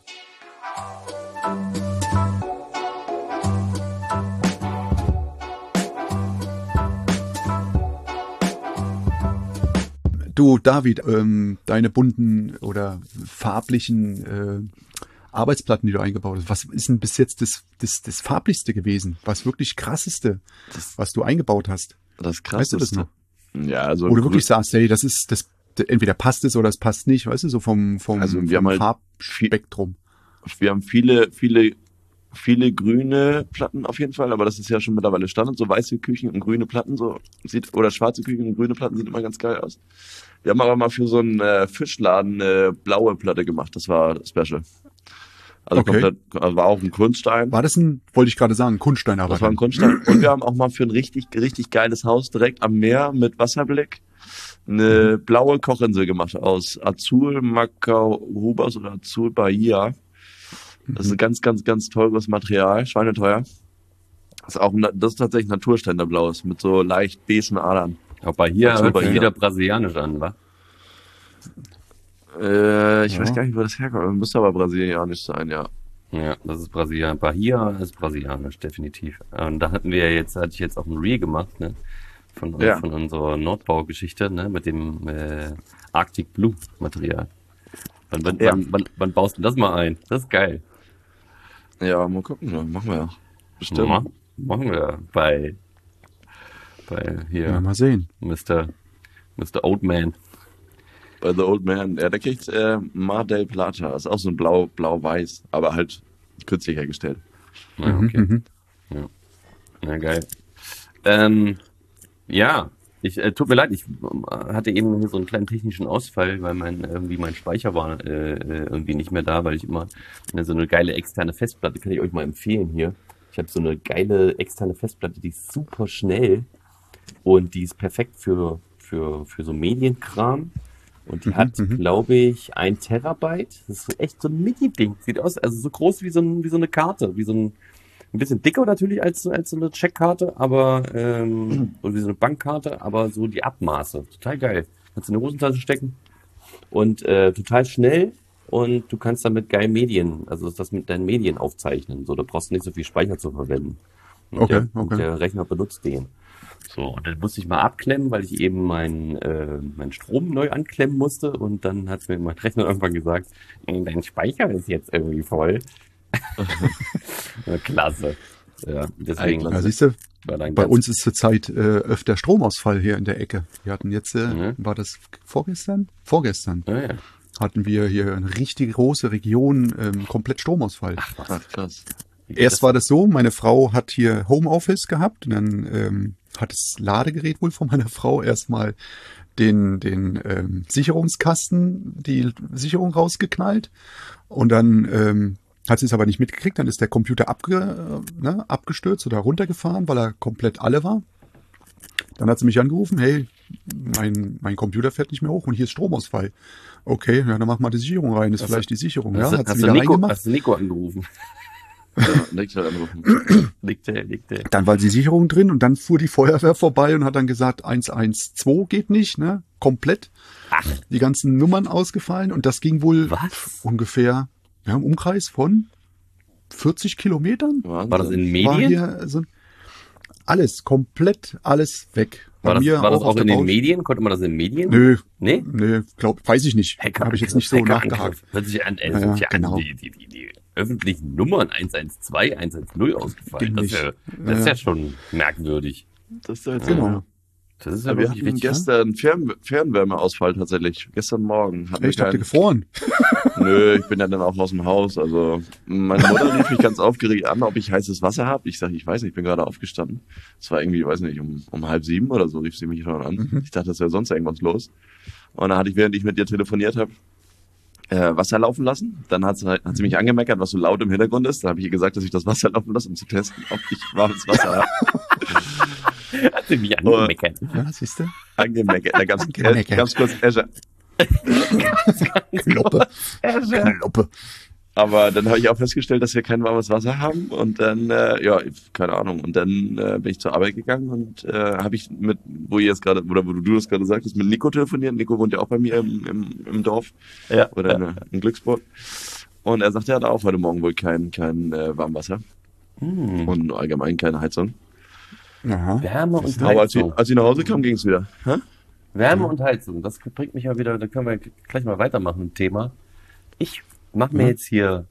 Speaker 3: Du Du, David, ähm, deine bunten oder farblichen äh, Arbeitsplatten, die du eingebaut hast, was ist denn bis jetzt das, das, das farblichste gewesen? Was wirklich krasseste,
Speaker 2: Das,
Speaker 3: was du eingebaut hast?
Speaker 2: das krasseste.
Speaker 3: Weißt du das noch?
Speaker 2: Ja, also
Speaker 3: Wo du
Speaker 2: grü-
Speaker 3: wirklich sagst, hey, das ist, das, entweder passt es oder es passt nicht, weißt du, so vom, vom,
Speaker 2: Also wir
Speaker 3: vom
Speaker 2: haben halt
Speaker 3: Farbspektrum.
Speaker 2: wir haben viele, viele, viele grüne Platten auf jeden Fall, aber das ist ja schon mittlerweile Standard, so weiße Küchen und grüne Platten, so sieht, oder schwarze Küchen und grüne Platten sieht immer ganz geil aus. Wir haben aber mal für so einen äh, Fischladen eine blaue Platte gemacht, das war special. Also
Speaker 3: Okay.
Speaker 2: komplett, also war auch ein Kunststein.
Speaker 3: War das ein, wollte ich gerade sagen, Kunststeinarbeit?
Speaker 2: Das war ein Kunststein. Und wir haben auch mal für ein richtig, richtig geiles Haus direkt am Meer mit Wasserblick eine blaue Kochinsel gemacht aus Azul Macaubas oder Azul Bahia. Das ist ein ganz, ganz, ganz teures Material, schweineteuer. Das ist auch, ein- das ist tatsächlich Naturständerblaues mit so leicht beigen Adern.
Speaker 4: Aber hier
Speaker 2: Ach,
Speaker 4: hört
Speaker 2: super,
Speaker 4: sich
Speaker 2: ja.
Speaker 4: wieder brasilianisch an, wa?
Speaker 2: Äh, ich
Speaker 3: Ja.
Speaker 2: weiß gar nicht, wo das herkommt. Müsste aber brasilianisch sein, ja.
Speaker 4: Ja, das ist Brasilianisch. Bahia ist brasilianisch, definitiv. Und da hatten wir ja jetzt, hatte ich jetzt auch ein Reel gemacht, ne? Von,
Speaker 2: Ja.
Speaker 4: von unserer Nordbaugeschichte, ne? Mit dem äh, Arctic Blue Material. Wann, wann,
Speaker 2: Ja.
Speaker 4: wann, wann, wann baust du das mal ein? Das ist geil.
Speaker 2: Ja, mal gucken, ne? Machen wir ja. Bestimmt.
Speaker 4: Ma machen wir bei, bei hier
Speaker 3: Ja, mal sehen.
Speaker 4: Mister Mister Oldman.
Speaker 2: Bei The Old Man. Ja, der kriegt äh, Mar del Plata. Ist auch so ein blau, blau-weiß, aber halt künstlich hergestellt.
Speaker 4: Ja,
Speaker 3: Mhm,
Speaker 4: okay.
Speaker 3: mhm.
Speaker 4: Ja. Ja, geil. Ähm, ja, ich äh, tut mir leid, ich äh, hatte eben hier so einen kleinen technischen Ausfall, weil mein irgendwie mein Speicher war äh, äh, irgendwie nicht mehr da, weil ich immer äh, so eine geile externe Festplatte, kann ich euch mal empfehlen hier. Ich habe so eine geile externe Festplatte, die ist super schnell und die ist perfekt für für für so Medienkram. Und die
Speaker 3: Mhm,
Speaker 4: hat,
Speaker 3: mhm.
Speaker 4: glaube ich, ein Terabyte. Das ist echt so ein Mini-Ding. Sieht aus, also so groß wie so, ein, wie so eine Karte, wie so ein, ein bisschen dicker natürlich als, als so eine Checkkarte, aber ähm, oder wie so eine Bankkarte, aber so die Abmaße. Total geil. Kannst du in eine Hosentasche stecken und äh, total schnell und du kannst damit geil Medien, also das mit deinen Medien aufzeichnen. So, da brauchst du nicht so viel Speicher zu verwenden. Und
Speaker 3: Okay,
Speaker 4: der,
Speaker 3: okay.
Speaker 4: Und der Rechner benutzt den. So, und dann musste ich mal abklemmen, weil ich eben meinen äh, meinen Strom neu anklemmen musste. Und dann hat mir mein Rechner irgendwann gesagt, "Ey, dein Speicher ist jetzt irgendwie voll." Ja, klasse. Ja, deswegen
Speaker 2: Klasse.
Speaker 3: Ja, siehst du,
Speaker 4: war dann
Speaker 3: bei
Speaker 4: ganz-
Speaker 3: uns ist zurzeit äh, öfter Stromausfall hier in der Ecke. Wir hatten jetzt, äh,
Speaker 4: Mhm.
Speaker 3: war das vorgestern? Vorgestern
Speaker 4: Ja, ja.
Speaker 3: hatten wir hier eine richtig große Region, ähm, komplett Stromausfall.
Speaker 2: Ach, krass.
Speaker 4: Wie geht
Speaker 3: Erst
Speaker 4: das?
Speaker 3: war das so, meine Frau hat hier Homeoffice gehabt und dann ähm, hat das Ladegerät wohl von meiner Frau erstmal den, den ähm, Sicherungskasten, die Sicherung rausgeknallt und dann ähm, hat sie es aber nicht mitgekriegt, dann ist der Computer abge, äh, ne, abgestürzt oder runtergefahren, weil er komplett alle war. Dann hat sie mich angerufen, hey, mein, mein Computer fährt nicht mehr hoch und hier ist Stromausfall. Okay, ja, dann mach mal die Sicherung rein, ist
Speaker 4: Hast du-
Speaker 3: vielleicht die Sicherung. Ja,
Speaker 4: Hast, du-
Speaker 3: hat sie
Speaker 4: hast, du
Speaker 3: wieder
Speaker 4: Nico,
Speaker 3: reingemacht.
Speaker 4: hast du Nico angerufen?
Speaker 2: Ja, direkt halt anrufen.
Speaker 4: Liegt der, liegt der.
Speaker 3: Dann war die Sicherung drin und dann fuhr die Feuerwehr vorbei und hat dann gesagt, eins eins zwei geht nicht, ne? Komplett.
Speaker 4: Ach.
Speaker 3: Die ganzen Nummern ausgefallen und das ging wohl
Speaker 4: Was?
Speaker 3: ungefähr ja, im Umkreis von vierzig Kilometern.
Speaker 2: Wahnsinn.
Speaker 4: War das in
Speaker 3: War
Speaker 4: Medien?
Speaker 3: hier so alles, komplett alles weg. Bei
Speaker 4: War das,
Speaker 3: mir
Speaker 4: war das
Speaker 3: auf
Speaker 4: auch
Speaker 3: der
Speaker 4: in den
Speaker 3: Baustelle.
Speaker 4: Medien? Konnte man das in Medien?
Speaker 3: Nö,
Speaker 4: Nee?
Speaker 3: nö, glaub, weiß ich nicht.
Speaker 4: Hacker-
Speaker 3: Habe ich jetzt nicht so
Speaker 4: Hackerangriff.
Speaker 3: nachgehakt.
Speaker 4: Hört sich an, äh,
Speaker 3: Ja,
Speaker 4: sind ja
Speaker 3: genau.
Speaker 4: an die, die, die, die öffentlichen Nummern eins eins zwei, eins eins null ausgefallen.
Speaker 3: Ging
Speaker 4: Das ist, ja,
Speaker 3: nicht.
Speaker 4: das ist
Speaker 3: Ja.
Speaker 4: ja schon merkwürdig.
Speaker 2: Das ist jetzt
Speaker 3: Genau.
Speaker 4: Das ist ja
Speaker 2: Ja, wir
Speaker 4: wirklich
Speaker 2: hatten
Speaker 4: wichtig.
Speaker 2: gestern Fern Fernwärmeausfall tatsächlich. Gestern Morgen. Hatten
Speaker 3: Echt,
Speaker 2: wir
Speaker 3: habt ihr
Speaker 2: keinen-
Speaker 3: gefroren?
Speaker 2: Nö, ich bin ja dann auch aus dem Haus. Also meine Mutter rief mich ganz aufgeregt an, ob ich heißes Wasser habe. Ich sage, ich weiß nicht, ich bin gerade aufgestanden. Es war irgendwie, weiß nicht, um, um halb sieben oder so rief sie mich schon an.
Speaker 3: Mhm.
Speaker 2: Ich dachte, das wäre sonst irgendwas los. Und dann hatte ich, während ich mit ihr telefoniert habe, äh, Wasser laufen lassen. Dann hat sie, hat sie mich angemeckert, was so laut im Hintergrund ist. Da habe ich ihr gesagt, dass ich das Wasser laufen lasse, um zu testen, ob ich warmes Wasser habe.
Speaker 4: Hat sie mich angemeckert.
Speaker 3: Ja, siehst du?
Speaker 2: Angemeckert. Da gab's
Speaker 3: Angemeckert.
Speaker 2: ganz kurz Escher.
Speaker 3: Kloppe. Kloppe.
Speaker 2: Aber dann habe ich auch festgestellt, dass wir kein warmes Wasser haben und dann, äh, ja, keine Ahnung, und dann äh, bin ich zur Arbeit gegangen und äh, habe ich mit, wo ihr jetzt gerade, oder wo du das gerade sagtest, mit Nico telefoniert. Nico wohnt ja auch bei mir im, im, im Dorf
Speaker 4: Ja.
Speaker 2: oder in, in Glücksburg. Und er sagte, er hat auch heute Morgen wohl kein, kein äh, Warmwasser
Speaker 4: Hm.
Speaker 2: und allgemein keine Heizung.
Speaker 3: Aha.
Speaker 4: Wärme und
Speaker 2: Aber als ich,
Speaker 4: Heizung.
Speaker 2: als ich nach Hause kam, ging es wieder. Hä?
Speaker 4: Wärme und Heizung, das bringt mich ja wieder, da können wir gleich mal weitermachen im Thema. Ich mache mir
Speaker 3: Ja.
Speaker 4: jetzt hier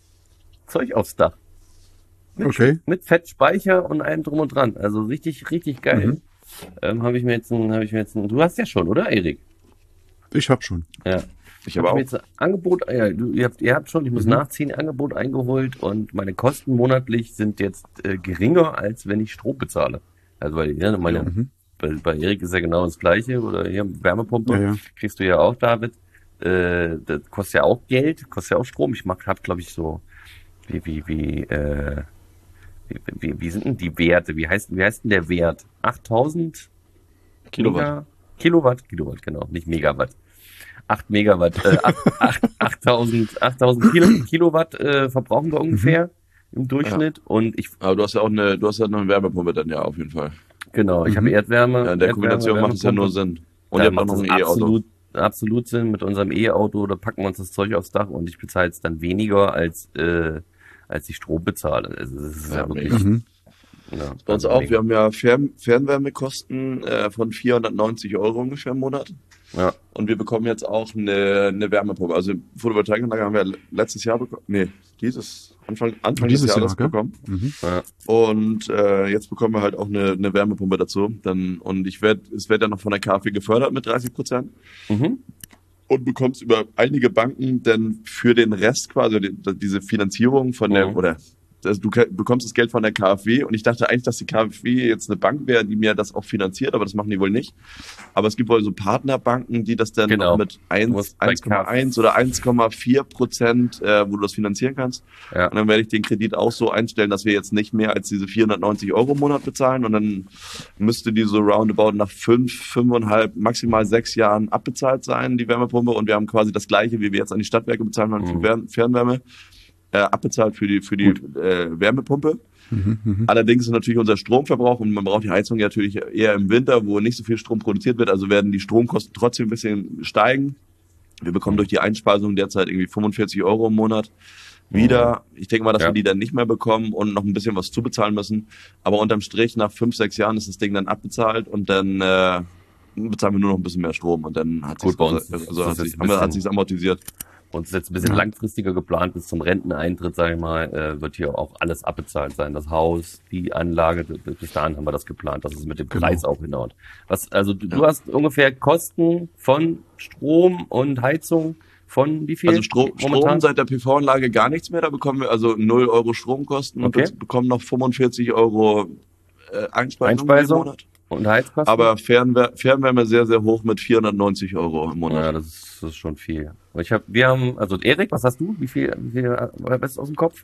Speaker 4: Zeug aufs Dach. Mit,
Speaker 3: Okay.
Speaker 4: mit Fettspeicher und allem drum und dran. Also richtig, richtig geil.
Speaker 3: Mhm.
Speaker 4: Ähm, habe ich mir jetzt ein, habe ich mir jetzt ein, du hast ja schon, oder, Erik?
Speaker 3: Ich hab schon.
Speaker 4: Ja.
Speaker 2: Ich
Speaker 4: habe
Speaker 2: aber
Speaker 4: mir
Speaker 2: auch.
Speaker 4: jetzt ein Angebot, ja, du, ihr, habt, ihr habt schon, ich muss
Speaker 3: Mhm.
Speaker 4: nachziehen, Angebot eingeholt und meine Kosten monatlich sind jetzt äh, geringer, als wenn ich Strom bezahle. Also weil ja, meine,
Speaker 3: Mhm.
Speaker 4: bei, bei Erik ist ja genau das Gleiche, oder hier Wärmepumpe,
Speaker 3: Ja, ja.
Speaker 4: kriegst du ja auch, David. Äh, das kostet ja auch Geld, kostet ja auch Strom. Ich mach, hab, glaube ich, so, wie, wie, wie, äh, wie, wie, wie sind denn die Werte? Wie heißt, wie heißt denn der Wert? achttausend
Speaker 2: Kilowatt.
Speaker 4: Mega, Kilowatt, Kilowatt, genau, nicht Megawatt. acht Megawatt, äh, achttausend, achttausend Kilo, Kilowatt äh, verbrauchen wir ungefähr im Durchschnitt. Und ich,
Speaker 2: Aber du hast ja auch eine, du hast ja noch eine Wärmepumpe dann ja auf jeden Fall.
Speaker 4: genau, ich
Speaker 3: Mhm.
Speaker 4: habe Erdwärme.
Speaker 2: Ja, in der
Speaker 4: Erdwärme,
Speaker 2: Kombination macht es ja nur
Speaker 4: Wärmepumpe.
Speaker 2: Sinn. Und
Speaker 4: Da
Speaker 2: ihr habt auch
Speaker 4: macht
Speaker 2: noch
Speaker 4: es
Speaker 2: ein E-Auto.
Speaker 4: absolut, absolut Sinn mit unserem E-Auto. Da packen wir uns das Zeug aufs Dach und ich bezahle jetzt dann weniger als, äh, als ich Strom bezahle. Also das ist ja,
Speaker 2: Ja,
Speaker 4: wirklich.
Speaker 2: mega.
Speaker 3: Mhm.
Speaker 4: Ja,
Speaker 2: Bei uns
Speaker 4: also
Speaker 2: auch.
Speaker 4: mega.
Speaker 2: Wir haben ja Fern Fernwärmekosten äh, von vierhundertneunzig Euro ungefähr im Monat.
Speaker 4: Ja.
Speaker 2: Und wir bekommen jetzt auch eine, eine Wärmepumpe. Also Photovoltaikanlage haben wir letztes Jahr bekommen. Nee, dieses Anfang, Anfang
Speaker 3: Dieses
Speaker 2: des Jahres
Speaker 3: Jahr, gell?
Speaker 2: bekommen.
Speaker 3: Mhm.
Speaker 4: Ja.
Speaker 2: Und äh, jetzt bekommen wir halt auch eine, eine Wärmepumpe dazu. Dann, und ich werde, es wird dann noch von der KfW gefördert mit dreißig Prozent.
Speaker 4: Mhm.
Speaker 2: Und bekommst über einige Banken dann für den Rest quasi die, diese Finanzierung von der,
Speaker 4: Mhm.
Speaker 2: oder das, du ke- bekommst das Geld von der KfW und ich dachte eigentlich, dass die KfW jetzt eine Bank wäre, die mir das auch finanziert, aber das machen die wohl nicht. Aber es gibt wohl so Partnerbanken, die das dann
Speaker 4: Genau.
Speaker 2: noch mit
Speaker 4: Du
Speaker 2: eins,
Speaker 4: musst bei
Speaker 2: eins Komma eins oder eins Komma vier Prozent, äh, wo du das finanzieren kannst.
Speaker 4: Ja.
Speaker 2: Und dann werde ich den Kredit auch so einstellen, dass wir jetzt nicht mehr als diese vierhundertneunzig Euro im Monat bezahlen und dann müsste die so roundabout nach fünf, fünfeinhalb, maximal sechs Jahren abbezahlt sein, die Wärmepumpe. Und wir haben quasi das Gleiche, wie wir jetzt an die Stadtwerke bezahlen haben für
Speaker 4: Mhm.
Speaker 2: Fern- Fernwärme, äh, abbezahlt für die, für die äh, Wärmepumpe.
Speaker 3: Mhm. Mhm.
Speaker 2: Allerdings ist natürlich unser Stromverbrauch und man braucht die Heizung ja natürlich eher im Winter, wo nicht so viel Strom produziert wird, also werden die Stromkosten trotzdem ein bisschen steigen. Wir bekommen durch die Einspeisung derzeit irgendwie fünfundvierzig Euro im Monat wieder. Ich denke mal, dass
Speaker 4: Ja.
Speaker 2: wir die dann nicht mehr bekommen und noch ein bisschen was zubezahlen müssen. Aber unterm Strich, nach fünf, sechs Jahren ist das Ding dann abbezahlt und dann äh, bezahlen wir nur noch ein bisschen mehr Strom und dann hat
Speaker 4: Gut,
Speaker 2: sich
Speaker 4: bei uns
Speaker 2: also,
Speaker 4: ist
Speaker 2: hat
Speaker 4: das
Speaker 2: sich,
Speaker 4: jetzt ein
Speaker 2: haben wir- hat
Speaker 4: bisschen-
Speaker 2: sich's amortisiert.
Speaker 4: Und es ist jetzt ein bisschen
Speaker 3: Ja.
Speaker 4: langfristiger geplant, bis zum Renteneintritt, sage ich mal, äh, wird hier auch alles abbezahlt sein. Das Haus, die Anlage, bis dahin haben wir das geplant, dass es mit dem
Speaker 3: Genau.
Speaker 4: Preis auch hinhaut. Was, also du, du
Speaker 2: Ja.
Speaker 4: hast ungefähr Kosten von Strom und Heizung von wie viel?
Speaker 2: Also Strom, Strom seit der P V-Anlage gar nichts mehr, da bekommen wir also null Euro Stromkosten
Speaker 4: Okay.
Speaker 2: und bekommen noch fünfundvierzig Euro äh, Einspeisung,
Speaker 4: Einspeisung?
Speaker 2: im Monat.
Speaker 4: Und Heizkosten?
Speaker 2: Aber Fernwär Fernwärme sehr, sehr hoch mit vierhundertneunzig Euro im Monat.
Speaker 4: ja, das ist, das ist schon viel. Ich hab, wir haben, also Erik, was hast du? Wie viel, wie viel, äh, was ist aus dem Kopf?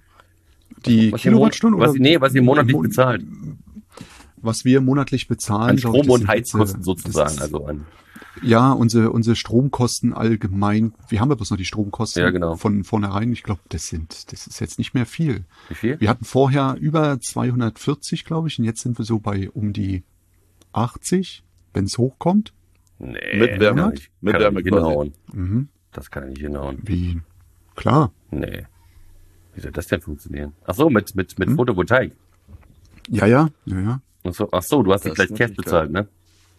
Speaker 3: Die
Speaker 4: Was ihr, Mon
Speaker 3: Kilowattstunden
Speaker 4: was,
Speaker 3: oder
Speaker 4: nee, was ihr monatlich
Speaker 3: Mon-
Speaker 4: bezahlt.
Speaker 3: was wir monatlich bezahlen?
Speaker 4: An
Speaker 3: glaub ich,
Speaker 4: Strom-
Speaker 3: das
Speaker 4: und
Speaker 3: sind
Speaker 4: Heizkosten
Speaker 3: jetzt, äh,
Speaker 4: sozusagen,
Speaker 3: das ist-
Speaker 4: also an.
Speaker 3: Ja, unsere, unsere Stromkosten allgemein. Wir haben ja bloß noch die Stromkosten
Speaker 4: Ja, genau.
Speaker 3: von vornherein. Ich glaube, das sind, das ist jetzt nicht mehr viel.
Speaker 4: Wie viel?
Speaker 3: Wir hatten vorher über zweihundertvierzig, glaube ich, und jetzt sind wir so bei um die achtzig, wenn es hochkommt.
Speaker 4: Nee,
Speaker 2: Mit Wärme.
Speaker 4: kann ich-
Speaker 2: Mit
Speaker 4: kann
Speaker 2: Wärme
Speaker 4: ich nicht
Speaker 2: quasi.
Speaker 4: hinhauen.
Speaker 3: Mhm.
Speaker 4: Das kann ich nicht hinhauen.
Speaker 3: Wie? Klar.
Speaker 4: Nee. Wie soll das denn funktionieren? Ach so, mit, mit, mit
Speaker 3: Hm?
Speaker 4: Photovoltaik.
Speaker 3: Ja, ja, ja, ja.
Speaker 4: Ach so, ach so, du hast
Speaker 2: Das
Speaker 4: dich gleich
Speaker 2: ist
Speaker 4: Cash
Speaker 2: natürlich
Speaker 4: bezahlt, ne?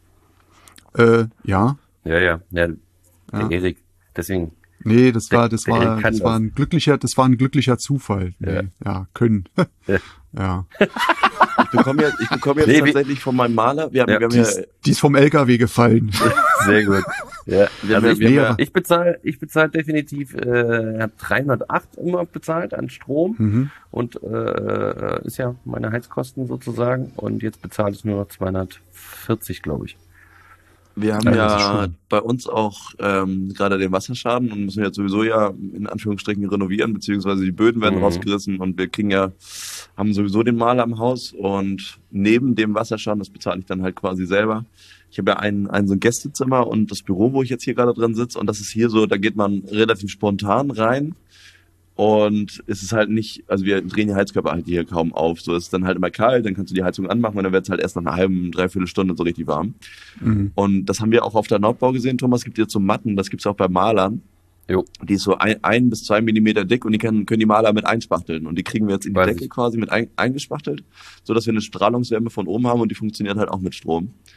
Speaker 3: Äh, ja.
Speaker 4: Ja, ja. Ja, der
Speaker 3: Ja.
Speaker 4: Erik. Deswegen.
Speaker 3: Nee, das
Speaker 4: Der-
Speaker 3: war, das
Speaker 4: der
Speaker 3: war,
Speaker 4: kann
Speaker 3: das war
Speaker 4: das.
Speaker 3: ein glücklicher, das war ein glücklicher Zufall. Nee,
Speaker 4: Ja.
Speaker 3: ja. können.
Speaker 4: Ja.
Speaker 3: Ja.
Speaker 2: Ich bekomme jetzt, ich bekomme jetzt
Speaker 4: Nee, wie-
Speaker 2: tatsächlich von meinem Maler, wir haben,
Speaker 4: Ja,
Speaker 2: wir haben
Speaker 3: Die
Speaker 2: ja,
Speaker 3: ist, die ist vom L K W gefallen.
Speaker 4: Sehr gut. Ja,
Speaker 2: wir
Speaker 4: also
Speaker 2: haben,
Speaker 4: ich,
Speaker 2: ja- wir
Speaker 3: nee,
Speaker 2: haben ja,
Speaker 3: aber-
Speaker 4: ich bezahle, ich bezahle definitiv, äh, habe dreihundertacht immer bezahlt an Strom
Speaker 3: Mhm.
Speaker 4: und äh, ist ja meine Heizkosten sozusagen und jetzt bezahle ich nur noch zweihundertvierzig, glaube ich.
Speaker 2: wir haben
Speaker 3: Ja, das ist
Speaker 2: ja
Speaker 3: schön.
Speaker 2: bei uns auch ähm, gerade den Wasserschaden und müssen jetzt sowieso ja in Anführungsstrichen renovieren, beziehungsweise die Böden werden
Speaker 4: Mhm.
Speaker 2: rausgerissen und wir kriegen ja, haben sowieso den Maler im Haus und neben dem Wasserschaden, das bezahle ich dann halt quasi selber. Ich habe ja ein, ein so ein Gästezimmer und das Büro, wo ich jetzt hier gerade drin sitze und das ist hier so, da geht man relativ spontan rein. Und es ist halt nicht, also wir drehen die Heizkörper halt hier kaum auf. So, es ist dann halt immer kalt, dann kannst du die Heizung anmachen und dann wird es halt erst nach einer halben, dreiviertel Stunde so richtig warm.
Speaker 3: Mhm.
Speaker 2: Und das haben wir auch auf der Nordbau gesehen, Thomas. Es gibt jetzt so Matten, das gibt's auch bei Malern.
Speaker 4: Jo.
Speaker 2: Die ist so ein, ein bis zwei Millimeter dick und die können, können die Maler mit einspachteln. Und die kriegen wir jetzt in die
Speaker 4: Weiß
Speaker 2: Decke
Speaker 4: ich.
Speaker 2: quasi mit ein, eingespachtelt, so dass wir eine Strahlungswärme von oben haben und die funktioniert halt auch mit Strom.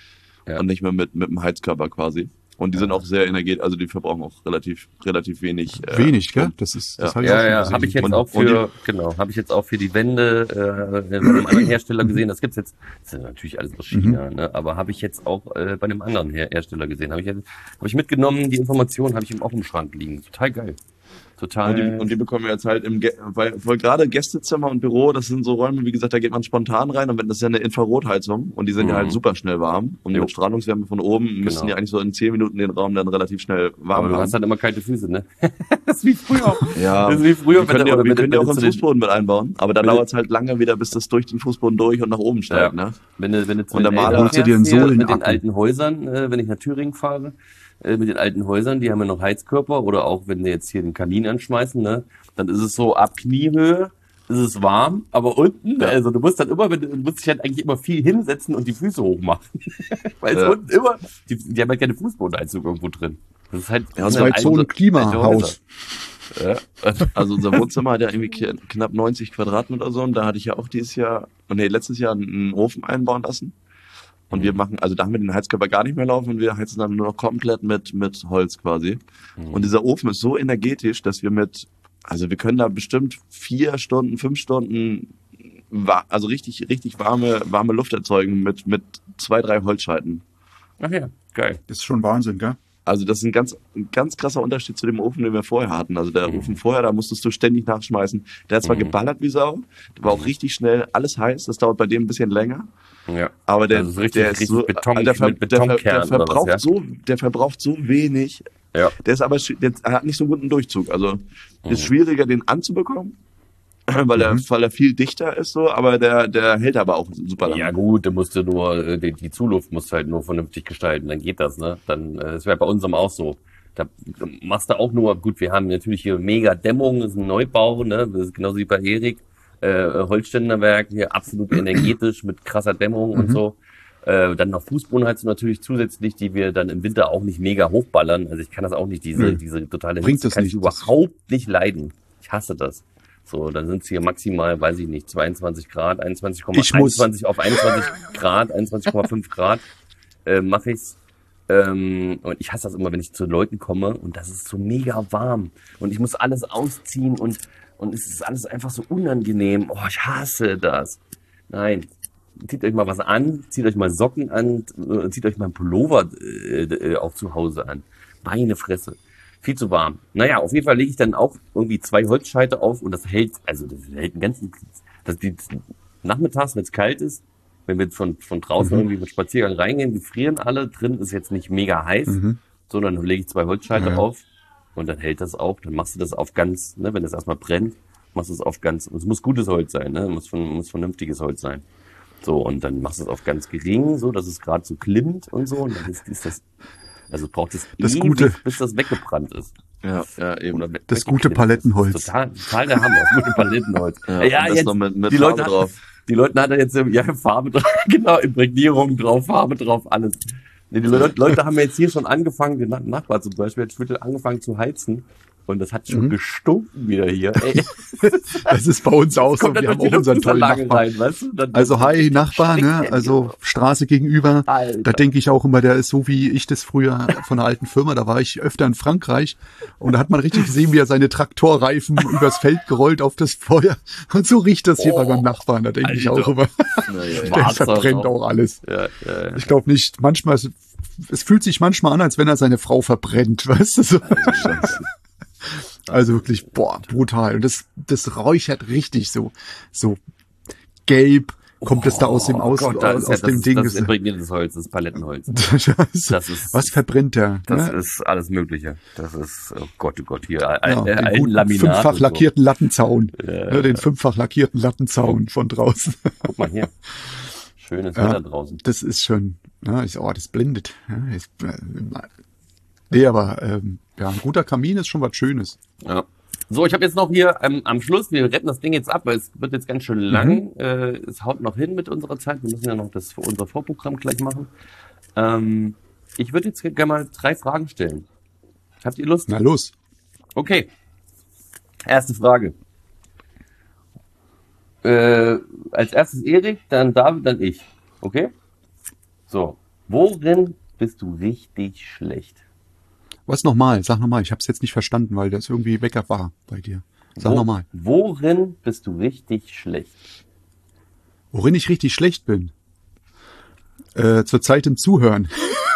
Speaker 4: Ja.
Speaker 2: und nicht mehr mit, mit dem Heizkörper quasi. Und die sind auch sehr energetisch, also die verbrauchen auch relativ, relativ wenig. Äh,
Speaker 3: Wenig, gell?
Speaker 2: Strom.
Speaker 3: Das ist,
Speaker 2: Ja.
Speaker 3: das habe ich auch
Speaker 4: Ja,
Speaker 3: schon
Speaker 4: ja,
Speaker 3: gesehen.
Speaker 4: habe ich jetzt
Speaker 2: Und-
Speaker 4: auch
Speaker 2: und
Speaker 4: für, genau, habe ich jetzt auch für die Wände äh, bei einem anderen Hersteller gesehen. Das gibt's jetzt, das ist natürlich alles aus China, ne? Aber habe ich jetzt auch äh, bei einem anderen Her Hersteller gesehen. Habe ich jetzt, habe ich mitgenommen, die Informationen habe ich auch im Schrank liegen. Total geil. Total.
Speaker 2: Und die, und die bekommen wir jetzt halt im, Ge- weil, weil gerade Gästezimmer und Büro, das sind so Räume, wie gesagt, da geht man spontan rein und wenn das ist ja eine Infrarotheizung und die sind ja
Speaker 4: Mhm.
Speaker 2: halt super schnell warm und
Speaker 4: Jo.
Speaker 2: mit Strahlungswärme von oben müssen
Speaker 4: Genau.
Speaker 2: die eigentlich so in zehn Minuten den Raum dann relativ schnell warm
Speaker 4: aber du
Speaker 2: haben.
Speaker 4: hast halt immer kalte Füße, ne? Das ist wie früher.
Speaker 2: Ja,
Speaker 4: Das ist wie früher,
Speaker 2: wir können
Speaker 4: wenn
Speaker 2: ja,
Speaker 4: der-
Speaker 2: wir
Speaker 4: wenn
Speaker 2: können
Speaker 4: der-
Speaker 2: ja auch
Speaker 4: wenn
Speaker 2: einen
Speaker 4: du zu den-
Speaker 2: Fußboden mit einbauen, aber da
Speaker 4: wenn du-
Speaker 2: dauert es halt lange wieder, bis das durch den Fußboden durch und nach oben steigt,
Speaker 4: Ja.
Speaker 2: ne?
Speaker 4: Wenn du, wenn du zu
Speaker 2: Und
Speaker 4: den
Speaker 2: der Maler-
Speaker 4: Eltern
Speaker 3: holst du dir einen
Speaker 4: fährst hier, mit den
Speaker 3: Sohlenakku.
Speaker 4: alten Häusern, äh, wenn ich nach Thüringen fahre, äh, mit den alten Häusern, die haben ja noch Heizkörper oder auch wenn wir jetzt hier den Kamin anschmeißen, ne, dann ist es so ab Kniehöhe, ist es warm, aber unten,
Speaker 2: Ja.
Speaker 4: also du musst dann immer, wenn du, du musst dich halt eigentlich immer viel hinsetzen und die Füße hochmachen. Weil es
Speaker 2: Ja.
Speaker 4: unten immer, die, die haben halt keine Fußbodenheizung irgendwo drin. Das ist halt,
Speaker 2: Ja,
Speaker 3: Das
Speaker 2: und
Speaker 3: war
Speaker 2: dann
Speaker 3: jetzt so ein
Speaker 2: alte-
Speaker 3: Klimahaus.
Speaker 4: Ja.
Speaker 2: Also unser Wohnzimmer hat ja irgendwie k- knapp neunzig Quadratmeter oder so und da hatte ich ja auch dieses Jahr, nee, letztes Jahr einen Ofen einbauen lassen. Und wir machen, also da haben wir den Heizkörper gar nicht mehr laufen und wir heizen dann nur noch komplett mit, mit Holz quasi. Und dieser Ofen ist so energetisch, dass wir mit, also wir können da bestimmt vier Stunden, fünf Stunden, wa- also richtig, richtig warme, warme Luft erzeugen mit, mit zwei, drei Holzscheiten.
Speaker 4: Ach ja, geil.
Speaker 3: Das ist schon Wahnsinn, gell?
Speaker 2: Also das ist ein ganz, ein ganz krasser Unterschied zu dem Ofen, den wir vorher hatten. Also der Ofen vorher, da musstest du ständig nachschmeißen. Der hat zwar
Speaker 4: Mhm.
Speaker 2: geballert wie Sau, der war auch richtig schnell, alles heiß, das dauert bei dem ein bisschen länger.
Speaker 4: Ja.
Speaker 2: Aber der,
Speaker 4: Also so richtig-
Speaker 2: der ist
Speaker 4: richtig
Speaker 2: so,
Speaker 4: Beton-
Speaker 2: der, ver,
Speaker 4: mit
Speaker 2: der, ver,
Speaker 4: Betonkern
Speaker 2: der
Speaker 4: oder
Speaker 2: verbraucht
Speaker 4: was, ja?
Speaker 2: so, der verbraucht so wenig.
Speaker 4: Ja.
Speaker 2: Der ist aber, sch- der hat nicht so einen guten Durchzug. Also
Speaker 4: Mhm.
Speaker 2: ist schwieriger, den anzubekommen, weil er, weil er viel dichter ist so, aber der, der hält aber auch super lange.
Speaker 4: Ja gut, du musst du nur, äh, die, die Zuluft musst du halt nur vernünftig gestalten, dann geht das, ne? Dann, äh, das wäre bei unserem auch so. Da machst du auch nur, gut, wir haben natürlich hier mega Dämmung, das ist ein Neubau, ne? Das ist genauso wie bei Erik, äh, Holzständerwerk, hier absolut energetisch mit krasser Dämmung und so. Äh, dann noch Fußbodenheizung natürlich zusätzlich, die wir dann im Winter auch nicht mega hochballern. Also ich kann das auch nicht, diese,
Speaker 3: Nö.
Speaker 4: diese totale
Speaker 3: Bringt
Speaker 4: Hitze
Speaker 3: das
Speaker 4: kann
Speaker 3: nicht.
Speaker 4: ich überhaupt nicht leiden. Ich hasse das. So, dann sind es hier maximal, weiß ich nicht, zweiundzwanzig Grad, einundzwanzig Komma
Speaker 3: Ich muss-
Speaker 4: einundzwanzig auf einundzwanzig Grad, einundzwanzig Komma fünf Grad äh, mache ich's. Ähm, und ich hasse das immer, wenn ich zu Leuten komme und das ist so mega warm und ich muss alles ausziehen und und es ist alles einfach so unangenehm. Oh, ich hasse das. Nein, zieht euch mal was an, zieht euch mal Socken an, äh, zieht euch mal einen Pullover äh, äh, auch zu Hause an. Meine Fresse. Viel zu warm. Naja, auf jeden Fall lege ich dann auch irgendwie zwei Holzscheite auf und das hält, also das hält den ganzen, das die nachmittags, wenn es kalt ist, wenn wir von, von draußen
Speaker 3: Mhm.
Speaker 4: irgendwie mit Spaziergang reingehen, die frieren alle, drin ist jetzt nicht mega heiß,
Speaker 3: Mhm.
Speaker 4: sondern dann lege ich zwei Holzscheite
Speaker 3: Ja.
Speaker 4: auf und dann hält das auch, dann machst du das auf ganz, ne, wenn das erstmal brennt, machst du es auf ganz, es muss gutes Holz sein, ne, muss, von, muss vernünftiges Holz sein. So, und dann machst du es auf ganz gering, so, dass es gerade so klimmt und so, und dann ist, ist das, also braucht es
Speaker 3: Das
Speaker 4: ewig,
Speaker 3: Gute.
Speaker 4: bis das weggebrannt ist.
Speaker 2: Ja, ja, eben.
Speaker 4: Oder we-
Speaker 3: Das
Speaker 4: weggeknipst
Speaker 3: gute
Speaker 4: ist.
Speaker 3: Palettenholz.
Speaker 4: Total, total der Hammer, das gute Palettenholz.
Speaker 2: Ja, und das
Speaker 4: jetzt,
Speaker 2: noch mit, mit
Speaker 4: die
Speaker 2: Farbe
Speaker 4: Leute hat-
Speaker 2: drauf.
Speaker 4: Die Leute hatten jetzt ähm, ja, Farbe drauf, genau, Imprägnierung drauf, Farbe drauf, alles. Nee, die Leute, Leute haben jetzt hier schon angefangen, der Nach- Nachbar zum Beispiel hat schon angefangen zu heizen und das hat schon
Speaker 3: Mhm.
Speaker 4: gestunken wieder hier. Ey,
Speaker 3: Das ist bei uns auch so.
Speaker 4: kommt dann
Speaker 3: Wir haben
Speaker 4: durch
Speaker 3: auch
Speaker 4: die
Speaker 3: unseren tollen
Speaker 4: Lüftungsanlage
Speaker 3: Nachbarn.
Speaker 4: rein, weißt du? Dann,
Speaker 3: Also hi Nachbar,
Speaker 4: stinkt
Speaker 3: ne?
Speaker 4: der
Speaker 3: Also
Speaker 4: hier.
Speaker 3: Straße gegenüber.
Speaker 4: Alter.
Speaker 3: Da denke ich auch immer, der ist so wie ich das früher von der alten Firma. Da war ich öfter in Frankreich und da hat man richtig gesehen, wie er seine Traktorreifen übers Feld gerollt auf das Feuer. Und so riecht das hier
Speaker 4: Oh,
Speaker 3: bei meinem Nachbarn. Da denke ich auch
Speaker 4: Alter.
Speaker 3: immer,
Speaker 2: Ja, ja, ja.
Speaker 3: der
Speaker 4: Schwarzer
Speaker 3: verbrennt
Speaker 4: Rauch.
Speaker 3: auch alles.
Speaker 4: Ja, ja, ja.
Speaker 3: Ich glaube nicht, manchmal, es, es fühlt sich manchmal an, als wenn er seine Frau verbrennt, weißt du so. Also wirklich, boah, brutal. Und das, das räuchert richtig so, so gelb kommt es da aus dem, aus,
Speaker 4: Oh Gott, da
Speaker 3: aus,
Speaker 4: ist ja,
Speaker 3: aus dem
Speaker 4: das,
Speaker 3: Ding.
Speaker 4: Das ist imprägniertes Holz, das ist Palettenholz. Das ist,
Speaker 3: Was verbrennt der?
Speaker 4: das
Speaker 3: ne?
Speaker 4: ist alles Mögliche. Das ist, oh Gott, oh Gott, hier, äh,
Speaker 3: Ja,
Speaker 4: äh,
Speaker 3: den
Speaker 4: ein
Speaker 3: guten
Speaker 4: Laminat.
Speaker 3: fünffach
Speaker 4: und so.
Speaker 3: lackierten Lattenzaun.
Speaker 4: Ja.
Speaker 3: Ne, den fünffach lackierten Lattenzaun von draußen.
Speaker 4: Guck mal hier. Schönes
Speaker 3: Ja.
Speaker 4: Wetter draußen.
Speaker 3: Das ist schon, ja, ich, oh, das blendet. Ja, ist, äh, nee, aber ähm, ja, ein guter Kamin ist schon was Schönes.
Speaker 4: Ja. So, ich habe jetzt noch hier ähm, am Schluss, wir retten das Ding jetzt ab, weil es wird jetzt ganz schön lang. Äh, es haut noch hin mit unserer Zeit. Wir müssen ja noch das unser Vorprogramm gleich machen. Ähm, ich würde jetzt gerne mal drei Fragen stellen. Habt ihr Lust?
Speaker 3: Na los.
Speaker 4: Okay. Erste Frage. Äh, als erstes Erik, dann David, dann ich. Okay? So. Worin bist du richtig schlecht?
Speaker 3: Was nochmal? Sag nochmal. Ich habe es jetzt nicht verstanden, weil das irgendwie weg war bei dir. Sag
Speaker 4: Wo,
Speaker 3: nochmal.
Speaker 4: Worin bist du richtig schlecht?
Speaker 3: Worin ich richtig schlecht bin? Äh, zur Zeit im Zuhören.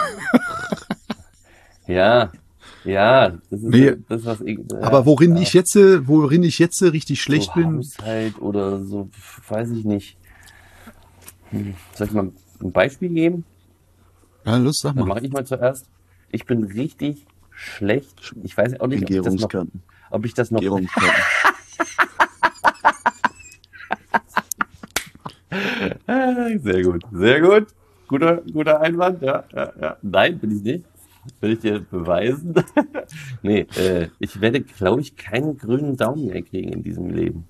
Speaker 4: Ja, ja, das ist
Speaker 3: Nee,
Speaker 4: das, was ich... Ja,
Speaker 3: Aber worin
Speaker 4: ja,
Speaker 3: ich jetzt, äh, worin ich jetzt äh, richtig schlecht
Speaker 4: so
Speaker 3: bin,
Speaker 4: Haushalt oder so, weiß ich nicht. Hm, Soll ich mal ein Beispiel geben?
Speaker 3: ja, los, sag
Speaker 4: Dann
Speaker 3: mal.
Speaker 4: mache ich mal zuerst. Ich bin richtig schlecht. Ich weiß auch nicht, ob ich das noch...
Speaker 2: Gärungskanten.
Speaker 4: Ob ich das noch
Speaker 2: Gärungskanten.
Speaker 4: Sehr gut, sehr gut. Guter, guter Einwand, ja, ja, ja. Nein, bin ich nicht. Will ich dir beweisen. Nee, äh, ich werde, glaube ich, keinen grünen Daumen mehr kriegen in diesem Leben.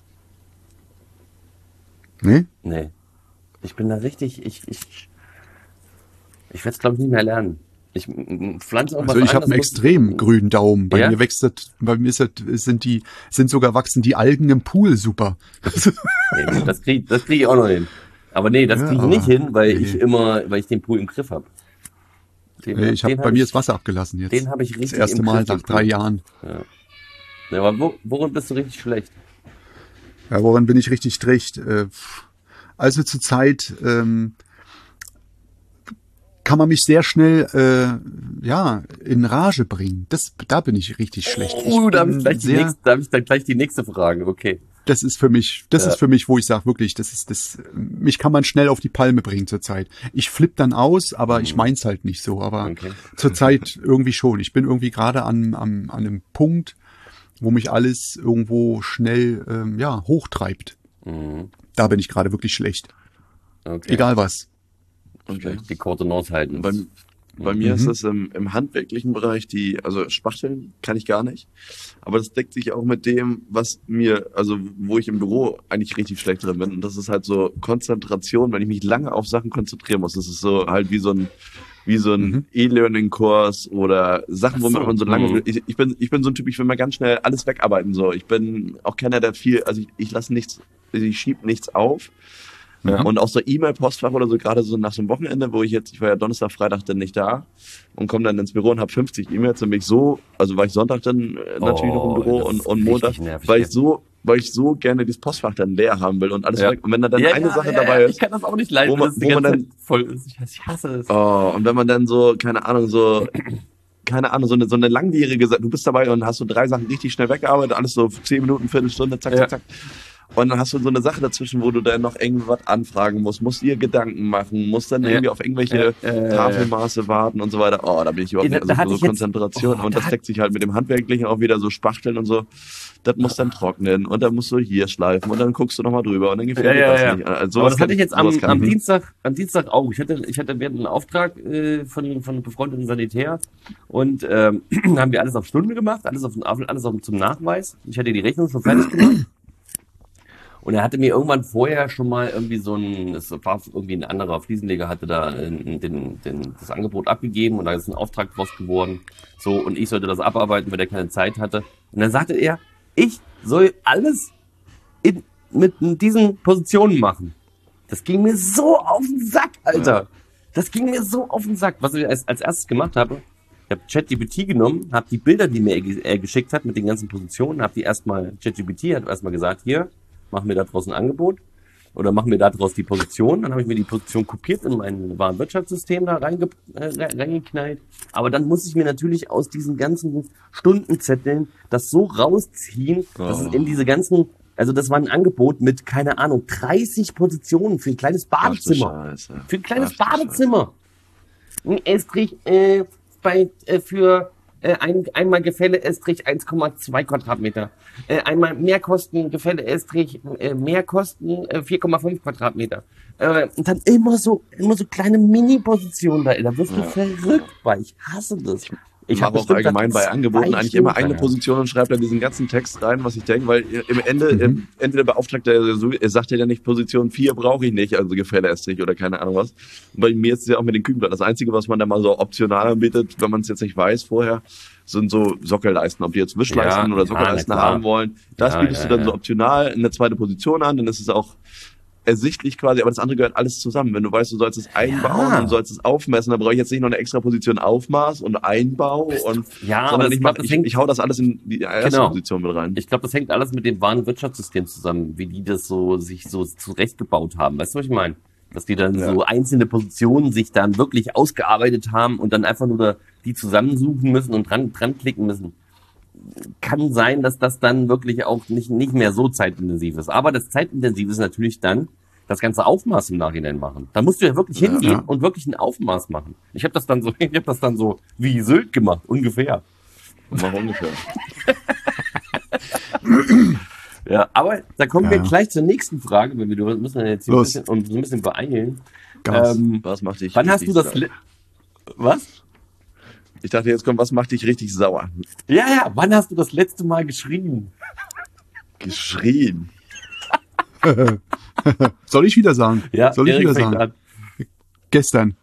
Speaker 3: Nee?
Speaker 4: Nee. Ich bin da richtig, ich, ich, ich werde es, glaube ich, nicht mehr lernen. Ich m- m- pflanze auch
Speaker 3: Also
Speaker 4: was
Speaker 3: ich habe
Speaker 4: an,
Speaker 3: einen
Speaker 4: das muss-
Speaker 3: extrem grünen Daumen. Bei
Speaker 4: Ja?
Speaker 3: mir wächst das, bei mir ist das, sind die, sind sogar wachsen die Algen im Pool super.
Speaker 4: Nee, das kriege das krieg ich auch noch hin. Aber nee, das
Speaker 3: Ja,
Speaker 4: kriege ich
Speaker 3: aber-
Speaker 4: nicht hin, weil
Speaker 3: nee.
Speaker 4: ich immer, weil ich den Pool im Griff habe. Den,
Speaker 3: Nee, ich hab,
Speaker 4: den
Speaker 3: bei
Speaker 4: hab
Speaker 3: mir
Speaker 4: ich-
Speaker 3: ist Wasser abgelassen jetzt.
Speaker 4: den hab ich
Speaker 3: Das
Speaker 4: richtig
Speaker 3: erste
Speaker 4: im
Speaker 3: Mal
Speaker 4: Griff,
Speaker 3: nach
Speaker 4: den
Speaker 3: drei
Speaker 4: Pool.
Speaker 3: Jahren.
Speaker 4: Ja, aber wo, worin bist du richtig schlecht?
Speaker 3: Ja, woran bin ich richtig schlecht? Äh, pff. Also zurzeit ähm, kann man mich sehr schnell äh, ja in Rage bringen. Das, da bin ich richtig schlecht.
Speaker 4: Oh,
Speaker 3: Ich
Speaker 4: da habe
Speaker 3: bin
Speaker 4: ich, gleich die
Speaker 3: sehr,
Speaker 4: nächste- da hab ich dann gleich die nächste Frage. Okay.
Speaker 3: das ist für mich, das
Speaker 4: Ja.
Speaker 3: ist für mich, wo ich sage wirklich, das ist das. Mich kann man schnell auf die Palme bringen zurzeit. Ich flipp dann aus, aber ich mein's halt nicht so. Aber
Speaker 4: Okay.
Speaker 3: zurzeit irgendwie schon. Ich bin irgendwie gerade an, an, an einem Punkt, wo mich alles irgendwo schnell ähm, ja hochtreibt.
Speaker 4: Mhm.
Speaker 3: Da bin ich gerade wirklich schlecht.
Speaker 4: Okay.
Speaker 3: Egal was.
Speaker 2: Okay.
Speaker 4: Die Kontenance halten.
Speaker 2: Bei, bei mir
Speaker 3: Mhm.
Speaker 2: ist das im, im handwerklichen Bereich die, also Spachteln kann ich gar nicht. Aber das deckt sich auch mit dem, was mir, also wo ich im Büro eigentlich richtig schlecht drin bin. Und das ist halt so Konzentration, wenn ich mich lange auf Sachen konzentrieren muss. Das ist so halt wie so ein, wie so ein
Speaker 3: Mhm.
Speaker 2: E-Learning-Kurs oder Sachen,
Speaker 4: Ach so,
Speaker 2: womit man so lange,
Speaker 4: mhm.
Speaker 2: ich, ich bin, ich bin so ein Typ, ich will mal ganz schnell alles wegarbeiten, so. Ich bin auch keiner, der viel, also ich, ich lasse nichts, ich schieb nichts auf.
Speaker 3: Ja.
Speaker 2: Und auch so E-Mail-Postfach oder so, gerade so nach so einem Wochenende, wo ich jetzt, ich war ja Donnerstag, Freitag dann nicht da und komme dann ins Büro und habe fünfzig E-Mails und mich so, also war ich Sonntag dann äh, natürlich noch im
Speaker 4: Oh,
Speaker 2: Büro
Speaker 4: das
Speaker 2: und,
Speaker 4: ist
Speaker 2: und
Speaker 4: richtig
Speaker 2: Montag,
Speaker 4: nervig,
Speaker 2: weil
Speaker 4: ja.
Speaker 2: ich so, weil ich so gerne dieses Postfach dann leer haben will und alles
Speaker 4: Ja.
Speaker 2: weg. Und wenn da dann
Speaker 4: Ja,
Speaker 2: eine
Speaker 4: ja,
Speaker 2: Sache
Speaker 4: ja,
Speaker 2: dabei
Speaker 4: ja.
Speaker 2: ist,
Speaker 4: Ich kann das auch nicht leiden,
Speaker 2: wo man-
Speaker 4: wenn das die
Speaker 2: wo man
Speaker 4: ganze
Speaker 2: dann-
Speaker 4: Zeit voll ist. Ich, ich hasse es.
Speaker 2: oh, und wenn man dann so, keine Ahnung, so, keine Ahnung, so eine, so eine langjährige Sache, du bist dabei und hast so drei Sachen richtig schnell weggearbeitet, alles so zehn Minuten, Viertelstunde, zack,
Speaker 4: Ja.
Speaker 2: zack, zack. Und dann hast du so eine Sache dazwischen, wo du dann noch irgendwie was anfragen musst, musst dir Gedanken machen, musst dann
Speaker 4: Ja.
Speaker 2: irgendwie auf irgendwelche
Speaker 4: Ja, äh,
Speaker 2: Tafelmaße warten und so weiter. Oh, da bin ich überhaupt
Speaker 4: Da-
Speaker 2: nicht,
Speaker 4: da
Speaker 2: also
Speaker 4: hatte
Speaker 2: so
Speaker 4: ich jetzt-
Speaker 2: Konzentration.
Speaker 4: oh,
Speaker 2: und
Speaker 4: da
Speaker 2: das
Speaker 4: hat-
Speaker 2: deckt sich halt mit dem Handwerklichen auch wieder so Spachteln und so. Das muss dann trocknen und dann musst du hier schleifen und dann guckst du nochmal drüber und dann gefällt
Speaker 4: Ja,
Speaker 2: dir
Speaker 4: ja,
Speaker 2: das
Speaker 4: ja.
Speaker 2: nicht. Also
Speaker 4: Aber
Speaker 2: sowas
Speaker 4: das
Speaker 2: kann
Speaker 4: hatte ich jetzt am,
Speaker 2: sowas kann
Speaker 4: am
Speaker 2: ich.
Speaker 4: Dienstag, am Dienstag auch. Ich hatte, ich hatte, wir hatten einen Auftrag äh, von, von einem befreundeten Sanitär und ähm, haben wir alles auf Stunde gemacht, alles auf, alles auf, zum Nachweis. Ich hatte die Rechnung schon fertig gemacht. Und er hatte mir irgendwann vorher schon mal irgendwie so ein, es war irgendwie ein anderer Fliesenleger, hatte da äh, den, den, das Angebot abgegeben und da ist ein Auftrag draus geworden. So, und ich sollte das abarbeiten, weil er keine Zeit hatte. Und dann sagte er, ich soll alles in, mit diesen Positionen machen. Das ging mir so auf den Sack, Alter. Das ging mir so auf den Sack. Was ich als, als erstes gemacht habe, ich habe ChatGPT genommen, habe die Bilder, die mir er, er geschickt hat mit den ganzen Positionen, habe die erstmal, ChatGPT hat erstmal gesagt, hier, mach mir da draußen ein Angebot oder mach mir da draus die Position. Dann habe ich mir die Position kopiert in mein Warenwirtschaftssystem da reinge, äh, reingeknallt. Aber dann muss ich mir natürlich aus diesen ganzen Stundenzetteln das so rausziehen, dass es in diese ganzen, also das war ein Angebot mit, keine Ahnung, dreißig Positionen für ein kleines
Speaker 2: Ach du
Speaker 4: Badezimmer.
Speaker 2: Scheiße.
Speaker 4: Für ein kleines
Speaker 2: Ach du
Speaker 4: Badezimmer. Ein Estrich äh, bei, äh, für äh, ein, einmal Gefälle Estrich eins Komma zwei Quadratmeter. Äh, einmal Mehrkosten Gefälle Estrich äh, Mehrkosten äh, vier Komma fünf Quadratmeter. Äh, und dann immer so immer so kleine Mini-Positionen da. Da wirst du
Speaker 2: Ja.
Speaker 4: verrückt bei. Ich hasse das.
Speaker 2: Ich
Speaker 4: hab
Speaker 2: mache auch
Speaker 4: bestimmt
Speaker 2: allgemein
Speaker 4: da
Speaker 2: bei Angeboten
Speaker 4: zwei
Speaker 2: eigentlich immer
Speaker 4: Stunden
Speaker 2: eine
Speaker 4: dran.
Speaker 2: Position und schreibe dann diesen ganzen Text rein, was ich denke, weil im Ende, ähm, entweder beauftragt er, so- er sagt ja nicht, Position vier brauche ich nicht, also Gefälle Estrich oder keine Ahnung was. Und bei mir ist es ja auch mit den Kükenblatt. Das Einzige, was man da mal so optional anbietet, wenn man es jetzt nicht weiß vorher, sind so Sockelleisten. Ob die jetzt Wischleisten
Speaker 4: Ja,
Speaker 2: oder
Speaker 4: ja,
Speaker 2: Sockelleisten
Speaker 4: na klar.
Speaker 2: haben wollen, das
Speaker 4: Ja,
Speaker 2: bietest
Speaker 4: ja,
Speaker 2: du dann
Speaker 4: ja.
Speaker 2: so optional in eine zweite Position an, dann ist es auch ersichtlich quasi, aber das andere gehört alles zusammen. Wenn du weißt, du sollst es einbauen
Speaker 4: Ja.
Speaker 2: und sollst es aufmessen, dann brauche ich jetzt nicht noch eine extra Position Aufmaß und Einbau und
Speaker 4: Ja, aber
Speaker 2: sondern
Speaker 4: ich
Speaker 2: ich,
Speaker 4: glaub,
Speaker 2: mach,
Speaker 4: das
Speaker 2: ich,
Speaker 4: hängt-
Speaker 2: ich hau das alles in die erste
Speaker 4: Genau.
Speaker 2: Position mit rein.
Speaker 4: Ich glaube, das hängt alles mit dem Warenwirtschaftssystem zusammen, wie die das so sich so zurechtgebaut haben. Weißt du, was ich meine? Dass die dann
Speaker 2: Ja.
Speaker 4: so einzelne Positionen sich dann wirklich ausgearbeitet haben und dann einfach nur da die zusammensuchen müssen und dran, dran klicken müssen. Kann sein, dass das dann wirklich auch nicht, nicht mehr so zeitintensiv ist. Aber das zeitintensiv ist natürlich dann das ganze Aufmaß im Nachhinein machen. Da musst du ja wirklich hingehen
Speaker 3: Ja.
Speaker 4: und wirklich ein Aufmaß machen. Ich habe das dann so, ich habe das dann so wie Sylt gemacht, ungefähr.
Speaker 2: Mach ungefähr.
Speaker 4: Ja, aber da kommen
Speaker 3: Ja.
Speaker 4: wir gleich zur nächsten Frage, weil wir müssen ja jetzt hier ein
Speaker 3: Los.
Speaker 4: bisschen, uns ein bisschen beeilen.
Speaker 3: Gas.
Speaker 4: Ähm,
Speaker 2: Was macht dich
Speaker 4: wann hast du
Speaker 2: richtig
Speaker 4: das...
Speaker 2: sauer?
Speaker 4: le- Was?
Speaker 2: Ich dachte, jetzt kommt, was macht dich richtig sauer?
Speaker 4: Ja, ja, wann hast du das letzte Mal geschrien?
Speaker 2: Geschrien.
Speaker 3: Soll ich wieder sagen?
Speaker 4: Ja,
Speaker 3: Soll ich
Speaker 4: Erik
Speaker 3: wieder
Speaker 4: fängt
Speaker 3: sagen?
Speaker 4: an.
Speaker 3: Gestern.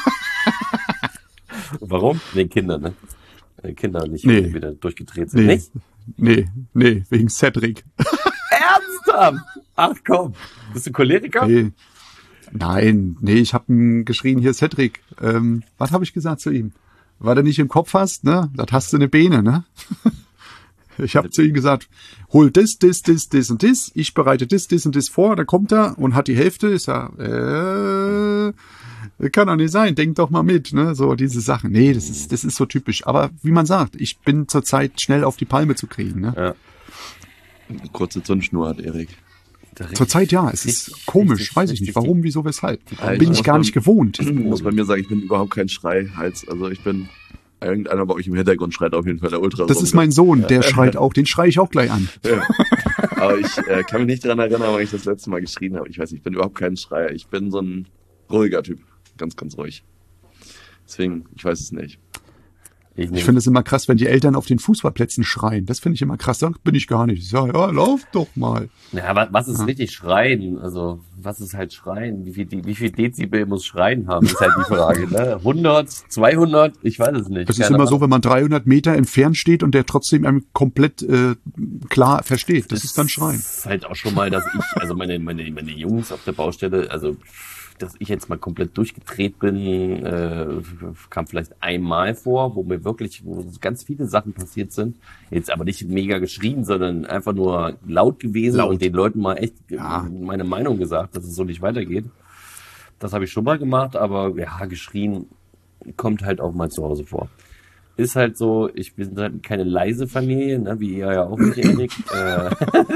Speaker 4: Warum? Den Kindern, ne? Äh, Kinder nicht
Speaker 3: Nee.
Speaker 4: wieder durchgedreht sind.
Speaker 3: Nee.
Speaker 4: Nicht?
Speaker 3: Nee, nee, wegen Cedric.
Speaker 4: Ernsthaft? Ach komm, bist du Choleriker?
Speaker 3: Nee. Nein, nee, ich hab ihm geschrien, hier Cedric. Ähm, was habe ich gesagt zu ihm? Weil du nicht im Kopf hast, ne? Das hast du eine Beine, ne? Ich habe zu ihm gesagt, hol das, das, das, das und das. Ich bereite das, das und das vor. Dann kommt er und hat die Hälfte. Ich sag, äh, kann doch nicht sein. Denk doch mal mit, ne? So diese Sachen. Nee, das ist, das ist so typisch. Aber wie man sagt, ich bin zurzeit schnell auf die Palme zu kriegen, ne?
Speaker 4: Ja.
Speaker 2: Eine kurze Zündschnur hat Erik.
Speaker 3: Zurzeit ja, es ist
Speaker 4: Richtig,
Speaker 3: komisch,
Speaker 4: richtig,
Speaker 3: weiß ich
Speaker 4: richtig.
Speaker 3: nicht, warum, wieso, weshalb.
Speaker 2: Ja, ich
Speaker 3: Bin ich
Speaker 2: muss
Speaker 3: gar
Speaker 2: beim-
Speaker 3: nicht gewohnt.
Speaker 2: Ich muss bei mir sagen, ich bin überhaupt kein Schreihals. Also ich bin, irgendeiner bei euch im Hintergrund schreit auf jeden Fall der Ultra.
Speaker 3: Das ist mein Sohn, der schreit auch, den schreie ich auch gleich an.
Speaker 2: Ja. Aber ich äh, kann mich nicht daran erinnern, wann ich das letzte Mal geschrien habe. Ich weiß nicht, ich bin überhaupt kein Schreier. Ich bin so ein ruhiger Typ. Ganz, ganz ruhig. Deswegen, ich weiß es nicht.
Speaker 4: Ich,
Speaker 3: Ich finde es immer krass, wenn die Eltern auf den Fußballplätzen schreien. Das finde ich immer krass. Da bin ich gar nicht. Ich sage, ja, lauf doch mal.
Speaker 4: Ja, wa- was ist richtig Schreien? Also, was ist halt Schreien? Wie viel, die- wie viel Dezibel muss Schreien haben, ist halt die Frage, ne? hundert, zweihundert? Ich weiß es nicht.
Speaker 3: Das ist
Speaker 4: Keine
Speaker 3: immer
Speaker 4: Ahnung.
Speaker 3: so, wenn man dreihundert Meter entfernt steht und der trotzdem einem komplett äh, klar versteht. Das ist dann Schreien.
Speaker 4: Das ist halt auch schon mal, dass ich, also meine, meine, meine Jungs auf der Baustelle, also, dass ich jetzt mal komplett durchgedreht bin, äh, kam vielleicht einmal vor, wo mir wirklich, wo ganz viele Sachen passiert sind. Jetzt aber nicht mega geschrien, sondern einfach nur laut gewesen
Speaker 3: Laut.
Speaker 4: und den Leuten mal echt
Speaker 3: Ja.
Speaker 4: meine Meinung gesagt, dass es so nicht weitergeht. Das habe ich schon mal gemacht, aber ja, geschrien kommt halt auch mal zu Hause vor. Ist halt so, ich bin halt keine leise Familie, ne, wie ihr ja auch nicht, Erik. äh,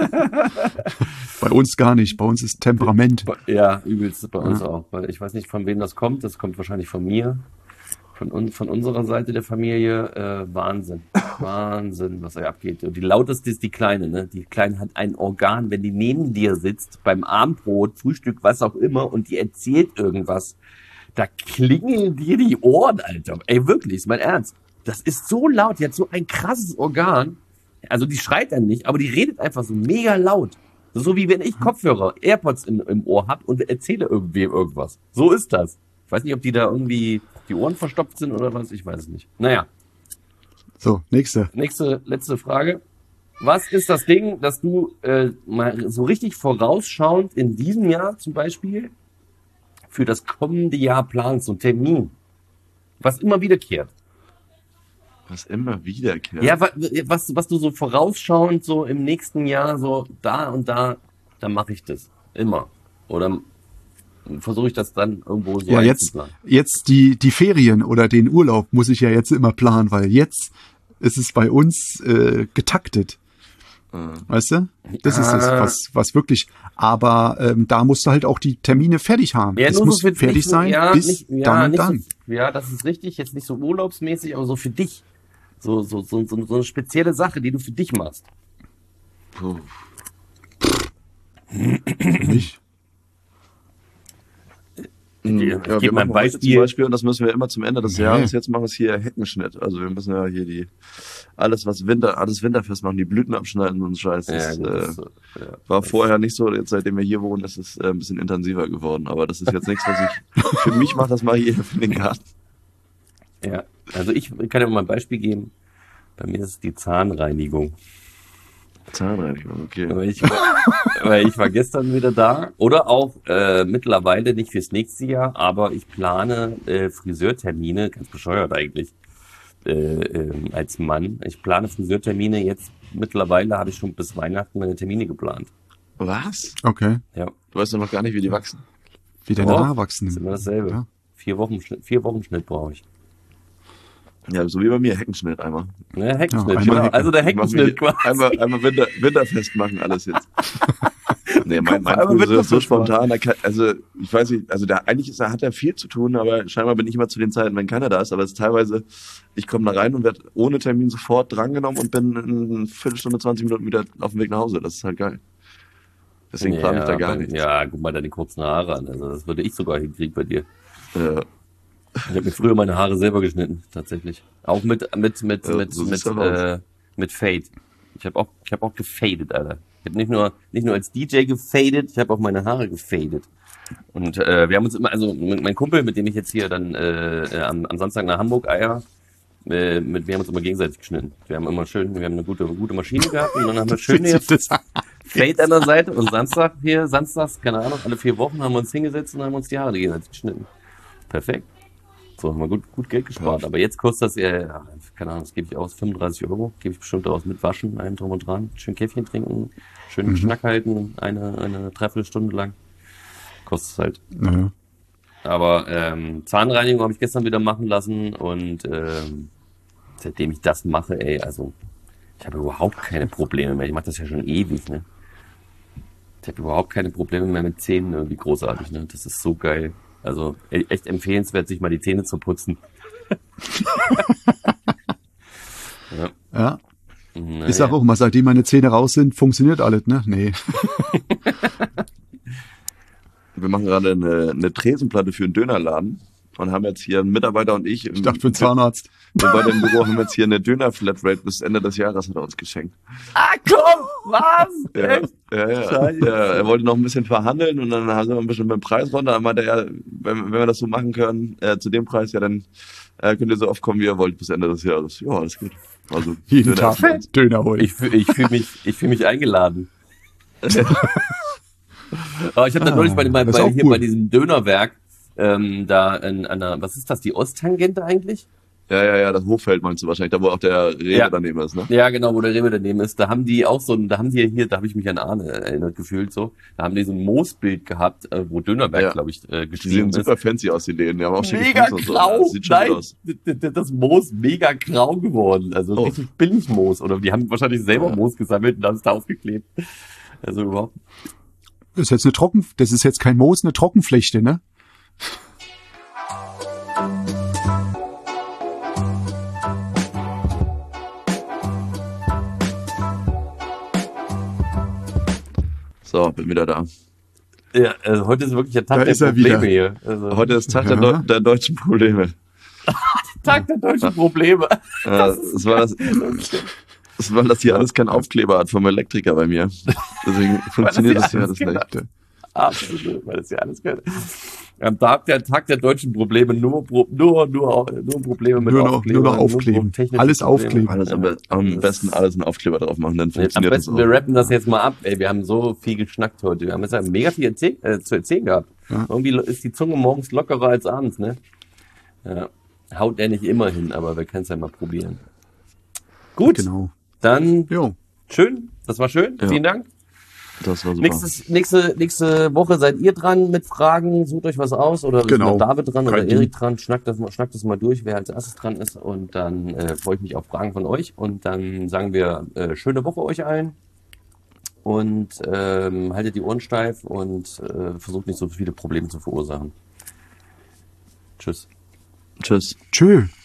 Speaker 3: Bei uns gar nicht. Bei uns ist Temperament.
Speaker 4: Ja, übelst bei uns auch. Weil ich weiß nicht, von wem das kommt. Das kommt wahrscheinlich von mir. Von, un von unserer Seite der Familie. Äh, Wahnsinn. Wahnsinn, was da abgeht. Und die lauteste ist die Kleine. Ne? Die Kleine hat ein Organ, wenn die neben dir sitzt, beim Abendbrot, Frühstück, was auch immer, und die erzählt irgendwas. Da klingeln dir die Ohren, Alter. Ey, wirklich, ist mein Ernst. Das ist so laut. Die hat so ein krasses Organ. Also die schreit dann nicht, aber die redet einfach so mega laut. So wie wenn ich Kopfhörer, AirPods im, im Ohr hab und erzähle irgendwem irgendwas. So ist das. Ich weiß nicht, ob die da irgendwie die Ohren verstopft sind oder was, ich weiß es nicht. Naja,
Speaker 3: So, nächste.
Speaker 4: nächste, letzte Frage. Was ist das Ding, das du äh, mal so richtig vorausschauend in diesem Jahr zum Beispiel für das kommende Jahr planst, so ein Termin, was immer wiederkehrt?
Speaker 2: Was immer wiederkehrt.
Speaker 4: Ja, wa- was, was du so vorausschauend so im nächsten Jahr so da und da, dann mache ich das. Immer. Oder versuche ich das dann irgendwo so
Speaker 3: Ja, jetzt,
Speaker 4: einzuplanen.
Speaker 3: jetzt die, die Ferien oder den Urlaub muss ich ja jetzt immer planen, weil jetzt ist es bei uns äh, getaktet. Weißt du? Das ist es,
Speaker 4: Ah.
Speaker 3: was, was wirklich, aber ähm, da musst du halt auch die Termine fertig haben.
Speaker 4: Ja,
Speaker 3: es
Speaker 4: nur
Speaker 3: muss
Speaker 4: so für
Speaker 3: fertig
Speaker 4: nicht so,
Speaker 3: sein
Speaker 4: ja,
Speaker 3: bis
Speaker 4: nicht, ja,
Speaker 3: dann und
Speaker 4: nicht
Speaker 3: dann.
Speaker 4: So, ja, das ist richtig, jetzt nicht so urlaubsmäßig, aber so für dich. So, so, so, so, so eine spezielle Sache, die du für dich machst.
Speaker 2: Puh.
Speaker 3: Für mich.
Speaker 2: Mhm.
Speaker 4: Ich
Speaker 2: Ja,
Speaker 4: gebe
Speaker 2: wir
Speaker 4: mal ein
Speaker 2: machen heute
Speaker 4: Beispiel.
Speaker 2: zum Beispiel, und das müssen wir immer zum Ende des
Speaker 3: Nee.
Speaker 2: Jahres jetzt machen, ist hier Heckenschnitt. Also wir müssen ja hier die, alles was Winter, alles winterfest machen, die Blüten abschneiden und so Scheiß. Das,
Speaker 4: gut, das
Speaker 2: äh,
Speaker 4: ist so, ja.
Speaker 2: war vorher nicht so, jetzt seitdem wir hier wohnen, ist es äh, ein bisschen intensiver geworden. Aber das ist jetzt nichts, was ich für mich mache, das mache ich eher für den Garten.
Speaker 4: Ja, also ich kann ja mal ein Beispiel geben. Bei mir ist es die Zahnreinigung.
Speaker 2: Zahnreinigung, okay.
Speaker 4: Weil ich, weil ich war gestern wieder da. Oder auch äh, mittlerweile nicht fürs nächste Jahr, aber ich plane äh, Friseurtermine, ganz bescheuert eigentlich, äh, äh, als Mann. Ich plane Friseurtermine jetzt. Mittlerweile habe ich schon bis Weihnachten meine Termine geplant.
Speaker 2: Was?
Speaker 3: Okay.
Speaker 4: Ja,
Speaker 2: Du weißt doch noch gar nicht, wie die wachsen.
Speaker 3: Wie deine
Speaker 4: Oh,
Speaker 3: Haare wachsen.
Speaker 4: ist immer dasselbe.
Speaker 3: Ja.
Speaker 4: Vier Wochen, Schnitt- vier Wochen Schnitt brauche ich.
Speaker 2: Ja, so wie bei mir, Heckenschnitt einmal.
Speaker 4: Ne, Heckenschnitt,
Speaker 3: Ja, einmal
Speaker 4: genau.
Speaker 3: Hecke.
Speaker 4: Also der
Speaker 2: Ich mach
Speaker 4: Heckenschnitt
Speaker 2: mich
Speaker 4: quasi.
Speaker 2: Einmal, einmal Winter, Winterfest machen, alles jetzt. Nee, mein, mein
Speaker 4: Einmal
Speaker 2: Friseur ist so
Speaker 4: Winterfest machen.
Speaker 2: spontan, da kann, also ich weiß nicht, also der, eigentlich ist, da hat er viel zu tun, aber scheinbar bin ich immer zu den Zeiten, wenn keiner da ist, aber es ist teilweise, ich komme da rein und werde ohne Termin sofort drangenommen und bin in eine Viertelstunde, zwanzig Minuten wieder auf dem Weg nach Hause. Das ist halt geil. Deswegen plane ich da gar
Speaker 4: aber-
Speaker 2: nichts.
Speaker 4: Ja, guck mal deine kurzen Haare an. Also das würde ich sogar hinkriegen bei dir.
Speaker 2: Ja.
Speaker 4: Ich habe mir früher meine Haare selber geschnitten, tatsächlich. Auch mit mit mit
Speaker 2: Ja,
Speaker 4: mit
Speaker 2: so
Speaker 4: mit
Speaker 2: sieht's doch aus.
Speaker 4: äh, mit Fade. Ich habe auch ich habe auch gefadet, Alter. Ich habe nicht nur nicht nur als D J gefadet, ich habe auch meine Haare gefadet. Und äh, wir haben uns immer, also mit- mein Kumpel, mit dem ich jetzt hier dann äh, äh, am, am Samstag nach Hamburg eier, äh, mit wir haben uns immer gegenseitig geschnitten. Wir haben immer schön, wir haben eine gute gute Maschine gehabt und dann haben wir schön hier
Speaker 3: Das-
Speaker 4: Fade an der Seite und Samstag hier, samstags, keine Ahnung, alle vier Wochen haben wir uns hingesetzt und haben uns die Haare gegenseitig geschnitten. Perfekt. So haben wir gut, gut Geld gespart. Aber jetzt kostet das ja, ja, keine Ahnung, das gebe ich aus, fünfunddreißig Euro. Gebe ich bestimmt aus mit Waschen, einem drum und dran. Schön Käffchen trinken, schön
Speaker 3: Mhm.
Speaker 4: Schnack halten, eine, eine Dreiviertelstunde lang. Kostet es halt.
Speaker 3: Naja.
Speaker 4: Aber ähm, Zahnreinigung habe ich gestern wieder machen lassen und ähm, seitdem ich das mache, ey, also ich habe überhaupt keine Probleme mehr. Ich mache das ja schon ewig, ne? Ich habe überhaupt keine Probleme mehr mit Zähnen, irgendwie großartig, ne? Das ist so geil. Also e- echt empfehlenswert, sich mal die Zähne zu putzen. ja.
Speaker 3: Ja.
Speaker 4: Naja.
Speaker 3: Ich sag auch mal, seitdem meine Zähne raus sind, funktioniert alles, ne? Nee.
Speaker 2: Wir machen gerade eine, eine Tresenplatte für einen Dönerladen und haben jetzt hier einen Mitarbeiter und ich.
Speaker 3: Ich dachte für einen Zahnarzt.
Speaker 2: Wir beide im Büro haben jetzt hier eine Döner-Flatrate bis Ende des Jahres, hat er uns geschenkt.
Speaker 4: Ah, komm! Was?
Speaker 2: Ja,
Speaker 4: Echt?
Speaker 2: ja, ja.
Speaker 4: Scheiße.
Speaker 2: ja. Er wollte noch ein bisschen verhandeln und dann haben wir ein bisschen beim Preis runter. Dann meinte er, wenn, wenn wir das so machen können, äh, zu dem Preis, ja, dann äh, könnt ihr so oft kommen, wie ihr wollt, bis Ende des Jahres. Ja, alles gut. Also,
Speaker 3: Jeden
Speaker 2: Döner
Speaker 3: Tag
Speaker 2: essen wir uns.
Speaker 3: Döner holen.
Speaker 4: Ich, fühl- ich fühle mich, ich fühl mich eingeladen. Aber ich habe dann
Speaker 3: Ah,
Speaker 4: neulich bei, bei,
Speaker 3: das ist
Speaker 4: bei,
Speaker 3: auch
Speaker 4: hier
Speaker 3: cool.
Speaker 4: bei diesem Dönerwerk, ähm, da in einer, was ist das, die Osttangente eigentlich?
Speaker 2: Ja, ja, ja, das Hochfeld meinst du wahrscheinlich, da wo auch der Rewe
Speaker 4: Ja.
Speaker 2: daneben ist, ne?
Speaker 4: Ja, genau, wo der Rewe daneben ist. Da haben die auch so ein, da haben die hier, da habe ich mich an Arne erinnert gefühlt so. Da haben die so ein Moosbild gehabt, äh, wo Dönerwerk,
Speaker 2: Ja.
Speaker 4: glaube ich, äh,
Speaker 2: Die
Speaker 4: geschrieben
Speaker 2: sehen
Speaker 4: ist.
Speaker 2: super fancy aus, die Läden. Die haben auch schicke
Speaker 4: Mega
Speaker 2: Fuß und so.
Speaker 4: grau,
Speaker 2: Das sieht schon
Speaker 4: nein,
Speaker 2: gut aus.
Speaker 4: d- d- das Moos mega grau geworden. Also
Speaker 2: Oh.
Speaker 4: richtig billig Moos. Oder die haben wahrscheinlich selber
Speaker 2: Ja.
Speaker 4: Moos gesammelt und haben es da aufgeklebt. Also überhaupt.
Speaker 3: Das ist jetzt eine Trocken, das ist jetzt kein Moos, eine Trockenflechte, ne?
Speaker 2: So, bin wieder da.
Speaker 4: Ja, also heute ist wirklich der Tag
Speaker 3: Da
Speaker 4: der
Speaker 3: ist er
Speaker 4: Probleme
Speaker 3: wieder.
Speaker 4: hier. Also
Speaker 2: Heute ist Tag der,
Speaker 3: Ja.
Speaker 2: Deu der deutschen Probleme.
Speaker 4: Tag der deutschen Probleme.
Speaker 2: Äh, es war das, es war, dass hier alles kein Aufkleber hat vom Elektriker bei mir. Deswegen funktioniert
Speaker 4: hier
Speaker 2: das ja
Speaker 4: alles
Speaker 2: alles
Speaker 4: kein-
Speaker 2: nicht.
Speaker 4: Absolut, weil das ja alles gehört. Am Tag der Tag der deutschen Probleme nur Pro- nur nur nur Probleme mit
Speaker 3: Nur noch,
Speaker 4: Aufklebern,
Speaker 3: nur noch aufkleben.
Speaker 4: technische
Speaker 3: Alles
Speaker 4: Probleme.
Speaker 3: aufkleben.
Speaker 2: Alles am, be am besten alles einen Aufkleber drauf machen, dann
Speaker 4: Am
Speaker 2: funktioniert das
Speaker 4: besten,
Speaker 2: auch.
Speaker 4: wir rappen das jetzt mal ab. Ey, wir haben so viel geschnackt heute. Wir haben jetzt ja mega viel erzähl äh, zu erzählen gehabt.
Speaker 3: Ja.
Speaker 4: Irgendwie ist die Zunge morgens lockerer als abends, ne? Ja. Haut er nicht immer hin, aber wir können es ja mal probieren. Gut,
Speaker 3: Genau.
Speaker 4: dann
Speaker 3: Jo.
Speaker 4: schön. Das war schön.
Speaker 2: Ja.
Speaker 4: Vielen Dank.
Speaker 2: Das war super.
Speaker 4: Nächstes, nächste, nächste Woche seid ihr dran mit Fragen. Sucht euch was aus oder
Speaker 3: Genau.
Speaker 4: ist mal David dran oder
Speaker 3: Kein Ding.
Speaker 4: Erik dran. Schnackt das, mal- schnackt das mal durch, wer als erstes dran ist. Und dann äh, freue ich mich auf Fragen von euch. Und dann sagen wir äh, schöne Woche euch allen. Und ähm, haltet die Ohren steif und äh, versucht nicht so viele Probleme zu verursachen. Tschüss.
Speaker 2: Tschüss.
Speaker 3: Tschö.